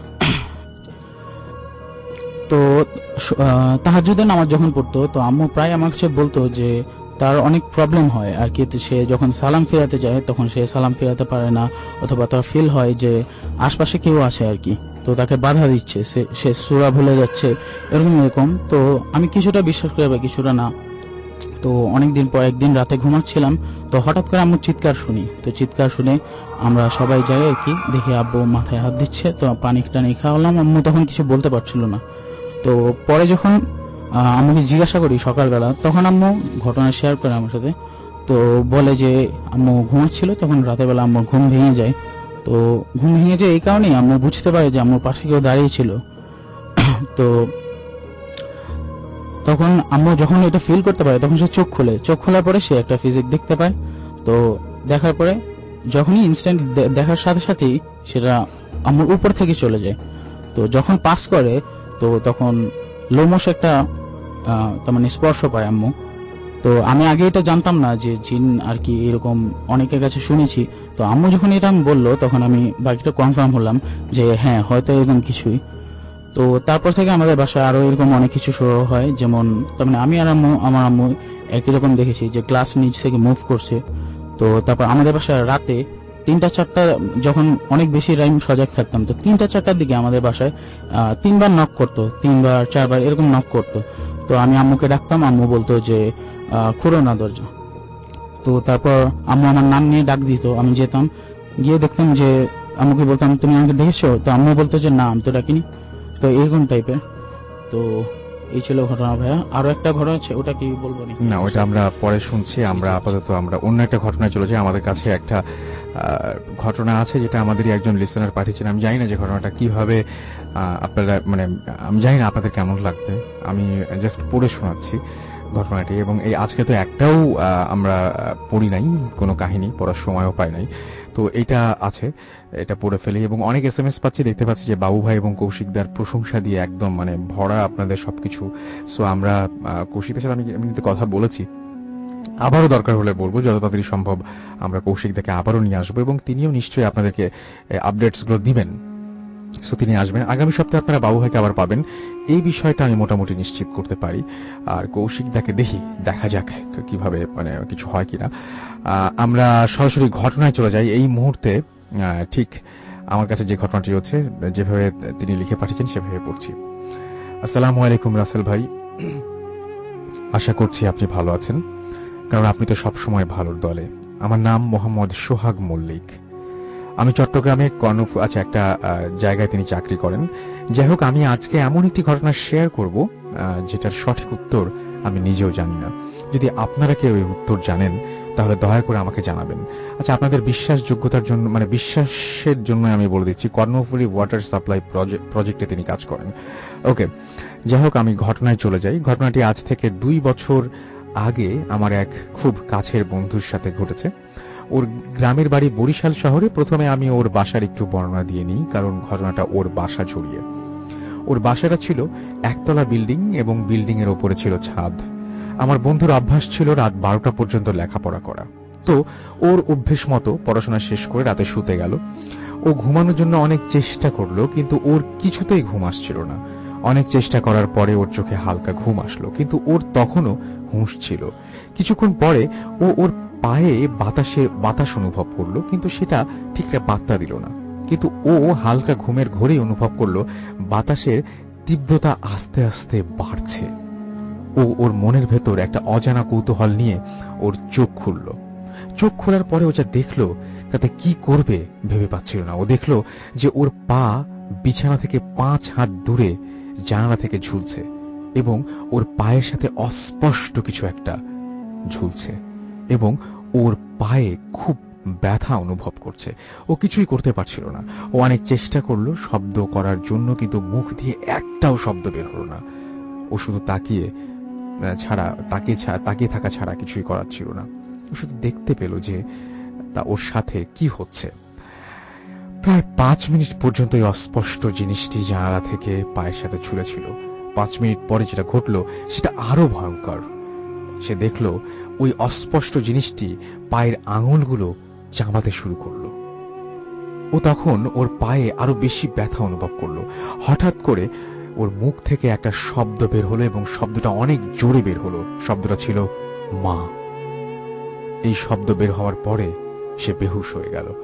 Speaker 13: তো তাহাজ্জুদের নামাজ যখন পড়তো, তো আম্মু প্রায় আমার কাছে বলতো যে তার অনেক প্রবলেম হয় আর কি, সে যখন সালাম ফেরাতে যায় তখন সে সালাম ফেরাতে পারে না, অথবা তার ফিল হয় যে আশপাশে কেউ আছে আর কি। তো তাকে বাধা দিচ্ছে, সে সূরা ভুলে যাচ্ছে, এরকম। তো আমি কিছুটা বিশ্বাস করি বা কিছুটা না। তো অনেকদিন পর একদিন রাতে ঘুমাচ্ছিলাম, তো হঠাৎ করে আম্মু চিৎকার শুনি। তো চিৎকার শুনে আমরা সবাই যাই আর কি, দেখি আব্বু মাথায় হাত দিচ্ছে। তো পানি টানি খাওয়ালাম, আম্মু তখন কিছু বলতে পারছিল না। তো পরে যখন আম্মুকে জিজ্ঞাসা করি সকালবেলা, তখন আম্মু ঘটনা শেয়ার করে আমার সাথে। তো বলে যে আম্মু ঘুমাচ্ছিল, তখন রাতের বেলা আম্মুর ঘুম ভেঙে যায়। তো ঘুম ভেঙে যায় এই কারণেই আম্মু বুঝতে পারে যে আম্মুর পাশে কেউ দাঁড়িয়ে ছিল। তো তখন আম্মু যখন এটা ফিল করতে পারে, তখন সে চোখ খোলার পরে সে একটা ফিজিক দেখতে পায়। তো দেখার পরে যখনই ইনস্ট্যান্ট দেখার সাথে সাথেই সেটা আম্মুর উপর থেকে চলে যায়। তো যখন পাস করে, তো তখন লোমশ একটা তার মানে স্পর্শ পায় আম্মু। তো আমি আগে এটা জানতাম না যে জিন আর কি, এরকম অনেকের কাছে শুনেছি। তো আম্মু যখন এটা আমি বললো, তখন আমি বাকিটা কনফার্ম হলাম যে হ্যাঁ, হয়তো এরকম কিছুই। তো তারপর থেকে আমাদের বাসায় আরো এরকম অনেক কিছু শুরু হয়। যেমন তার মানে আমি আর আমার আম্মু একই রকম দেখেছি যে গ্লাস নিচ থেকে মুভ করছে। তো তারপর আমাদের বাসায় রাতে 3টা-4টা, যখন অনেক বেশি টাইম সজাগ থাকতাম, তো 3টা-4টার দিকে আমাদের বাসায় 3বার নক করতো, 3বার-4বার এরকম নক করতো। তো আমি আম্মুকে ডাকতাম, আম্মু বলতো যে খুঁড়ো না দরজা। তো তারপর আম্মু আমার নাম নিয়ে ডাক দিত, আমি যেতাম, গিয়ে দেখতাম যে আম্মুকে বলতাম তুমি আমাকে দেখেছো? তো আম্মু বলতো যে না, আমি তো ডাকিনি। তো এরকম টাইপের। তো এই ছিল ঘটনা। ভাইয়া আরো একটা ঘটনা আছে, ওটা কি বলবো
Speaker 3: না? ওটা আমরা পরে শুনছি। আমরা আপাতত অন্য একটা ঘটনায় চলে যাই। আমাদের কাছে একটা ঘটনা আছে যেটা আমাদেরই একজন লিসেনার পাঠিয়েছেন। আমি জানি না যে ঘটনাটা কিভাবে আপনারা মানে আমি জানি না আপনাদের কেমন লাগবে, আমি জাস্ট পড়ে শোনাচ্ছি ঘটনাটি। এবং এই আজকে তো একটাও আমরা পড়ি নাই, কোনো কাহিনী পড়ার সময়ও পাই নাই। তো এটা আছে, এটা পড়ে ফেলি। এবং অনেক SMS পাচ্ছি, দেখতে পাচ্ছি যে বাবু ভাই এবং কৌশিকদার প্রশংসা দিয়ে একদম মানে ভরা আপনাদের সবকিছু। সো আমরা কৌশিকের সাথে আমি এমনিতে কথা বলেছি, আবারও দরকার হলে বলবো, যত তাড়াতাড়ি সম্ভব আমরা কৌশিকদাকে আবারও নিয়ে আসবো এবং তিনিও নিশ্চয়ই আপনাদেরকে আপডেটস গুলো দিবেন। সো তিনি আসবেন আগামী সপ্তাহে, আপনারা বাবু ভাইকে আবার পাবেন, এই বিষয়টা আমি মোটামুটি নিশ্চিত করতে পারি। আর কৌশিকদাকে দেখা যাক কিভাবে মানে কিছু হয় কিনা। আমরা সরাসরি ঘটনায় চলে যাই এই মুহূর্তে। ঠিক আমার কাছে যে ঘটনাটি হচ্ছে, যেভাবে তিনি লিখে পাঠিয়েছেন সেভাবে পড়ছি। আসসালামু আলাইকুম রাসেল ভাই, আশা করছি আপনি ভালো আছেন, কারণ আপনি তো সবসময় ভালোর দলে। আমার নাম মোহাম্মদ সোহাগ মল্লিক, আমি চট্টগ্রামে একটা জায়গায় তিনি চাকরি করেন। যাই হোক, আমি আজকে এমন একটি ঘটনা শেয়ার করব যেটার সঠিক উত্তর আমি নিজেও জানি না। যদি আপনারা কেউ এই উত্তর জানেন তাহলে দয়া করে আমাকে জানাবেন। আচ্ছা, আপনাদের বিশ্বাসযোগ্যতার জন্য মানে বিশ্বাসের জন্য আমি বলে দিচ্ছি, কর্ণফুলী ওয়াটার সাপ্লাই প্রজেক্টে তিনি কাজ করেন। ওকে, যাই হোক, আমি ঘটনায় চলে যাই। ঘটনাটি আজ থেকে 2 বছর আগে আমার এক খুব কাছের বন্ধুর সাথে ঘটেছে। ওর গ্রামের বাড়ি বরিশাল শহরে। প্রথমে আমি ওর বাসার একটু বর্ণনা দিয়ে নিই, কারণ ঘটনাটা ওর বাসা জড়িয়ে। ওর বাসাটা ছিল একতলা বিল্ডিং এবং বিল্ডিং এর ওপরে ছিল ছাদ। আমার বন্ধুর অভ্যাস ছিল রাত 12টা পর্যন্ত লেখাপড়া করা। তো ওর অভ্যেস মতো পড়াশোনা শেষ করে রাতে শুতে গেল। ও ঘুমানোর জন্য অনেক চেষ্টা করলো, কিন্তু ওর কিছুতেই ঘুম আসছিল না। অনেক চেষ্টা করার পরে ওর চোখে হালকা ঘুম আসলো, কিন্তু ওর তখনও হুঁশ ছিল। কিছুক্ষণ পরে ও ওর পায়ে বাতাস অনুভব করলো, কিন্তু সেটা ঠিক পাত্তা দিল না। কিন্তু ও হালকা ঘুমের ঘোরেই অনুভব করলো বাতাসের তীব্রতা আস্তে আস্তে বাড়ছে। ওর মনের ভেতর একটা অজানা কৌতূহল নিয়ে ওর চোখ খুলল। চোখ খোলার পরে ও যা দেখলো তাতে কি করবে ভেবে পাচ্ছিল না। ও দেখলো যে ওর পা বিছানা থেকে 5 হাত দূরে জানালা থেকে ঝুলছে এবং ওর পায়ের সাথে অস্পষ্ট কিছু একটা ঝুলছে এবং ওর পায়ে খুব ব্যথা অনুভব করছে। ও কিছুই করতে পারছিল না। ও অনেক চেষ্টা করলো শব্দ করার জন্য, কিন্তু মুখ দিয়ে একটাও শব্দ বের হলো না। ও শুধু তাকিয়ে থাকা ছাড়া কিছুই করার ছিল না। ও শুধু দেখতে পেল যে তা ওর সাথে কি হচ্ছে। প্রায় 5 মিনিট পর্যন্ত এই অস্পষ্ট জিনিসটি জানালা থেকে পায়ের সাথে ঝুলেছিল। 5 মিনিট পরে যেটা ঘটলো সেটা আরো ভয়ঙ্কর। সে দেখল ওই অস্পষ্ট জিনিসটি পায়ের আঙুলগুলো চাবাতে শুরু করলো। ও তখন ওর পায়ে আরো বেশি ব্যথা অনুভব করলো। হঠাৎ করে ওর মুখ থেকে একটা শব্দ বের হলো এবং শব্দটা অনেক জোরে বের হলো। শব্দটা ছিল মা। এই শব্দ বের হওয়ার পরে সে বেহুশ হয়ে গেল।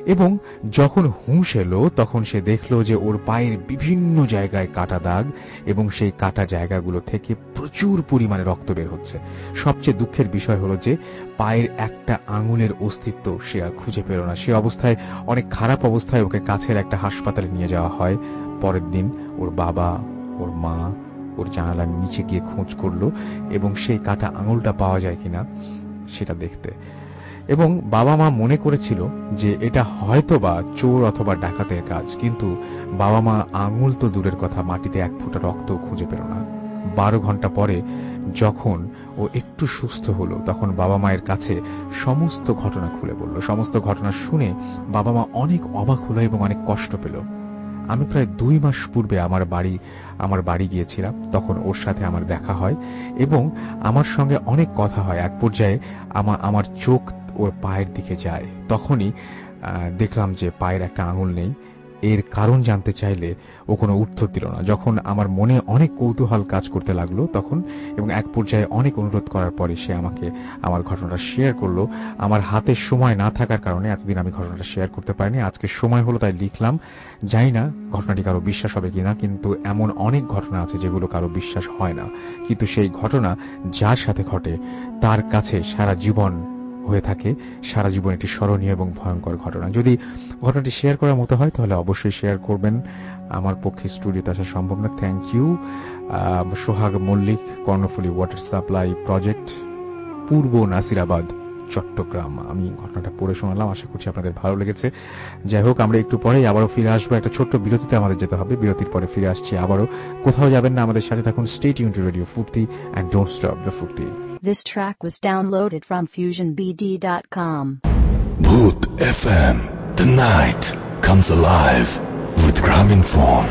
Speaker 3: এবং যখন হুঁশ এলো তখন সে দেখলো যে ওর পায়ের বিভিন্ন জায়গায় কাটা দাগ এবং সেই কাটা জায়গাগুলো থেকে প্রচুর পরিমাণে রক্ত বের হচ্ছে। সবচেয়ে দুঃখের বিষয় হলো যে পায়ের একটা আঙুলের অস্তিত্ব সে আর খুঁজে পেল না। সে অবস্থায়, অনেক খারাপ অবস্থায় ওকে কাছের একটা হাসপাতালে নিয়ে যাওয়া হয়। পরের দিন ওর বাবা, ওর মা ওর জানালার নিচে গিয়ে খোঁজ করলো এবং সেই কাটা আঙুলটা পাওয়া যায় কিনা সেটা দেখতে। এবং বাবা মা মনে করেছিল যে এটা হয়তোবা চোর অথবা ডাকাতের কাজ, কিন্তু বাবা মা আঙুল তো দূরের কথা, মাটিতে এক ফোঁটা রক্ত খুঁজে পেল না। 12 ঘন্টা পরে যখন ও একটু সুস্থ হলো তখন বাবা মায়ের কাছে সমস্ত ঘটনা খুলে বলল। সমস্ত ঘটনা শুনে বাবা মা অনেক অবাক হলো এবং অনেক কষ্ট পেল। আমি প্রায় 2 মাস পূর্বে আমার বাড়ি গিয়েছিলাম, তখন ওর সাথে আমার দেখা হয় এবং আমার সঙ্গে অনেক কথা হয়। এক পর্যায়ে আমার চোখ ওর পায়ের দিকে যায়, তখনই দেখলাম যে পায়ের একটা আঙুল নেই। এর কারণ জানতে চাইলে ও কোনো উত্তর দিল না। যখন আমার মনে অনেক কৌতূহল কাজ করতে লাগলো তখন, এবং এক পর্যায়ে অনেক অনুরোধ করার পরে সে আমাকে আমার ঘটনাটা শেয়ার করলো। আমার হাতে সময় না থাকার কারণে এতদিন আমি ঘটনাটা শেয়ার করতে পারিনি। আজকে সময় হলো তাই লিখলাম। জানি না ঘটনাটি কারো বিশ্বাস হবে কিনা, কিন্তু এমন অনেক ঘটনা আছে যেগুলো কারো বিশ্বাস হয় না, কিন্তু সেই ঘটনা যার সাথে ঘটে তার কাছে সারা জীবন হয়ে থাকে, সারা জীবন একটি স্মরণীয় এবং ভয়ঙ্কর ঘটনা। যদি ঘটনাটি শেয়ার করার মতো হয় তাহলে অবশ্যই শেয়ার করবেন। আমার পক্ষে স্টুডিওতে আসা সম্ভব না। Thank you. Sohag Mallik, Karnaphuli water supply project, Purba Nasirabad, Chittagong. আমি ঘটনাটা পড়ে শোনালাম, আশা করছি আপনাদের ভালো লেগেছে। যাই হোক, আমরা একটু পরেই আবারও ফিরে আসবো। একটা ছোট্ট বিরতিতে আমাদের যেতে হবে, বিরতির পরে ফিরে আসছি আবারও। কোথাও যাবেন না, আমাদের সাথে থাকুন। Stay tuned to radio Foorti and don't stop the ফুর্তি।
Speaker 1: This track was downloaded from FusionBD.com.
Speaker 2: Bhoot FM. The night comes alive with Graminphone.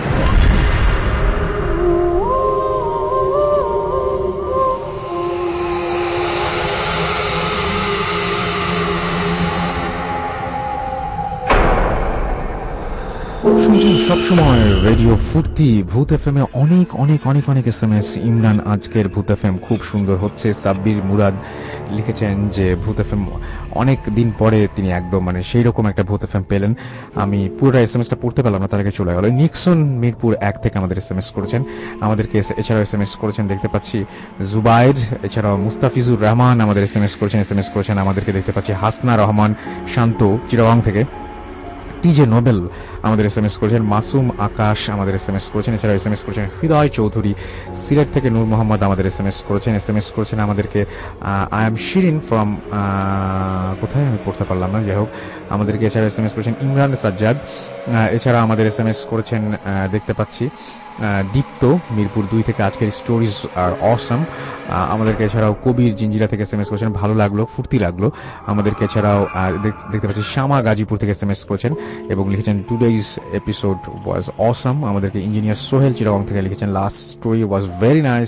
Speaker 3: শুনছেন সবসময় রেডিও ফুর্তি, ভূত এফএম এ অনেক অনেক অনেক অনেক এসএমএস। ইমরান, আজকের ভূত এফএম খুব সুন্দর হচ্ছে। সাব্বির মুরাদ লিখেছেন যে ভূত এফএম অনেক দিন পরে তিনি একদম সেই রকম একটা ভূত এফএম পেলেন। আমি পুরোটা এসএমএসটা পড়তে পারলাম না, তার আগে চলে গেল। নিক্সন মিরপুর 1 থেকে আমাদের এসএমএস করেছেন, আমাদেরকে এছাড়াও এসএমএস করেছেন দেখতে পাচ্ছি জুবাইর, এছাড়াও মুস্তাফিজুর রহমান আমাদের এসএমএস করেছেন আমাদেরকে দেখতে পাচ্ছি হাসনা রহমান শান্ত চিটাগাং থেকে, টিজে নোবেল আমাদের এসএমএস করেছেন, মাসুম আকাশ আমাদের এসএমএস করেছেন, এছাড়া এসএমএস করেছেন হৃদয় চৌধুরী, সিলেট থেকে নূর মোহাম্মদ আমাদের এসএমএস করেছেন আমাদেরকে আই এম শিরিন ফ্রম কোথায় আমি পড়তে পারলাম না, যাই হোক আমাদেরকে এছাড়া এসএমএস করেছেন ইমরান সাজ্জাদ, এছাড়া আমাদের এসএমএস করেছেন দেখতে পাচ্ছি দীপ্ত মিরপুর 2 থেকে, আজকের স্টোরিজ আর অসম আমাদেরকে, এছাড়াও কবির জিঞ্জিরা থেকে এসএমএস করেছেন, ভালো লাগলো, ফুর্তি লাগলো আমাদেরকে, এছাড়াও দেখতে পাচ্ছি শ্যামা গাজীপুর থেকে এসএমএস করেছেন এবং লিখেছেন টুডেজ এপিসোড ওয়াজ অসম। আমাদেরকে ইঞ্জিনিয়ার সোহেল চিটাগং থেকে লিখেছেন last story was very nice,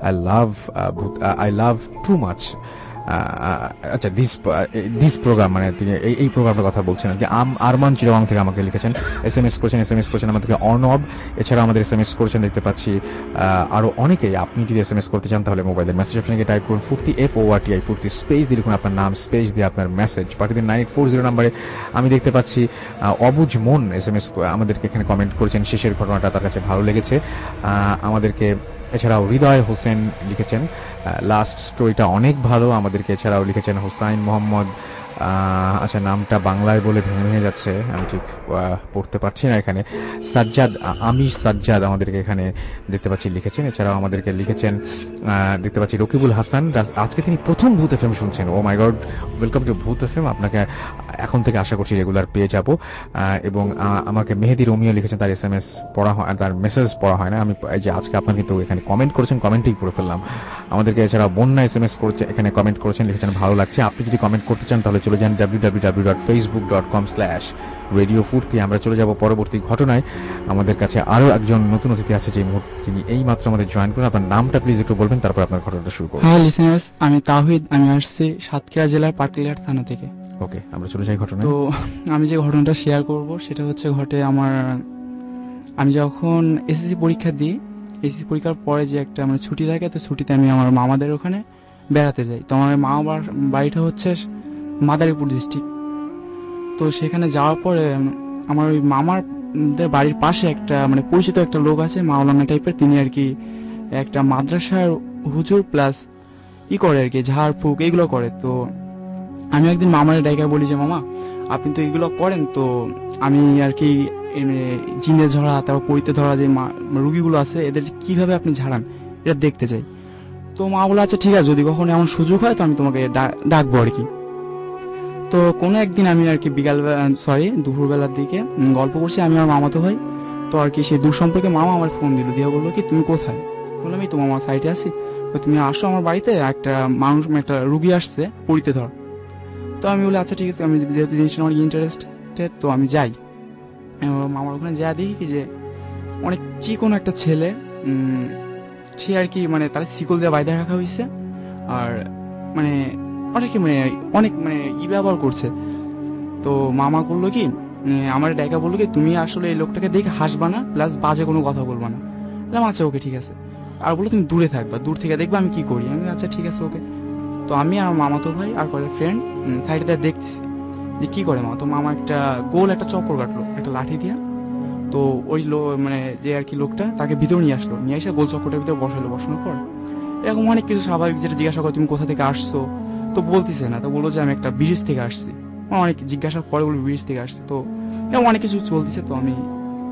Speaker 3: I love too much. আচ্ছা, দিস প্রোগ্রাম তিনি এই প্রোগ্রামের কথা বলছেন আর কি। আরমান চিটাগং থেকে আমাকে লিখেছেন, এসএমএস করেছেন আমাদেরকে অর্ণব, এছাড়া আমাদের এসএমএস করেছেন দেখতে পাচ্ছি আরো অনেকেই। আপনি যদি এসএমএস করতে চান তাহলে মোবাইলের মেসেজ অপশনে গিয়ে টাইপ করুন ফুর্তি FORTI ফুর্তি, স্পেস দিয়ে লিখুন আপনার নাম, স্পেস দিয়ে আপনার মেসেজ পাঠিয়ে দিন 9840 নম্বরে। আমি দেখতে পাচ্ছি অবুজ মন এসএমএস আমাদেরকে এখানে কমেন্ট করেছেন, শেষের ঘটনাটা তার কাছে ভালো লেগেছে আমাদেরকে। এছাড়াও হৃদয় হোসেন লিখেছেন লাস্ট স্টোরিটা অনেক ভালো আমাদেরকে। এছাড়াও লিখেছেন হুসাইন মোহাম্মদ, আচ্ছা নামটা বাংলায় বলে ভেঙে যাচ্ছে, আমি ঠিক পড়তে পারছি না এখানে। সাজ্জাদ, আমির সাজ্জাদ আমাদেরকে এখানে দেখতে পাচ্ছি লিখেছেন। এছাড়াও আমাদেরকে লিখেছেন দেখতে পাচ্ছি রকিবুল হাসান, আজকে তিনি প্রথম ভূত এফএম শুনছেন। Oh my god, welcome to Bhoot FM, আপনাকে এখন থেকে আশা করছি রেগুলার পেয়ে যাব। এবং আমাকে মেহেদি রোমিও লিখেছেন, তার এসএমএস পড়া হয়, তার মেসেজ পড়া হয় না, আমি যে আজকে আপনার কিন্তু এখানে কমেন্ট করেছেন, কমেন্টেই পড়ে ফেললাম। আমাদেরকে এছাড়া বন্যা এসএমএস করেছে, এখানে কমেন্ট করেছেন, লিখেছেন ভালো লাগছে। আপনি যদি কমেন্ট করতে চান তাহলে চলে যান www.facebook.com/রেডিও ফুর্তি। আমরা চলে যাব পরবর্তী ঘটনায়। আমাদের কাছে আরো একজন নতুন অতিথি আছে যে মুহূর্তে তিনি এই মাত্র আমাদের জয়েন করেন। আপনার নামটা প্লিজ একটু বলবেন, তারপর আপনার ঘটনাটা শুরু করুন।
Speaker 11: হ্যাঁ লিসেনার্স, আমি তাওহিদ, আমি আসছি সাতক্ষীরা জেলার পাটলিহাট থানা থেকে।
Speaker 3: ওকে, আমরা চলে যাই ঘটনায়।
Speaker 11: তো আমি যে ঘটনাটা শেয়ার করব সেটা হচ্ছে ঘটে আমি যখন এসএসসি পরীক্ষা দিই, এসএসসি পরীক্ষার পরে যে একটা ছুটি থাকে, তো ছুটিতে আমি আমার মামাদের ওখানে বেড়াতে যাই। তো আমার মামার বাড়িটা হচ্ছে মাদারীপুর ডিস্ট্রিক্ট। তো তো সেখানে যাওয়ার পরে আমার ওই মামারদের বাড়ির পাশে একটা মানে পরিচিত একটা লোক আছে, মাওলানা টাইপের, তিনি আর কি একটা মাদ্রাসার হুজুর প্লাস করে আর কি ঝাড় ফুঁক এগুলো করে। তো আমি একদিন মামার ডাইকা বলি যে মামা আপনি তো এগুলো করেন, তো আমি আর কি জিনে ঝরা তারপর পরিতে ধরা যে রুগীগুলো আছে এদের কিভাবে আপনি ঝাড়ান এটা দেখতে চাই। তো মা বলে আচ্ছা ঠিক আছে, যদি কখনো এমন সুযোগ হয় তো আমি তোমাকে ডাকবো আর কি। তো কোনো একদিন আমি আর কি দুপুরবেলার দিকে গল্প করছি আমি আমার মামাতো ভাই, তো আর কি সেই দূর সম্পর্কে মামা আমার ফোন দিল, দিয়ে বললো কি তুমি কোথায়? বললাম এই তো মামা সাইডে আছি, তুমি আসো আমার বাড়িতে, একটা মানুষ একটা রুগী আসছে পরিতে ধর। তো আমি বলি আচ্ছা ঠিক আছে, আমি যেহেতু জিনিসটা আমার ইন্টারেস্টেড তো আমি যাই। মামার ওখানে যা দেখি কি যে অনেক চিকন একটা ছেলে, সে আর কি মানে তার শিকল দিয়ে বাইরে রাখা হয়েছে, আর মানে অনেক মানে অনেক মানে ব্যবহার করছে। তো মামা করলো কি আমার ডাইকা বললো কি তুমি আসলে এই লোকটাকে দেখে হাসবা না প্লাস বাজে কোনো কথা বলবা না। বললাম আচ্ছা ওকে ঠিক আছে। আর বললো তুমি দূরে থাকবা, দূর থেকে দেখবা আমি কি করি। আমি আচ্ছা ঠিক আছে ওকে। তো আমি আর মামাতো ভাই আর কয়েকটা ফ্রেন্ড সাইডে দেখতেছি যে কি করে মা। তো মামা একটা গোল একটা চক্কর কাটলো একটা লাঠি দিয়া, তো ওই মানে যে আর কি লোকটা তাকে ভিতর নিয়ে আসলো, নিয়ে এসে গোল চক্করটার ভিতরে বসালো। বসানোর পর এরকম অনেক কিছু স্বাভাবিক যেটা জিজ্ঞাসা করে তুমি কোথা থেকে আসছো, তো বলতেছে না, তো বললো যে আমি একটা ব্রিজ থেকে আসছি। অনেক জিজ্ঞাসা পরে বলবো ব্রিজ থেকে আসছি। তো এরকম অনেক কিছু চলতেছে। তো আমি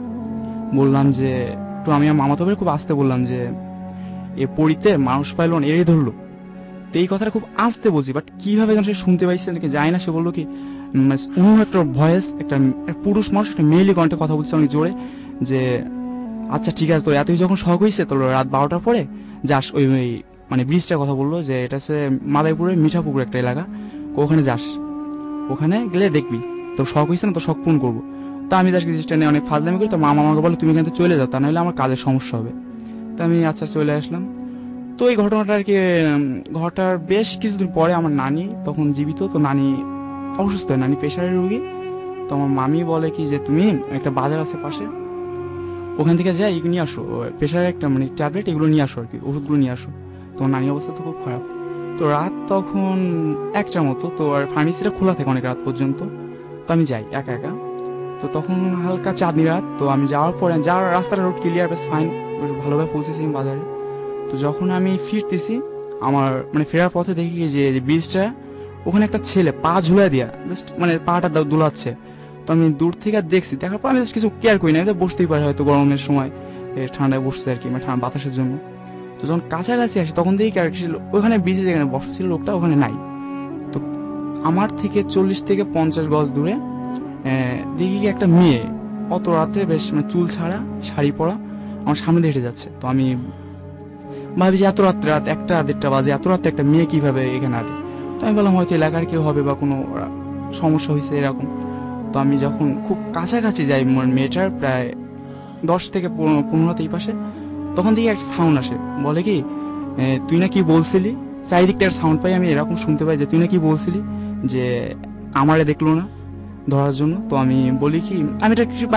Speaker 11: বললাম যে তো আমি আমার মামাতো ভাই খুব আস্তে বললাম যে এ পড়িতে মানুষ পাইলো না এড়িয়ে ধরলো। তো এই কথাটা খুব আস্তে বলছি, বাট কিভাবে যেন সে শুনতে পাইছে নাকি যায় না। সে বললো কি অন্য একটা ভয়েস, একটা পুরুষ মানুষ একটা মেইলি কণ্ঠে কথা বলছে অনেক জোরে যে আচ্ছা ঠিক আছে, তো এতই যখন শখ হয়েছে তো রাত 12টার পরে যাস ওই মানে ব্রিজটার কথা বললো যে এটা হচ্ছে মাদারীপুরের মিঠাপুকুর একটা এলাকা, ওখানে যাস, ওখানে গেলে দেখবি তো শখ হয়েছে না, তো শখ পূরণ করবো। তো আমি যাস জিনিসটা নিয়ে অনেক ফাজলামি করি। তো মামা আমাকে বলে তুমি এখান থেকে চলে যাও, তা নাহলে আমার কাজের সমস্যা হবে। তো আমি আচ্ছা চলে আসলাম। তো এই ঘটনাটা আর কি ঘটার বেশ কিছুদিন পরে আমার নানি তখন জীবিত, তো নানি অসুস্থ হয়, নানি প্রেশারের রোগী। তো আমার মামি বলে কি যে তুমি একটা বাজার আছে পাশে, ওখান থেকে যাই নিয়ে আসো প্রেশারের একটা মানে ট্যাবলেট এগুলো নিয়ে আসো আর কি, ওষুধগুলো নিয়ে আসো। তো নানির অবস্থা তো খুব খারাপ। তো রাত তখন 1টার মতো, তো আর ফার্মেসিটা খোলা থাকে অনেক রাত পর্যন্ত। তো আমি যাই একা একা। তো তখন হালকা চাঁদনি রাত। তো আমি যাওয়ার পরে যাওয়ার রাস্তাটা রোড ক্লিয়ার, বেশ ফাইন, ভালোভাবে পৌঁছেছি বাজারে। তো যখন আমি ফিরতেছি আমার মানে ফেরার পথে দেখি যে ব্রিজটা ওখানে একটা ছেলে পা ঝুলাই দিয়া জাস্ট মানে পাটা দুলাচ্ছে। তো আমি দূর থেকে দেখছি, দেখার পর আমি কিছু কেয়ার করি না, বসতেই পারে হয়তো গরমের সময় ঠান্ডায় বসছে আর কি, মানে ঠান্ডা বাতাসের জন্য। তো যখন কাছাকাছি আসি তখন দেখি আর কি ওখানে ব্রিজে যেখানে বসা ছিল লোকটা ওখানে নাই। তো আমার থেকে 40 থেকে 50 গজ দূরে দেখি কি একটা মেয়ে অত রাত্রে বেশ মানে চুল ছাড়া শাড়ি পরা আমার সামনে হেঁটে যাচ্ছে। তো আমি ভাবি যে এত রাত্রে, রাত 1টা 1:30 বাজে, এত রাত্রে একটা মেয়ে কিভাবে এখানে আসে। তো আমি বললাম হয়তো এলাকার কেউ হবে বা কোনো সমস্যা হয়েছে এরকম। তো আমি যখন খুব কাছাকাছি যাই মেয়েটার প্রায় 10 থেকে 15 এই পাশে, তখন দেখি একটা সাউন্ড আসে, বলে কি তুই না কি বলছিলি, চারিদিকটা একটা সাউন্ড পাই আমি এরকম শুনতে পাই যে তুই না কি বলছিলি যে আমারে দেখলো না ধরার জন্য। তো আমি বলি কি আমি এটা কিছু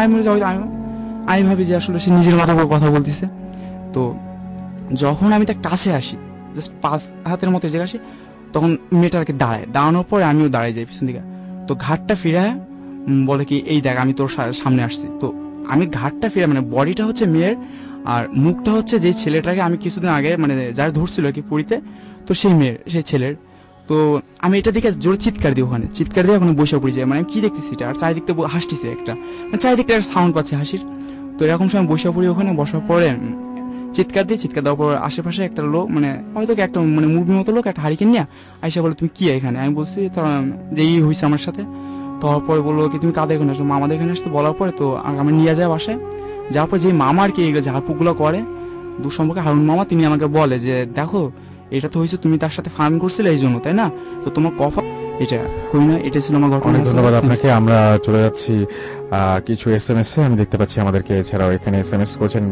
Speaker 11: আমি ভাবি যে আসলে সে নিজের মাথা করে কথা বলতেছে। তো যখন আমি তার কাছে আসি জাস্ট 5 হাতের মতো জায়গা আসি, তখন মেয়েটাকে দাঁড়ানোর পরে আমিও দাঁড়াই যাই পিছন দিকে। তো ঘাটটা ফিরে বলে কি এই দেখ আমি তোর সামনে আসছি। তো আমি ঘাটটা ফিরে মানে বডিটা হচ্ছে মেয়ের আর মুখটা হচ্ছে যে ছেলেটাকে আমি কিছুদিন আগে মানে যারা ধরছিল আর কি পড়িতে, তো সেই মেয়ের সেই ছেলের। তো আমি এটা দেখে জোরে চিৎকার দিই, ওখানে চিৎকার দিয়ে ওখানে বসে পড়ে যায়। মানে আমি কি দেখতেছি এটা, আর চারিদিকটা হাসতেছে একটা, মানে চারিদিকটা একটা সাউন্ড পাচ্ছে হাসির। তো এরকম সময় বসে পড়ি ওখানে, বসার পরে চিৎকার দেওয়ার পর আশেপাশে একটা লোক মানে হয়তো একটা মানে মুরগির মতো লোক একটা হারিকেন নিয়ে আইসা বলে তুমি কি এখানে। আমি বলছি যে এই হয়েছে আমার সাথে। তারপরে বললো কি তুমি কাদের এখানে আসো, মামাদের এখানে আসতে বলার পরে তো আমি নিয়ে যায় বাসায়। যাওয়ার পর যে মামা আর কি ঝাড়ফুঁক গুলো করে দূর সম্পর্কে হারুন মামা, তিনি আমাকে বলে যে দেখো এটা তো হয়েছে তুমি তার সাথে ফার্ম করছিলে এই জন্য, তাই না? তো তোমার কফা এটা কই না, এটা ছিল আমার ঘটনা।
Speaker 3: অনেক ধন্যবাদ আপনাকে। আমরা চলে যাচ্ছি কিছু SMS আমি দেখতে পাচ্ছি আমাদেরকে। এছাড়াও এখানে SMS করেছেন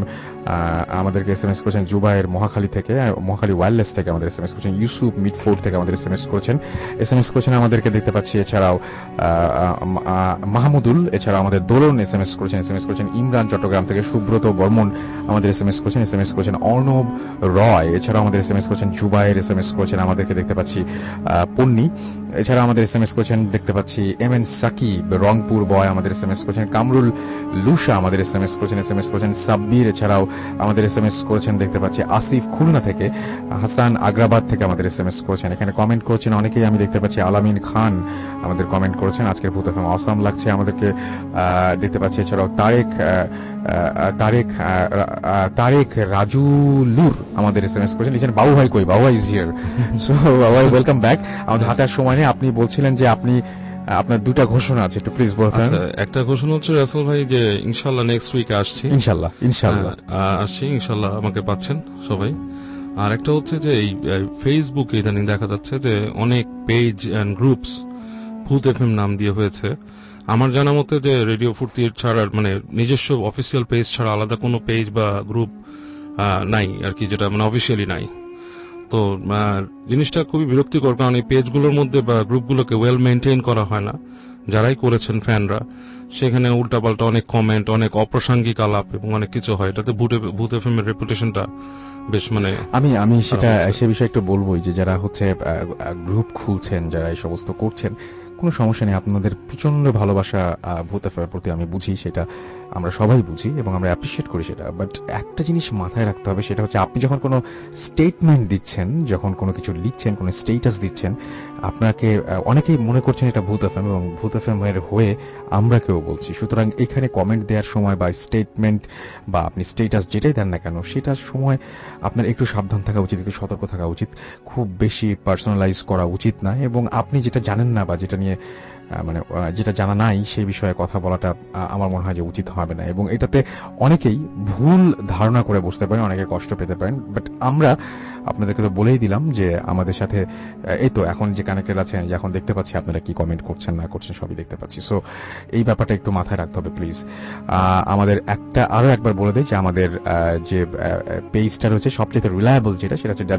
Speaker 3: জুবাইর মহাখালী থেকে, মহাখালী ওয়্যারলেস থেকে আমাদের SMS করেছেন, ইউসুফ মিডফোর্ড থেকে আমাদের SMS করেছেন আমাদেরকে দেখতে পাচ্ছি। এছাড়াও মাহমুদুল, এছাড়াও আমাদের দোলন SMS করেছেন ইমরান চট্টগ্রাম থেকে, সুব্রত বর্মন আমাদের SMS করেছেন অর্ণব রয়, এছাড়াও আমাদের SMS করেছেন জুবাইর SMS করেছেন আমাদেরকে দেখতে পাচ্ছি পন্নী, এছাড়া আমাদের SMS করেছেন দেখতে পাচ্ছি MN সাকিব রংপুর বয় আমাদের SMS করেছেন, কামরুল লুসা আমাদের SMS করেছেন সাব্বির, এছাড়াও আমাদের SMS করেছেন দেখতে পাচ্ছি আসিফ খুলনা থেকে, হাসান আগ্রাবাদ থেকে আমাদের SMS করেছেন। এখানে কমেন্ট করেছেন অনেকেই আমি দেখতে পাচ্ছি, আলামিন খান আমাদের কমেন্ট করেছেন আজকের ভূত এফএম অসাম লাগছে আমাদেরকে দেখতে পাচ্ছি। এছাড়াও তারেক রাজুলুর আমাদের SMS করেছেন, লিখেন বাবু ভাই কই, বাবু ভাই ইজ হিয়ার, সো বাবু ভাই ওয়েলকাম ব্যাক। আমাদের হাতার সময় নেই, আপনি বলছিলেন যে আপনি আপনার দুটা ঘোষণা আছে, একটু প্লিজ বলবেন।
Speaker 9: একটা ঘোষণা হচ্ছে রাসেল ভাই যে ইনশাআল্লাহ নেক্সট উইকে আসছি, ইনশাআল্লাহ আসছি, ইনশাআল্লাহ আমাকে পাচ্ছেন সবাই। আর একটা হচ্ছে যে এই ফেসবুকে ইদানিং দেখা যাচ্ছে যে অনেক page and groups Bhoot FM নাম দিয়ে হয়েছে। আমার জানা মতে যে রেডিও ফুর্তি ছাড়া মানে নিজস্ব অফিসিয়াল পেজ ছাড়া আলাদা কোনো পেজ বা গ্রুপ নাই আর কি, যেটা মানে অফিসিয়ালি নাই। তো জিনিসটা খুবই বিরক্তিকর, কারণ এই পেজগুলোর মধ্যে বা গ্রুপগুলোকে ওয়েল মেইনটেইন করা হয় না। যারাই করেছেন ফ্যানরা, সেখানে উল্টাপাল্টা অনেক কমেন্ট, অনেক অপ্রাসঙ্গিক আলাপ এবং অনেক কিছু হয়। এটাতে ভূত এফএম এর রেপুটেশনটা বেশ মানে
Speaker 3: আমি সেটা সে বিষয়ে একটু বলবোই যে যারা হচ্ছে গ্রুপ খুলছেন, যারা এই সমস্ত করছেন, কোনো সমস্যা নেই, আপনাদের প্রচন্ড ভালোবাসা ভূত এফএমের প্রতি আমি বুঝি, সেটা আমরা সবাই বুঝি এবং আমরা অ্যাপ্রিশিয়েট করি সেটা। বাট একটা জিনিস মাথায় রাখতে হবে, সেটা হচ্ছে আপনি যখন কোনো স্টেটমেন্ট দিচ্ছেন, যখন কোনো কিছু লিখছেন, কোনো স্টেটাস দিচ্ছেন, আপনাকে অনেকেই মনে করছেন এটা ভূত এফএম এবং ভূত এফএম এর হয়ে আমরা কেউ বলছি। সুতরাং এখানে কমেন্ট দেওয়ার সময় বা স্টেটমেন্ট বা আপনি স্টেটাস যেটাই দেন না কেন, সেটার সময় আপনার একটু সাবধান থাকা উচিত, একটু সতর্ক থাকা উচিত, খুব বেশি পার্সোনালাইজ করা উচিত না। এবং আপনি যেটা জানেন না বা যেটা নিয়ে মানে যেটা জানা নাই সেই বিষয়ে কথা বলাটা আমার মনে হয় যে উচিত হবে না। এবং এটাতে অনেকেই ভুল ধারণা করে বসতে পারেন, অনেকে কষ্ট পেতে পারেন। বাট আমরা আপনাদেরকে তো বলেই দিলাম যে আমাদের সাথে এই তো এখন যে কানেক্টেড আছেন, এখন দেখতে পাচ্ছি আপনারা কি কমেন্ট করছেন না করছেন সবই দেখতে পাচ্ছি। সো এই ব্যাপারটা একটু মাথায় রাখতে হবে প্লিজ। আমাদের আরো একবার বলে দেই যে আমাদের যে পেজটা রয়েছে সবচেয়ে রিলায়েবল যেটা, সেটা হচ্ছে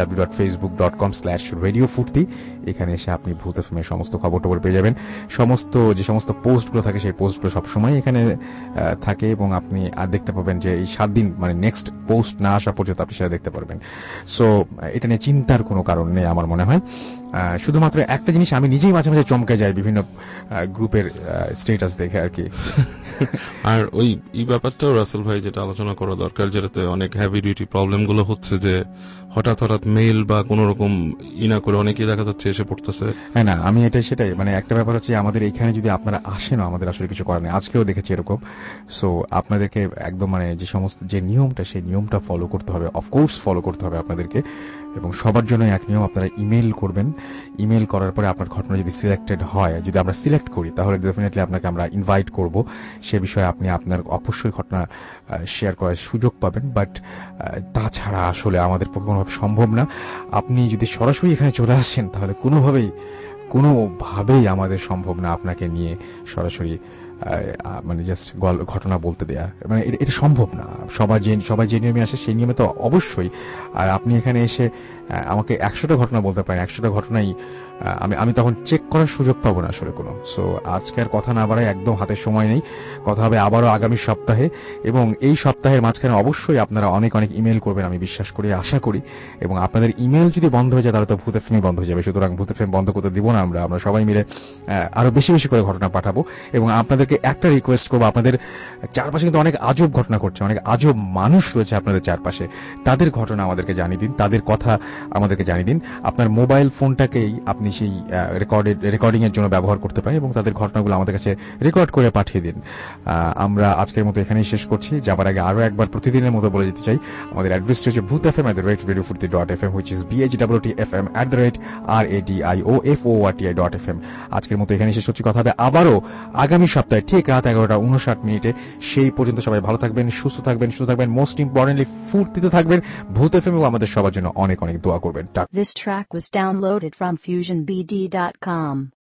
Speaker 3: www.facebook.com/radiofurti। এখানে এসে আপনি ভূত এফএম এর সমস্ত খবর টবর পেয়ে যাবেন। যে সমস্ত পোস্টগুলো থাকে সেই পোস্টগুলো সবসময় এখানে থাকে এবং আপনি আর দেখতে পাবেন যে এই 7 দিন মানে নেক্সট পোস্ট না আসা পর্যন্ত আপনি সেটা দেখতে পারবেন। সো এটা নিয়ে চিন্তার কোনো কারণ নেই আমার মনে হয়। শুধুমাত্র একটা জিনিস আমি নিজেই মাঝে মাঝে চমকে যাই বিভিন্ন গ্রুপের স্ট্যাটাস দেখে আর কি।
Speaker 9: আর ওই এই ব্যাপারটাও রাসেল ভাই যেটা আলোচনা করা দরকার, যেটাতে অনেক হ্যাভি ডিউটি প্রবলেম গুলো হচ্ছে যে হঠাৎ মেইল বা কোন রকম ইনা করে অনেকেই দেখা যাচ্ছে এসে পড়তেছে।
Speaker 3: হ্যাঁ না, আমি সেটাই মানে একটা ব্যাপার হচ্ছে আমাদের এইখানে যদি আপনারা আসেন, আমাদের আসলে কিছু করার নেই। আজকেও দেখেছি এরকম। সো আপনাদেরকে একদম মানে যে নিয়মটা, সেই নিয়মটা ফলো করতে হবে, অফকোর্স ফলো করতে হবে আপনাদেরকে। এবং সবার জন্য এক নিয়ম, আপনারা ইমেল করবেন। ইমেল করার পরে আপনার ঘটনা যদি সিলেক্টেড হয়, যদি আমরা সিলেক্ট করি, তাহলে ডেফিনেটলি আপনাকে আমরা ইনভাইট করব। সে বিষয়ে আপনি আপনার অবশ্যই ঘটনা শেয়ার করার সুযোগ পাবেন। বাট তাছাড়া আসলে আমাদের কোনোভাবে সম্ভব না। আপনি যদি সরাসরি এখানে চলে আসেন, তাহলে কোনোভাবেই আমাদের সম্ভব না আপনাকে নিয়ে সরাসরি মানে জাস্ট ঘটনা বলতে দেয়া, মানে এটা সম্ভব না। সবাই যে নিয়মে আসে সেই নিয়মে তো অবশ্যই। আর আপনি এখানে এসে আমাকে 100টা ঘটনা বলতে পারেন, 100টা ঘটনাই আমি তখন চেক করার সুযোগ পাবো না আসলে কোনো। সো আজকে আর কথা না বাড়ায়, একদম হাতের সময় নেই, কথা হবে আবারও আগামী সপ্তাহে। এবং এই সপ্তাহের মাঝখানে অবশ্যই আপনারা অনেক ইমেল করবেন, আমি বিশ্বাস করি, আশা করি। এবং আপনাদের ইমেল যদি বন্ধ হয়ে যায়, তাহলে তো ভূত এফএম বন্ধ হয়ে যাবে। সুতরাং ভূত এফএম বন্ধ করতে দিব না আমরা সবাই মিলে আরো বেশি বেশি করে ঘটনা পাঠাবো। এবং আপনাদেরকে একটা রিকোয়েস্ট করবো, আপনাদের চারপাশে কিন্তু অনেক আজব ঘটনা ঘটছে, অনেক আজব মানুষ রয়েছে আপনাদের চারপাশে, তাদের ঘটনা আমাদেরকে জানিয়ে দিন, তাদের কথা আমাদেরকে জানিয়ে দিন। আপনার মোবাইল ফোনটাকেই আপনি সেই রেকর্ডিং এর জন্য ব্যবহার করতে পারেন এবং তাদের ঘটনাগুলো আমাদের কাছে রেকর্ড করে পাঠিয়ে দিন। আমরা আজকের মতো এখানেই শেষ করছি। যাবার আগে আরো একবার প্রতিদিনের মতো বলে দিতে চাই, আমাদের অ্যাড্রেসটি হচ্ছে bhutfm@radiofurti.fm, which is bhwtfm@radiofurti.fm। আজকের মতো এখানেই শেষ করছি। কথা হবে আবারও আগামী সপ্তাহে ঠিক রাত 11:59। সেই পর্যন্ত সবাই ভালো থাকবেন, সুস্থ থাকবেন, মোস্ট ইম্পর্টেন্টলি ফুর্তিতে থাকবেন। ভূত এফএম আমাদের সবার জন্য অনেক দোয়া করবেন।
Speaker 1: This track was downloaded from FusionBD.com.